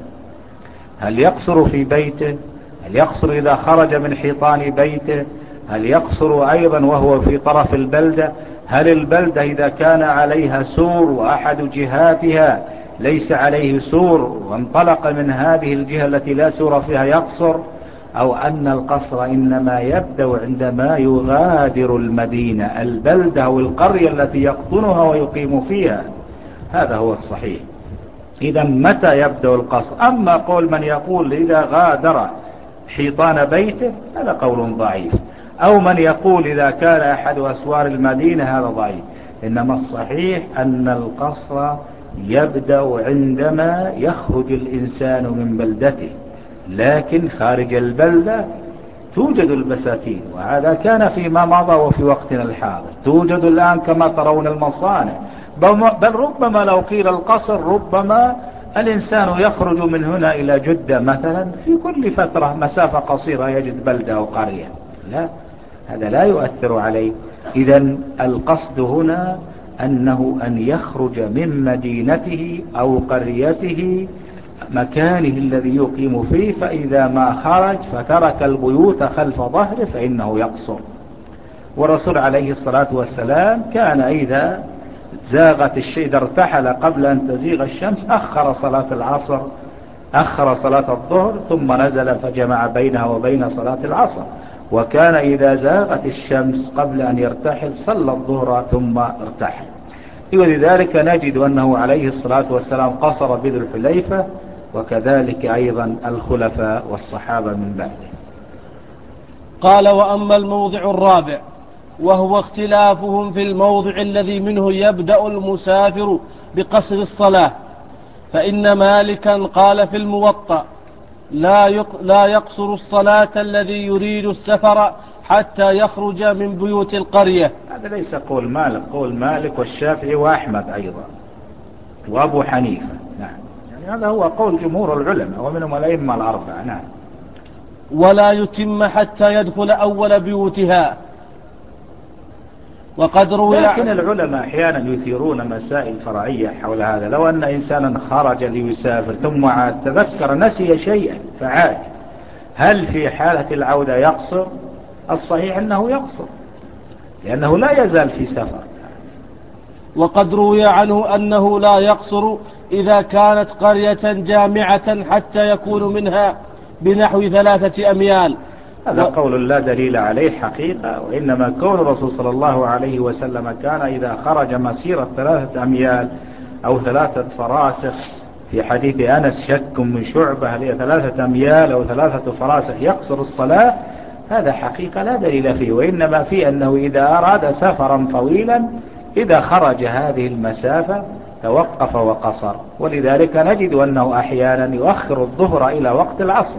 هل يقصر في بيته؟ هل يقصر إذا خرج من حيطان بيته؟ هل يقصر أيضا وهو في طرف البلدة؟ هل البلدة إذا كان عليها سور وأحد جهاتها ليس عليه سور وانطلق من هذه الجهة التي لا سور فيها يقصر؟ أو أن القصر إنما يبدأ عندما يغادر المدينة، البلدة أو القرية التي يقطنها ويقيم فيها؟ هذا هو الصحيح. إذا متى يبدأ القصر؟ أما قول من يقول إذا غادر حيطان بيته، هذا قول ضعيف. أو من يقول إذا كان أحد أسوار المدينة، هذا ضعيف. إنما الصحيح أن القصر يبدأ عندما يخرج الإنسان من بلدته، لكن خارج البلدة توجد البساتين، وهذا كان فيما مضى وفي وقتنا الحاضر، توجد الآن كما ترون المصانع. بل ربما لو قيل القصر، ربما الإنسان يخرج من هنا إلى جدة مثلا في كل فترة مسافة قصيرة يجد بلدة أو قرية. لا، هذا لا يؤثر عليه. إذن القصد هنا أنه أن يخرج من مدينته أو قريته، مكانه الذي يقيم فيه، فإذا ما خرج فترك البيوت خلف ظهره فإنه يقصر. والرسول عليه الصلاة والسلام كان إذا زاغت إذا ارتحل قبل أن تزيغ الشمس أخر صلاة العصر، أخر صلاة الظهر، ثم نزل فجمع بينها وبين صلاة العصر. وكان إذا زاغت الشمس قبل أن يرتحل صلى الظهر ثم ارتحل. ولذلك نجد أنه عليه الصلاة والسلام قصر بذي الحليفة، وكذلك أيضا الخلفاء والصحابة من بعده. قال: وأما الموضع الرابع وهو اختلافهم في الموضع الذي منه يبدأ المسافر بقصر الصلاة، فإن مالكا قال في الموطأ: لا يقصر الصلاة الذي يريد السفر حتى يخرج من بيوت القرية. هذا ليس قول مالك، قول مالك والشافعي وأحمد أيضا وأبو حنيفة. نعم، يعني هذا هو قول جمهور العلماء ومنهم الأئمة الأربعة. نعم. ولا يتم حتى يدخل أول بيوتها. وقد روي، لكن العلماء أحيانا يثيرون مسائل فرعية حول هذا. لو أن إنسانا خرج ليسافر ثم عاد، تذكر نسي شيئا فعاد، هل في حالة العودة يقصر؟ الصحيح أنه يقصر، لأنه لا يزال في سفر. وقد روي عنه أنه لا يقصر إذا كانت قرية جامعة حتى يكون منها بنحو 3 أميال. هذا قول لا دليل عليه حقيقة، وإنما كون الرسول صلى الله عليه وسلم كان إذا خرج مسيرة 3 أميال أو 3 فراسخ، في حديث أنس: شك من شعبة هل هي 3 أميال أو 3 فراسخ يقصر الصلاة، هذا حقيقة لا دليل فيه. وإنما فيه أنه إذا أراد سفرا طويلا، إذا خرج هذه المسافة توقف وقصر. ولذلك نجد أنه أحيانا يؤخر الظهر إلى وقت العصر.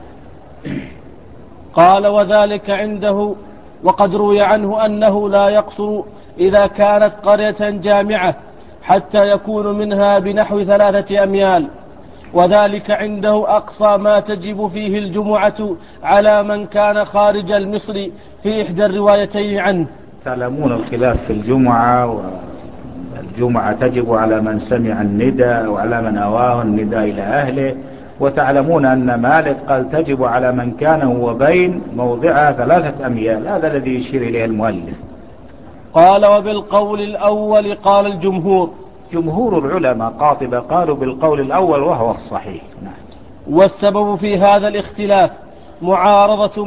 قال: وذلك عنده. وقد روي عنه أنه لا يقصر إذا كانت قرية جامعة حتى يكون منها بنحو 3 أميال، وذلك عنده أقصى ما تجب فيه الجمعة على من كان خارج المصر في إحدى الروايتين عنه. تعلمون الخلاف في الجمعة، والجمعة تجب على من سمع النداء وعلى من أواه النداء إلى أهله. وتعلمون أن مالك قال تجب على من كان هو بين موضعها 3 أميال، هذا الذي يشير إليه المؤلف. قال: وبالقول الأول قال الجمهور. جمهور العلماء قاطبة قالوا بالقول الأول وهو الصحيح. نعم. والسبب في هذا الاختلاف معارضة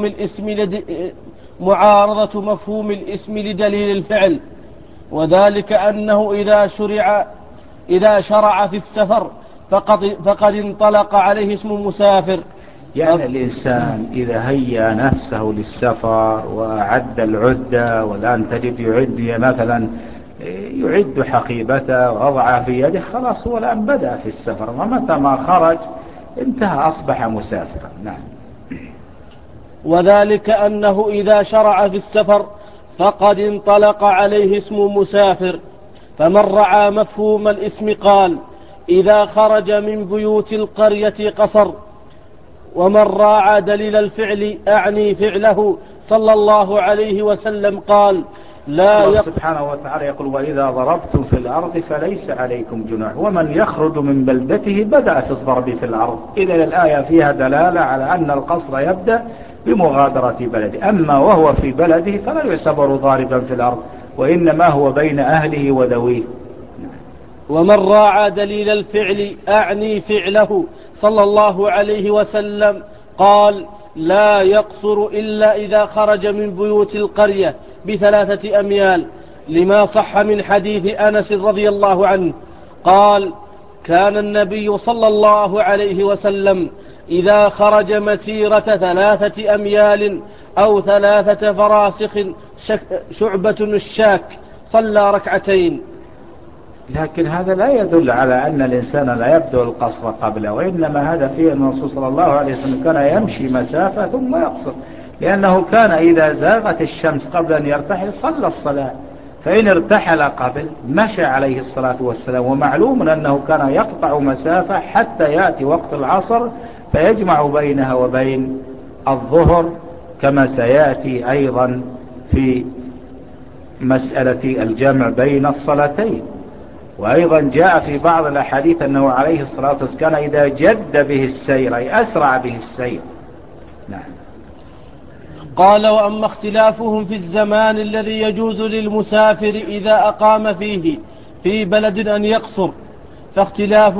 مفهوم الاسم لدليل الفعل، وذلك أنه إذا شرع في السفر فقد انطلق عليه اسم مسافر. يعني الإنسان إذا هيأ نفسه للسفر وأعد العدة، والآن تجد يعد حقيبته ووضعها في يده، خلاص هو الآن بدأ في السفر، ومتى ما خرج انتهى، أصبح مسافرا. نعم. وذلك أنه إذا شرع في السفر فقد انطلق عليه اسم مسافر، فمن رعى مفهوم الاسم قال إذا خرج من بيوت القرية قصر، ومن راعى دليل الفعل أعني فعله صلى الله عليه وسلم قال لا الله سبحانه وتعالى يقول وإذا ضربتم في الأرض فليس عليكم جناح ومن يخرج من بلدته بدأ في الضرب في الأرض. إذا الآية فيها دلالة على أن القصر يبدأ بمغادرة بلده، أما وهو في بلده فلا يعتبر ضاربا في الأرض، وإنما هو بين أهله وذويه. ومن راعى دليل الفعل أعني فعله صلى الله عليه وسلم قال لا يقصر إلا إذا خرج من بيوت القرية ب3 أميال، لما صح من حديث أنس رضي الله عنه قال كان النبي صلى الله عليه وسلم إذا خرج مسيرة 3 أميال أو 3 فراسخ شعبة الشاك صلى ركعتين. لكن هذا لا يدل على أن الإنسان لا يبدأ القصر قبله، وإنما هذا فيه أن الرسول صلى الله عليه وسلم كان يمشي مسافة ثم يقصر، لأنه كان إذا زاغت الشمس قبل أن يرتحل صلى الصلاة، فإن ارتحل قبل مشى عليه الصلاة والسلام. ومعلوم أنه كان يقطع مسافة حتى يأتي وقت العصر فيجمع بينها وبين الظهر، كما سيأتي أيضا في مسألة الجمع بين الصلاتين. وأيضا جاء في بعض الأحاديث أنه عليه الصلاة والسلام كان إذا جد به السير أي أسرع به السير. نعم. قال وأما اختلافهم في الزمان الذي يجوز للمسافر إذا أقام فيه في بلد أن يقصر فاختلاف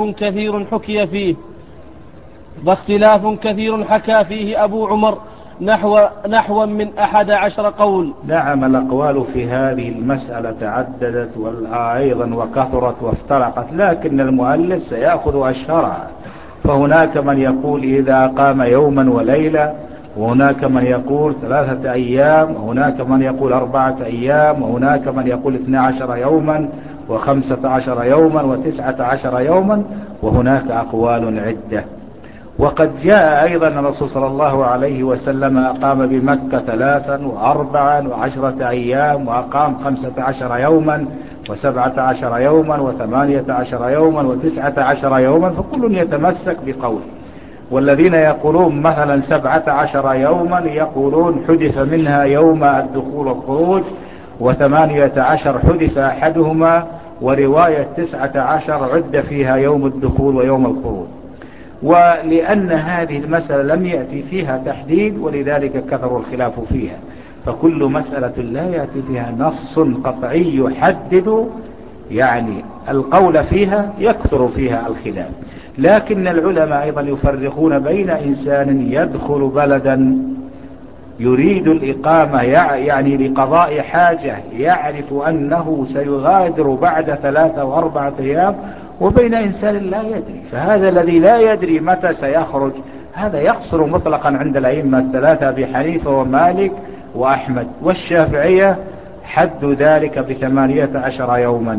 كثير حكى فيه أبو عمر نحو من 11 قول. نعم، الأقوال في هذه المسألة تعددت أيضا وكثرت وافترقت، لكن المؤلف سيأخذ أشهرها. فهناك من يقول إذا قام يوما وليلة، وهناك من يقول 3 أيام، وهناك من يقول 4 أيام، وهناك من يقول 12 يوما و15 يوما و19 يوما، وهناك أقوال عدة. وقد جاء أيضا الرسول صلى الله عليه وسلم أقام بمكة 3 و4 و10 أيام، وأقام 15 يوما و17 يوما و18 يوما و19 يوما، فكل يتمسك بقوله. والذين يقولون مثلا 17 يوما يقولون حذف منها يوم الدخول والخروج، و18 حذف أحدهما، ورواية 19 عد فيها يوم الدخول ويوم الخروج. ولأن هذه المسألة لم يأتي فيها تحديد ولذلك كثر الخلاف فيها، فكل مسألة لا يأتي فيها نص قطعي يحدد يعني القول فيها يكثر فيها الخلاف. لكن العلماء أيضا يفرقون بين إنسان يدخل بلدا يريد الإقامة يعني لقضاء حاجة يعرف أنه سيغادر بعد 3 و4 أيام، وبين إنسان لا يدري. فهذا الذي لا يدري متى سيخرج هذا يقصر مطلقا عند الأئمة الثلاثة أبي حنيفة ومالك وأحمد، والشافعية حد ذلك ب18 يوما.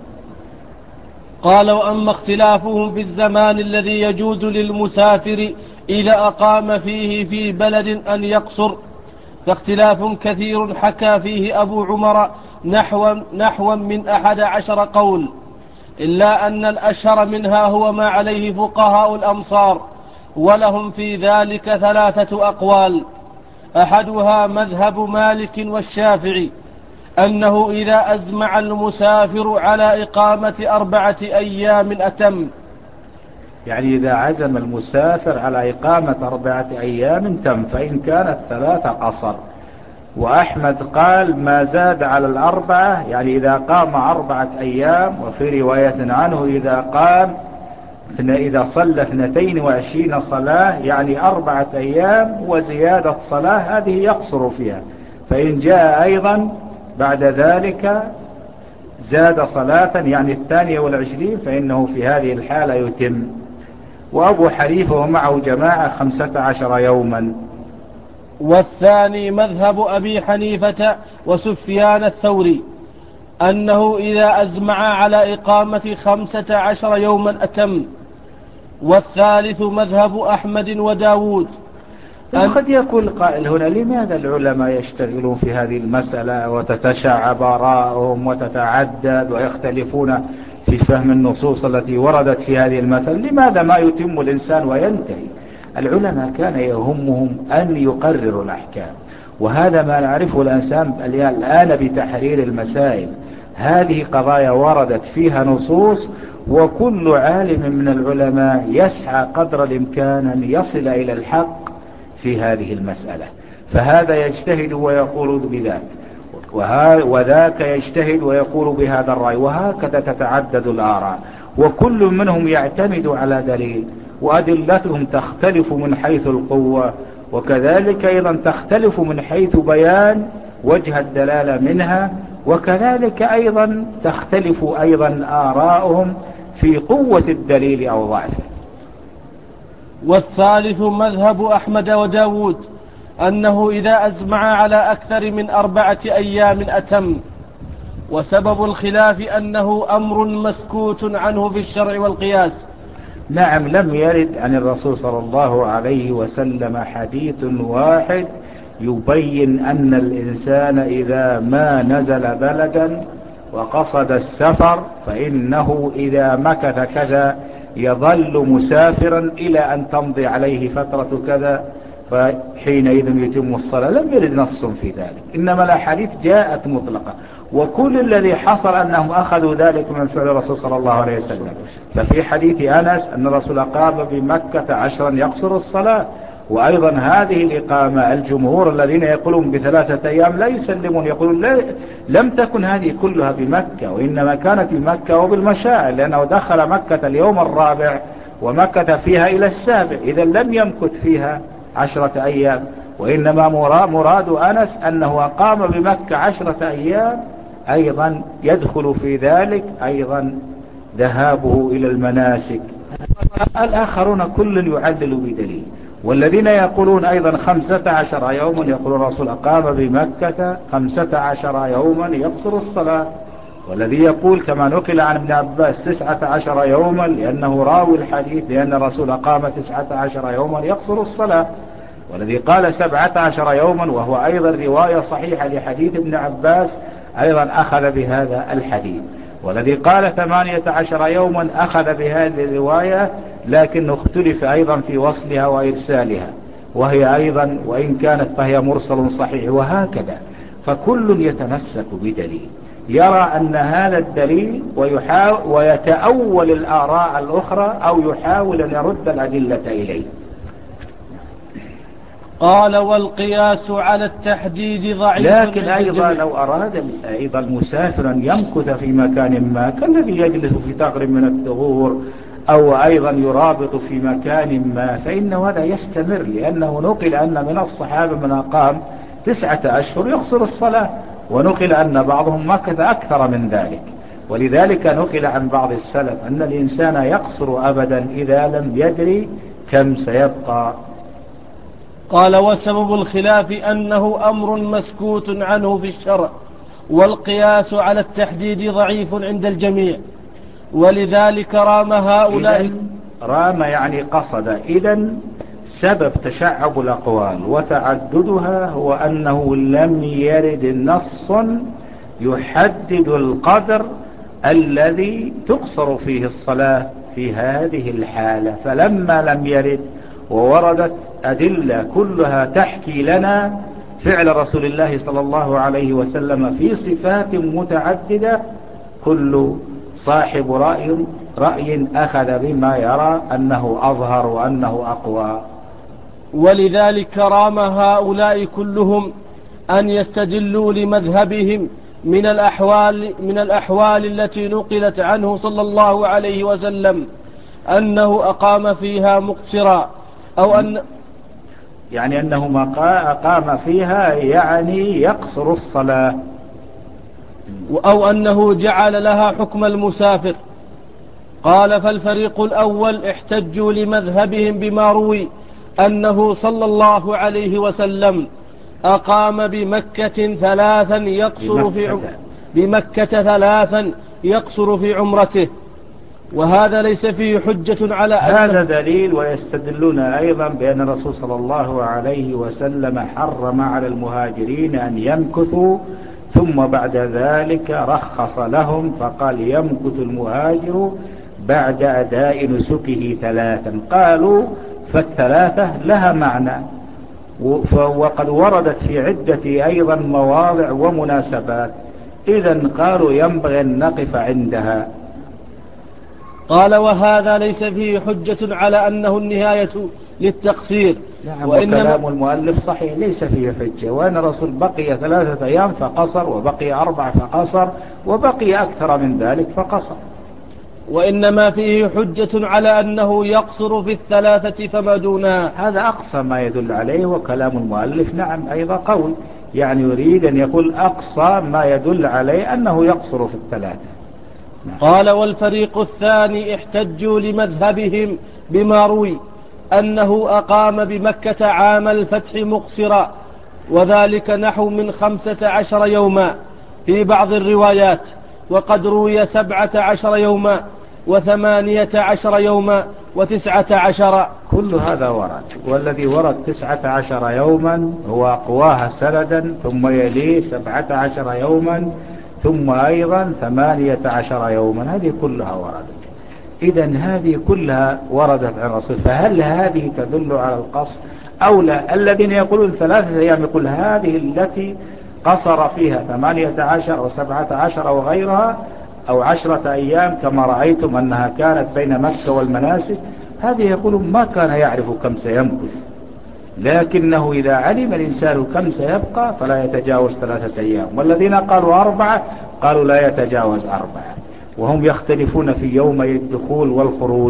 قال وأما اختلافهم في الزمان الذي يجوز للمسافر إذا أقام فيه في بلد أن يقصر فاختلاف كثير حكى فيه أبو عمر نحو من 11 قول، إلا أن الأشهر منها هو ما عليه فقهاء الأمصار، ولهم في ذلك 3 أقوال. أحدها مذهب مالك والشافعي أنه إذا أزمع المسافر على إقامة 4 أيام أتم، يعني إذا عزم المسافر على إقامة 4 أيام تم، فإن كانت 3 قصر. وأحمد قال ما زاد على 4، يعني إذا قام 4 أيام، وفي رواية عنه إذا صلى 22 صلاة يعني 4 أيام وزيادة صلاة هذه يقصر فيها. فإن جاء أيضا بعد ذلك زاد صلاة يعني 22 فإنه في هذه الحالة يتم. وأبو حنيفة ومعه جماعة 15 يوما. والثاني مذهب أبي حنيفة وسفيان الثوري أنه إذا أزمع على إقامة 15 يوما أتم. والثالث مذهب أحمد وداود قد يقول قائل هنا: لماذا العلماء يشتغلون في هذه المسألة وتتشعب آراءهم وتتعدد ويختلفون في فهم النصوص التي وردت في هذه المسألة؟ لماذا ما يتم الإنسان وينتهي؟ العلماء كان يهمهم أن يقرروا الأحكام، وهذا ما نعرفه الآن بتحرير المسائل. هذه قضايا وردت فيها نصوص، وكل عالم من العلماء يسعى قدر الإمكان أن يصل إلى الحق في هذه المسألة، فهذا يجتهد ويقول بذاك، وذاك يجتهد ويقول بهذا الرأي، وهكذا تتعدد الآراء، وكل منهم يعتمد على دليل، وأدلتهم تختلف من حيث القوة، وكذلك أيضا تختلف من حيث بيان وجه الدلالة منها، وكذلك أيضا تختلف أيضا آراؤهم في قوة الدليل أو ضعفه. والثالث مذهب أحمد وداود أنه إذا أجمع على أكثر من 4 أيام أتم، وسبب الخلاف أنه أمر مسكوت عنه في الشرع والقياس. نعم، لم يرد عن الرسول صلى الله عليه وسلم حديث واحد يبين أن الإنسان إذا ما نزل بلدا وقصد السفر فإنه إذا مكث كذا يظل مسافرا إلى أن تمضي عليه فترة كذا فحينئذ يتم الصلاة. لم يرد نص في ذلك، إنما الأحاديث جاءت مطلقة، وكل الذي حصل أنهم أخذوا ذلك من فعل الرسول صلى الله عليه وسلم. ففي حديث أنس أن الرسول أقام بمكة 10 يقصر الصلاة، وأيضا هذه الإقامة الجمهور الذين يقولون ب3 أيام لا يسلمون، يقولون لم تكن هذه كلها بمكة، وإنما كانت بمكة وبالمشاعر، لأنه دخل مكة اليوم 4 ومكث فيها إلى 7، إذا لم يمكث فيها 10 أيام، وإنما مراد أنس أنه أقام بمكة 10 أيام، أيضا يدخل في ذلك أيضا ذهابه إلى المناسك. الآخرون كل يعدل بدليل، والذين يقولون أيضا 15 يوما يقولون الرسول أقام بمكة 15 يوما يقصر الصلاة، والذي يقول كما نقل عن ابن عباس 19 يوما لأنه راوي الحديث لأن الرسول أقام 19 يوما يقصر الصلاة، والذي قال 17 يوما وهو أيضا رواية صحيحة لحديث ابن عباس أيضا أخذ بهذا الحديث، والذي قال 18 يوما أخذ بهذه الرواية، لكن اختلف أيضا في وصلها وإرسالها، وهي أيضا وإن كانت فهي مرسل صحيح، وهكذا. فكل يتمسك بدليل يرى أن هذا الدليل ويتأول الآراء الأخرى أو يحاول أن يرد الأدلة إليه. قال: والقياس على التحديد ضعيف. لكن أيضا لو أراد أيضا المسافر أن يمكث في مكان ما كالذي يجلس في ثغر من الثغور أو أيضا يرابط في مكان ما، فإن هذا يستمر، لأنه نقل أن من الصحابة من أقام 9 أشهر يقصر الصلاة، ونقل أن بعضهم مكث أكثر من ذلك، ولذلك نقل عن بعض السلف أن الإنسان يقصر أبدا إذا لم يدري كم سيبقى. قال: وسبب الخلاف أنه أمر مسكوت عنه في الشرع، والقياس على التحديد ضعيف عند الجميع، ولذلك رام هؤلاء. رام يعني قصد. إذن سبب تشعب الأقوال وتعددها هو أنه لم يرد نص يحدد القدر الذي تقصر فيه الصلاة في هذه الحالة، فلما لم يرد ووردت أدلة كلها تحكي لنا فعل رسول الله صلى الله عليه وسلم في صفات متعددة، كل صاحب رأي أخذ بما يرى أنه أظهر وأنه أقوى. ولذلك رام هؤلاء كلهم أن يستدلوا لمذهبهم من الأحوال التي نقلت عنه صلى الله عليه وسلم أنه أقام فيها مقصرا، أو يعني أنه أقام فيها يعني يقصر الصلاة، أو أنه جعل لها حكم المسافر. قال: فالفريق الأول احتجوا لمذهبهم بما روي أنه صلى الله عليه وسلم أقام بمكة 3 يقصر في عمرته، وهذا ليس فيه حجة على هذا دليل. ويستدلون أيضا بأن الرسول صلى الله عليه وسلم حرم على المهاجرين أن يمكثوا، ثم بعد ذلك رخص لهم فقال يمكث المهاجر بعد أداء نسكه 3. قالوا فالثلاثة لها معنى، وقد وردت في عدة أيضا مواضع ومناسبات، إذن قالوا ينبغي أن نقف عندها. قال وهذا ليس فيه حجة على أنه النهاية للتقصير. نعم، وكلام المؤلف صحيح ليس فيه حجة، وأن الرسول بقي 3 أيام فقصر، وبقي 4 فقصر، وبقي أكثر من ذلك فقصر. وإنما فيه حجة على أنه يقصر في 3 فما دونها. هذا أقصى ما يدل عليه، وكلام المؤلف نعم أيضا قول، يعني يريد أن يقول أقصى ما يدل عليه أنه يقصر في 3. نعم. قال والفريق الثاني احتجوا لمذهبهم بما روي أنه أقام بمكة عام الفتح مقصرا، وذلك نحو من 15 يوما في بعض الروايات، وقد روي 17 يوما و18 يوما و19. كل هذا ورد، والذي ورد 19 يوما هو أقواها سندا، ثم يليه 17 يوما، ثم أيضا 18 يوما، هذه كلها وردت. إذن هذه كلها وردت عن الرسول، فهل هذه تدل على القصر أو لا؟ الذين يقولون 3 أيام يقول هذه التي قصر فيها 18 أو 17 أو غيرها، أو 10 أيام كما رأيتم أنها كانت بين مكة والمناسك، هذه يقولون ما كان يعرف كم سيمكث، لكنه إذا علم الإنسان كم سيبقى فلا يتجاوز 3 أيام. والذين قالوا 4 قالوا لا يتجاوز 4، وهم يختلفون في يومي الدخول والخروج.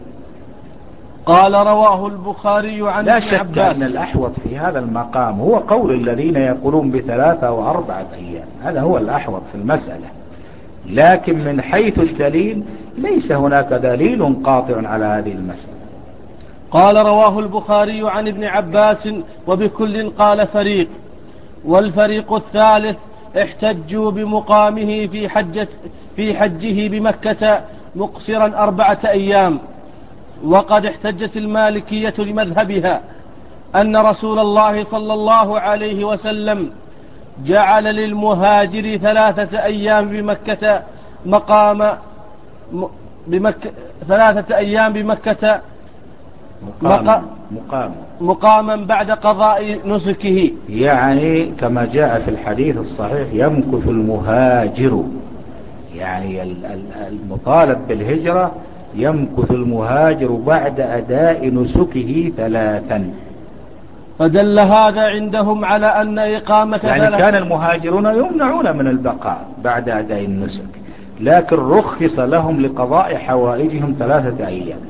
قال رواه البخاري عن لا ابن شك عباس. أن الأحوط في هذا المقام هو قول الذين يقولون ب3 و4 أيام، هذا هو الأحوط في المسألة، لكن من حيث الدليل ليس هناك دليل قاطع على هذه المسألة. قال رواه البخاري عن ابن عباس وبكل قال فريق. والفريق الثالث احتجوا بمقامه في حجه بمكة مقصرا 4 أيام. وقد احتجت المالكية لمذهبها أن رسول الله صلى الله عليه وسلم جعل للمهاجر 3 أيام بمكة 3 أيام بمكة مقاما بعد قضاء نسكه، يعني كما جاء في الحديث الصحيح يمكث المهاجر، يعني المطالب بالهجرة يمكث المهاجر بعد أداء نسكه 3. فدل هذا عندهم على أن إقامة يعني كان المهاجرون يمنعون من البقاء بعد أداء النسك، لكن رخص لهم لقضاء حوائجهم 3 أيام.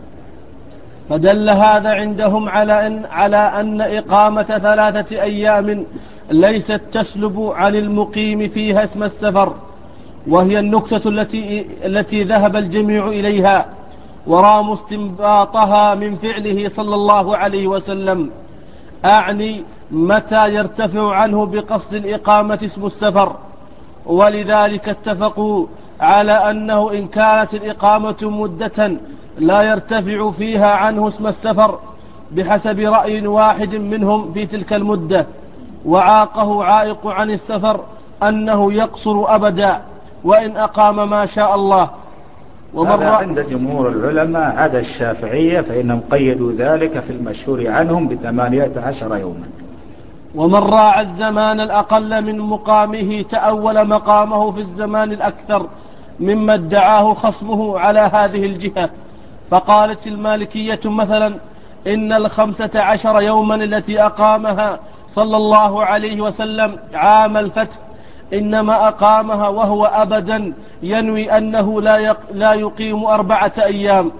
فدل هذا عندهم على أن إقامة 3 أيام ليست تسلب عن المقيم فيها اسم السفر، وهي النكتة التي ذهب الجميع إليها وراموا استنباطها من فعله صلى الله عليه وسلم، أعني متى يرتفع عنه بقصد الإقامة اسم السفر. ولذلك اتفقوا على أنه إن كانت الإقامة مدة لا يرتفع فيها عنه اسم السفر بحسب رأي واحد منهم في تلك المدة، وعاقه عائق عن السفر أنه يقصر أبدا وإن أقام ما شاء الله. هذا عند جمهور العلماء عدا الشافعية، فإنهم قيدوا ذلك في المشهور عنهم ب18 يوما. ومن راعى الزمان الأقل من مقامه تأول مقامه في الزمان الأكثر مما ادعاه خصمه على هذه الجهة. فقالت المالكية مثلا إن 15 يوما التي أقامها صلى الله عليه وسلم عام الفتح إنما أقامها وهو أبدا ينوي أنه لا يقيم 4 أيام،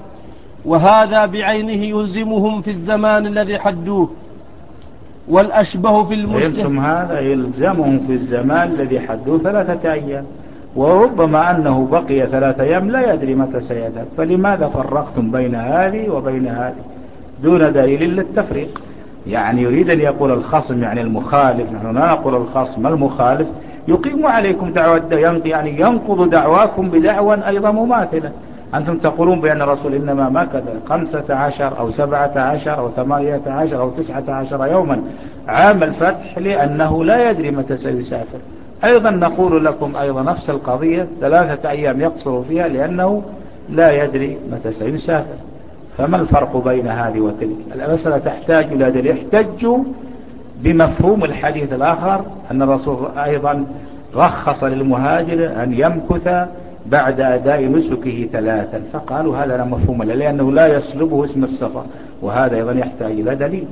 وهذا بعينه يلزمهم في الزمان الذي حدوه. والأشبه في المجتهد هذا يلزمهم في الزمان الذي حدوه 3 أيام، وربما أنه بقي 3 أيام لا يدري متى سيذهب، فلماذا فرقتم بين هذه وبين هذه دون دليل للتفريق؟ يعني يريد أن يقول الخصم، يعني المخالف، نحن لا نقول الخصم، المخالف يقيم عليكم دعوة، يعني ينقض دعواكم بدعوى أيضا مماثلة، أنتم تقولون بأن الرسول إنما مكث 15 أو 17 أو 18 أو 19 يوما عام الفتح لأنه لا يدري متى سيسافر. أيضا نقول لكم أيضا نفس القضية 3 أيام يقصر فيها لأنه لا يدري متى سيسافر. فما الفرق بين هذه وتلك؟ المسألة تحتاج إلى دليل. يحتج بمفهوم الحديث الآخر أن الرسول أيضا رخص للمهاجر أن يمكث بعد أداء نسكه 3، فقالوا هذا لا مفهوم له لأنه لا يسلبه اسم السفر، وهذا أيضا يحتاج إلى دليل.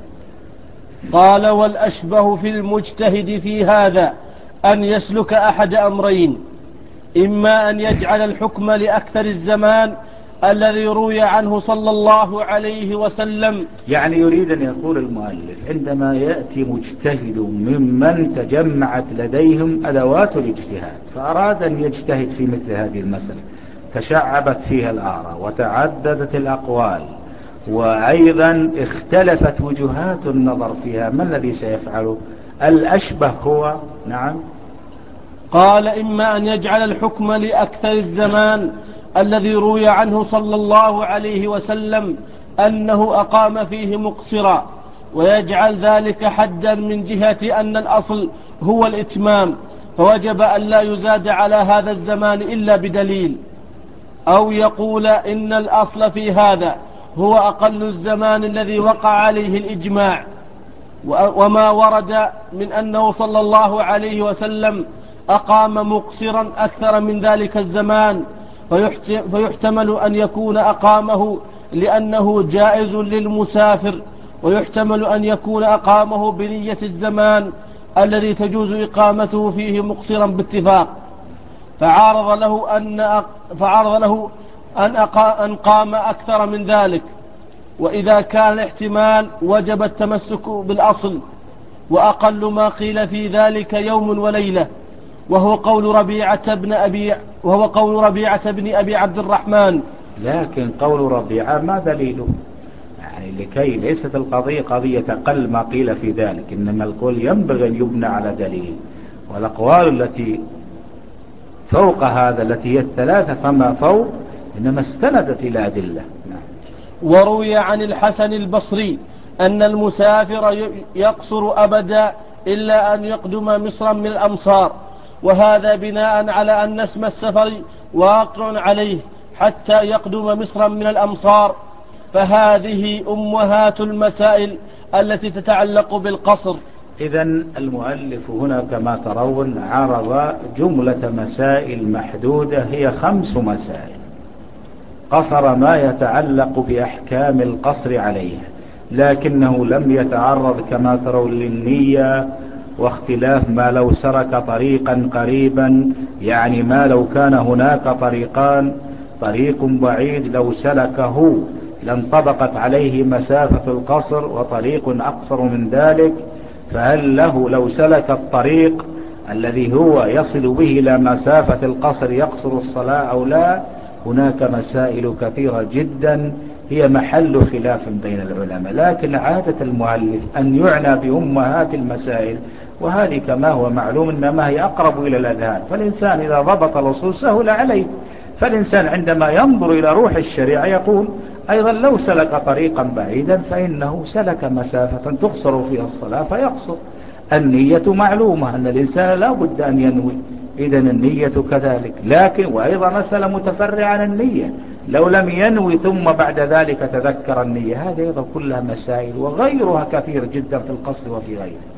قال: والأشبه في المجتهد في هذا أن يسلك أحد أمرين: إما أن يجعل الحكم لأكثر الزمان الذي روي عنه صلى الله عليه وسلم. يعني يريد أن يقول المؤلف عندما يأتي مجتهد ممن تجمعت لديهم أدوات الاجتهاد فأراد أن يجتهد في مثل هذه المسألة، تشعبت فيها الآراء وتعددت الأقوال وأيضا اختلفت وجهات النظر فيها، ما الذي سيفعله؟ الأشبه هو نعم. قال: إما أن يجعل الحكم لأكثر الزمان الذي روي عنه صلى الله عليه وسلم أنه أقام فيه مقصرا، ويجعل ذلك حدا من جهة أن الأصل هو الإتمام، فوجب أن لا يزاد على هذا الزمان إلا بدليل. أو يقول إن الأصل في هذا هو أقل الزمان الذي وقع عليه الإجماع، وما ورد من أنه صلى الله عليه وسلم أقام مقصرا أكثر من ذلك الزمان، فيحتمل أن يكون أقامه لأنه جائز للمسافر، ويحتمل أن يكون أقامه بنية الزمان الذي تجوز إقامته فيه مقصرا باتفاق، فعارض له أن قام أكثر من ذلك. وإذا كان الاحتمال وجب التمسك بالأصل، وأقل ما قيل في ذلك يوم وليلة، وهو قول ربيعة بن أبي عبد الرحمن. لكن قول ربيعة ما دليله؟ يعني لكي ليست القضية قضية أقل ما قيل في ذلك، إنما القول ينبغي أن يبنى على دليل، والأقوال التي فوق هذا التي هي 3 فما فوق إنما استندت إلى أدلة. وروي عن الحسن البصري أن المسافر يقصر أبدا إلا أن يقدم مصرا من الأمصار، وهذا بناء على أن اسم السفر واقع عليه حتى يقدم مصرا من الأمصار. فهذه أمهات المسائل التي تتعلق بالقصر. إذن المؤلف هنا كما ترون عرض جملة مسائل محدودة، هي 5 مسائل قصر ما يتعلق بأحكام القصر عليها، لكنه لم يتعرض كما ترون للنية واختلاف ما لو سرك طريقا قريبا، يعني ما لو كان هناك طريقان، طريق بعيد لو سلكه لانطبقت عليه مسافة القصر، وطريق أقصر من ذلك، فهل له لو سلك الطريق الذي هو يصل به إلى مسافة القصر يقصر الصلاة أو لا؟ هناك مسائل كثيرة جدا هي محل خلاف بين العلماء، لكن عادة المؤلف أن يعنى بأمهات المسائل، وهذه كما هو معلوم إنما هي أقرب إلى الأذهان، فالإنسان إذا ضبط الأصول سهل عليه. فالإنسان عندما ينظر إلى روح الشريعة يقول أيضا لو سلك طريقا بعيدا فإنه سلك مسافة تقصر فيها الصلاة فيقصر. النية معلومة أن الإنسان لا بد أن ينوي، إذن النية كذلك. لكن وأيضا مسألة متفرعة عن النية، لو لم ينوي ثم بعد ذلك تذكر النية، هذه أيضا كلها مسائل وغيرها كثير جدا في القصر وفي غيره.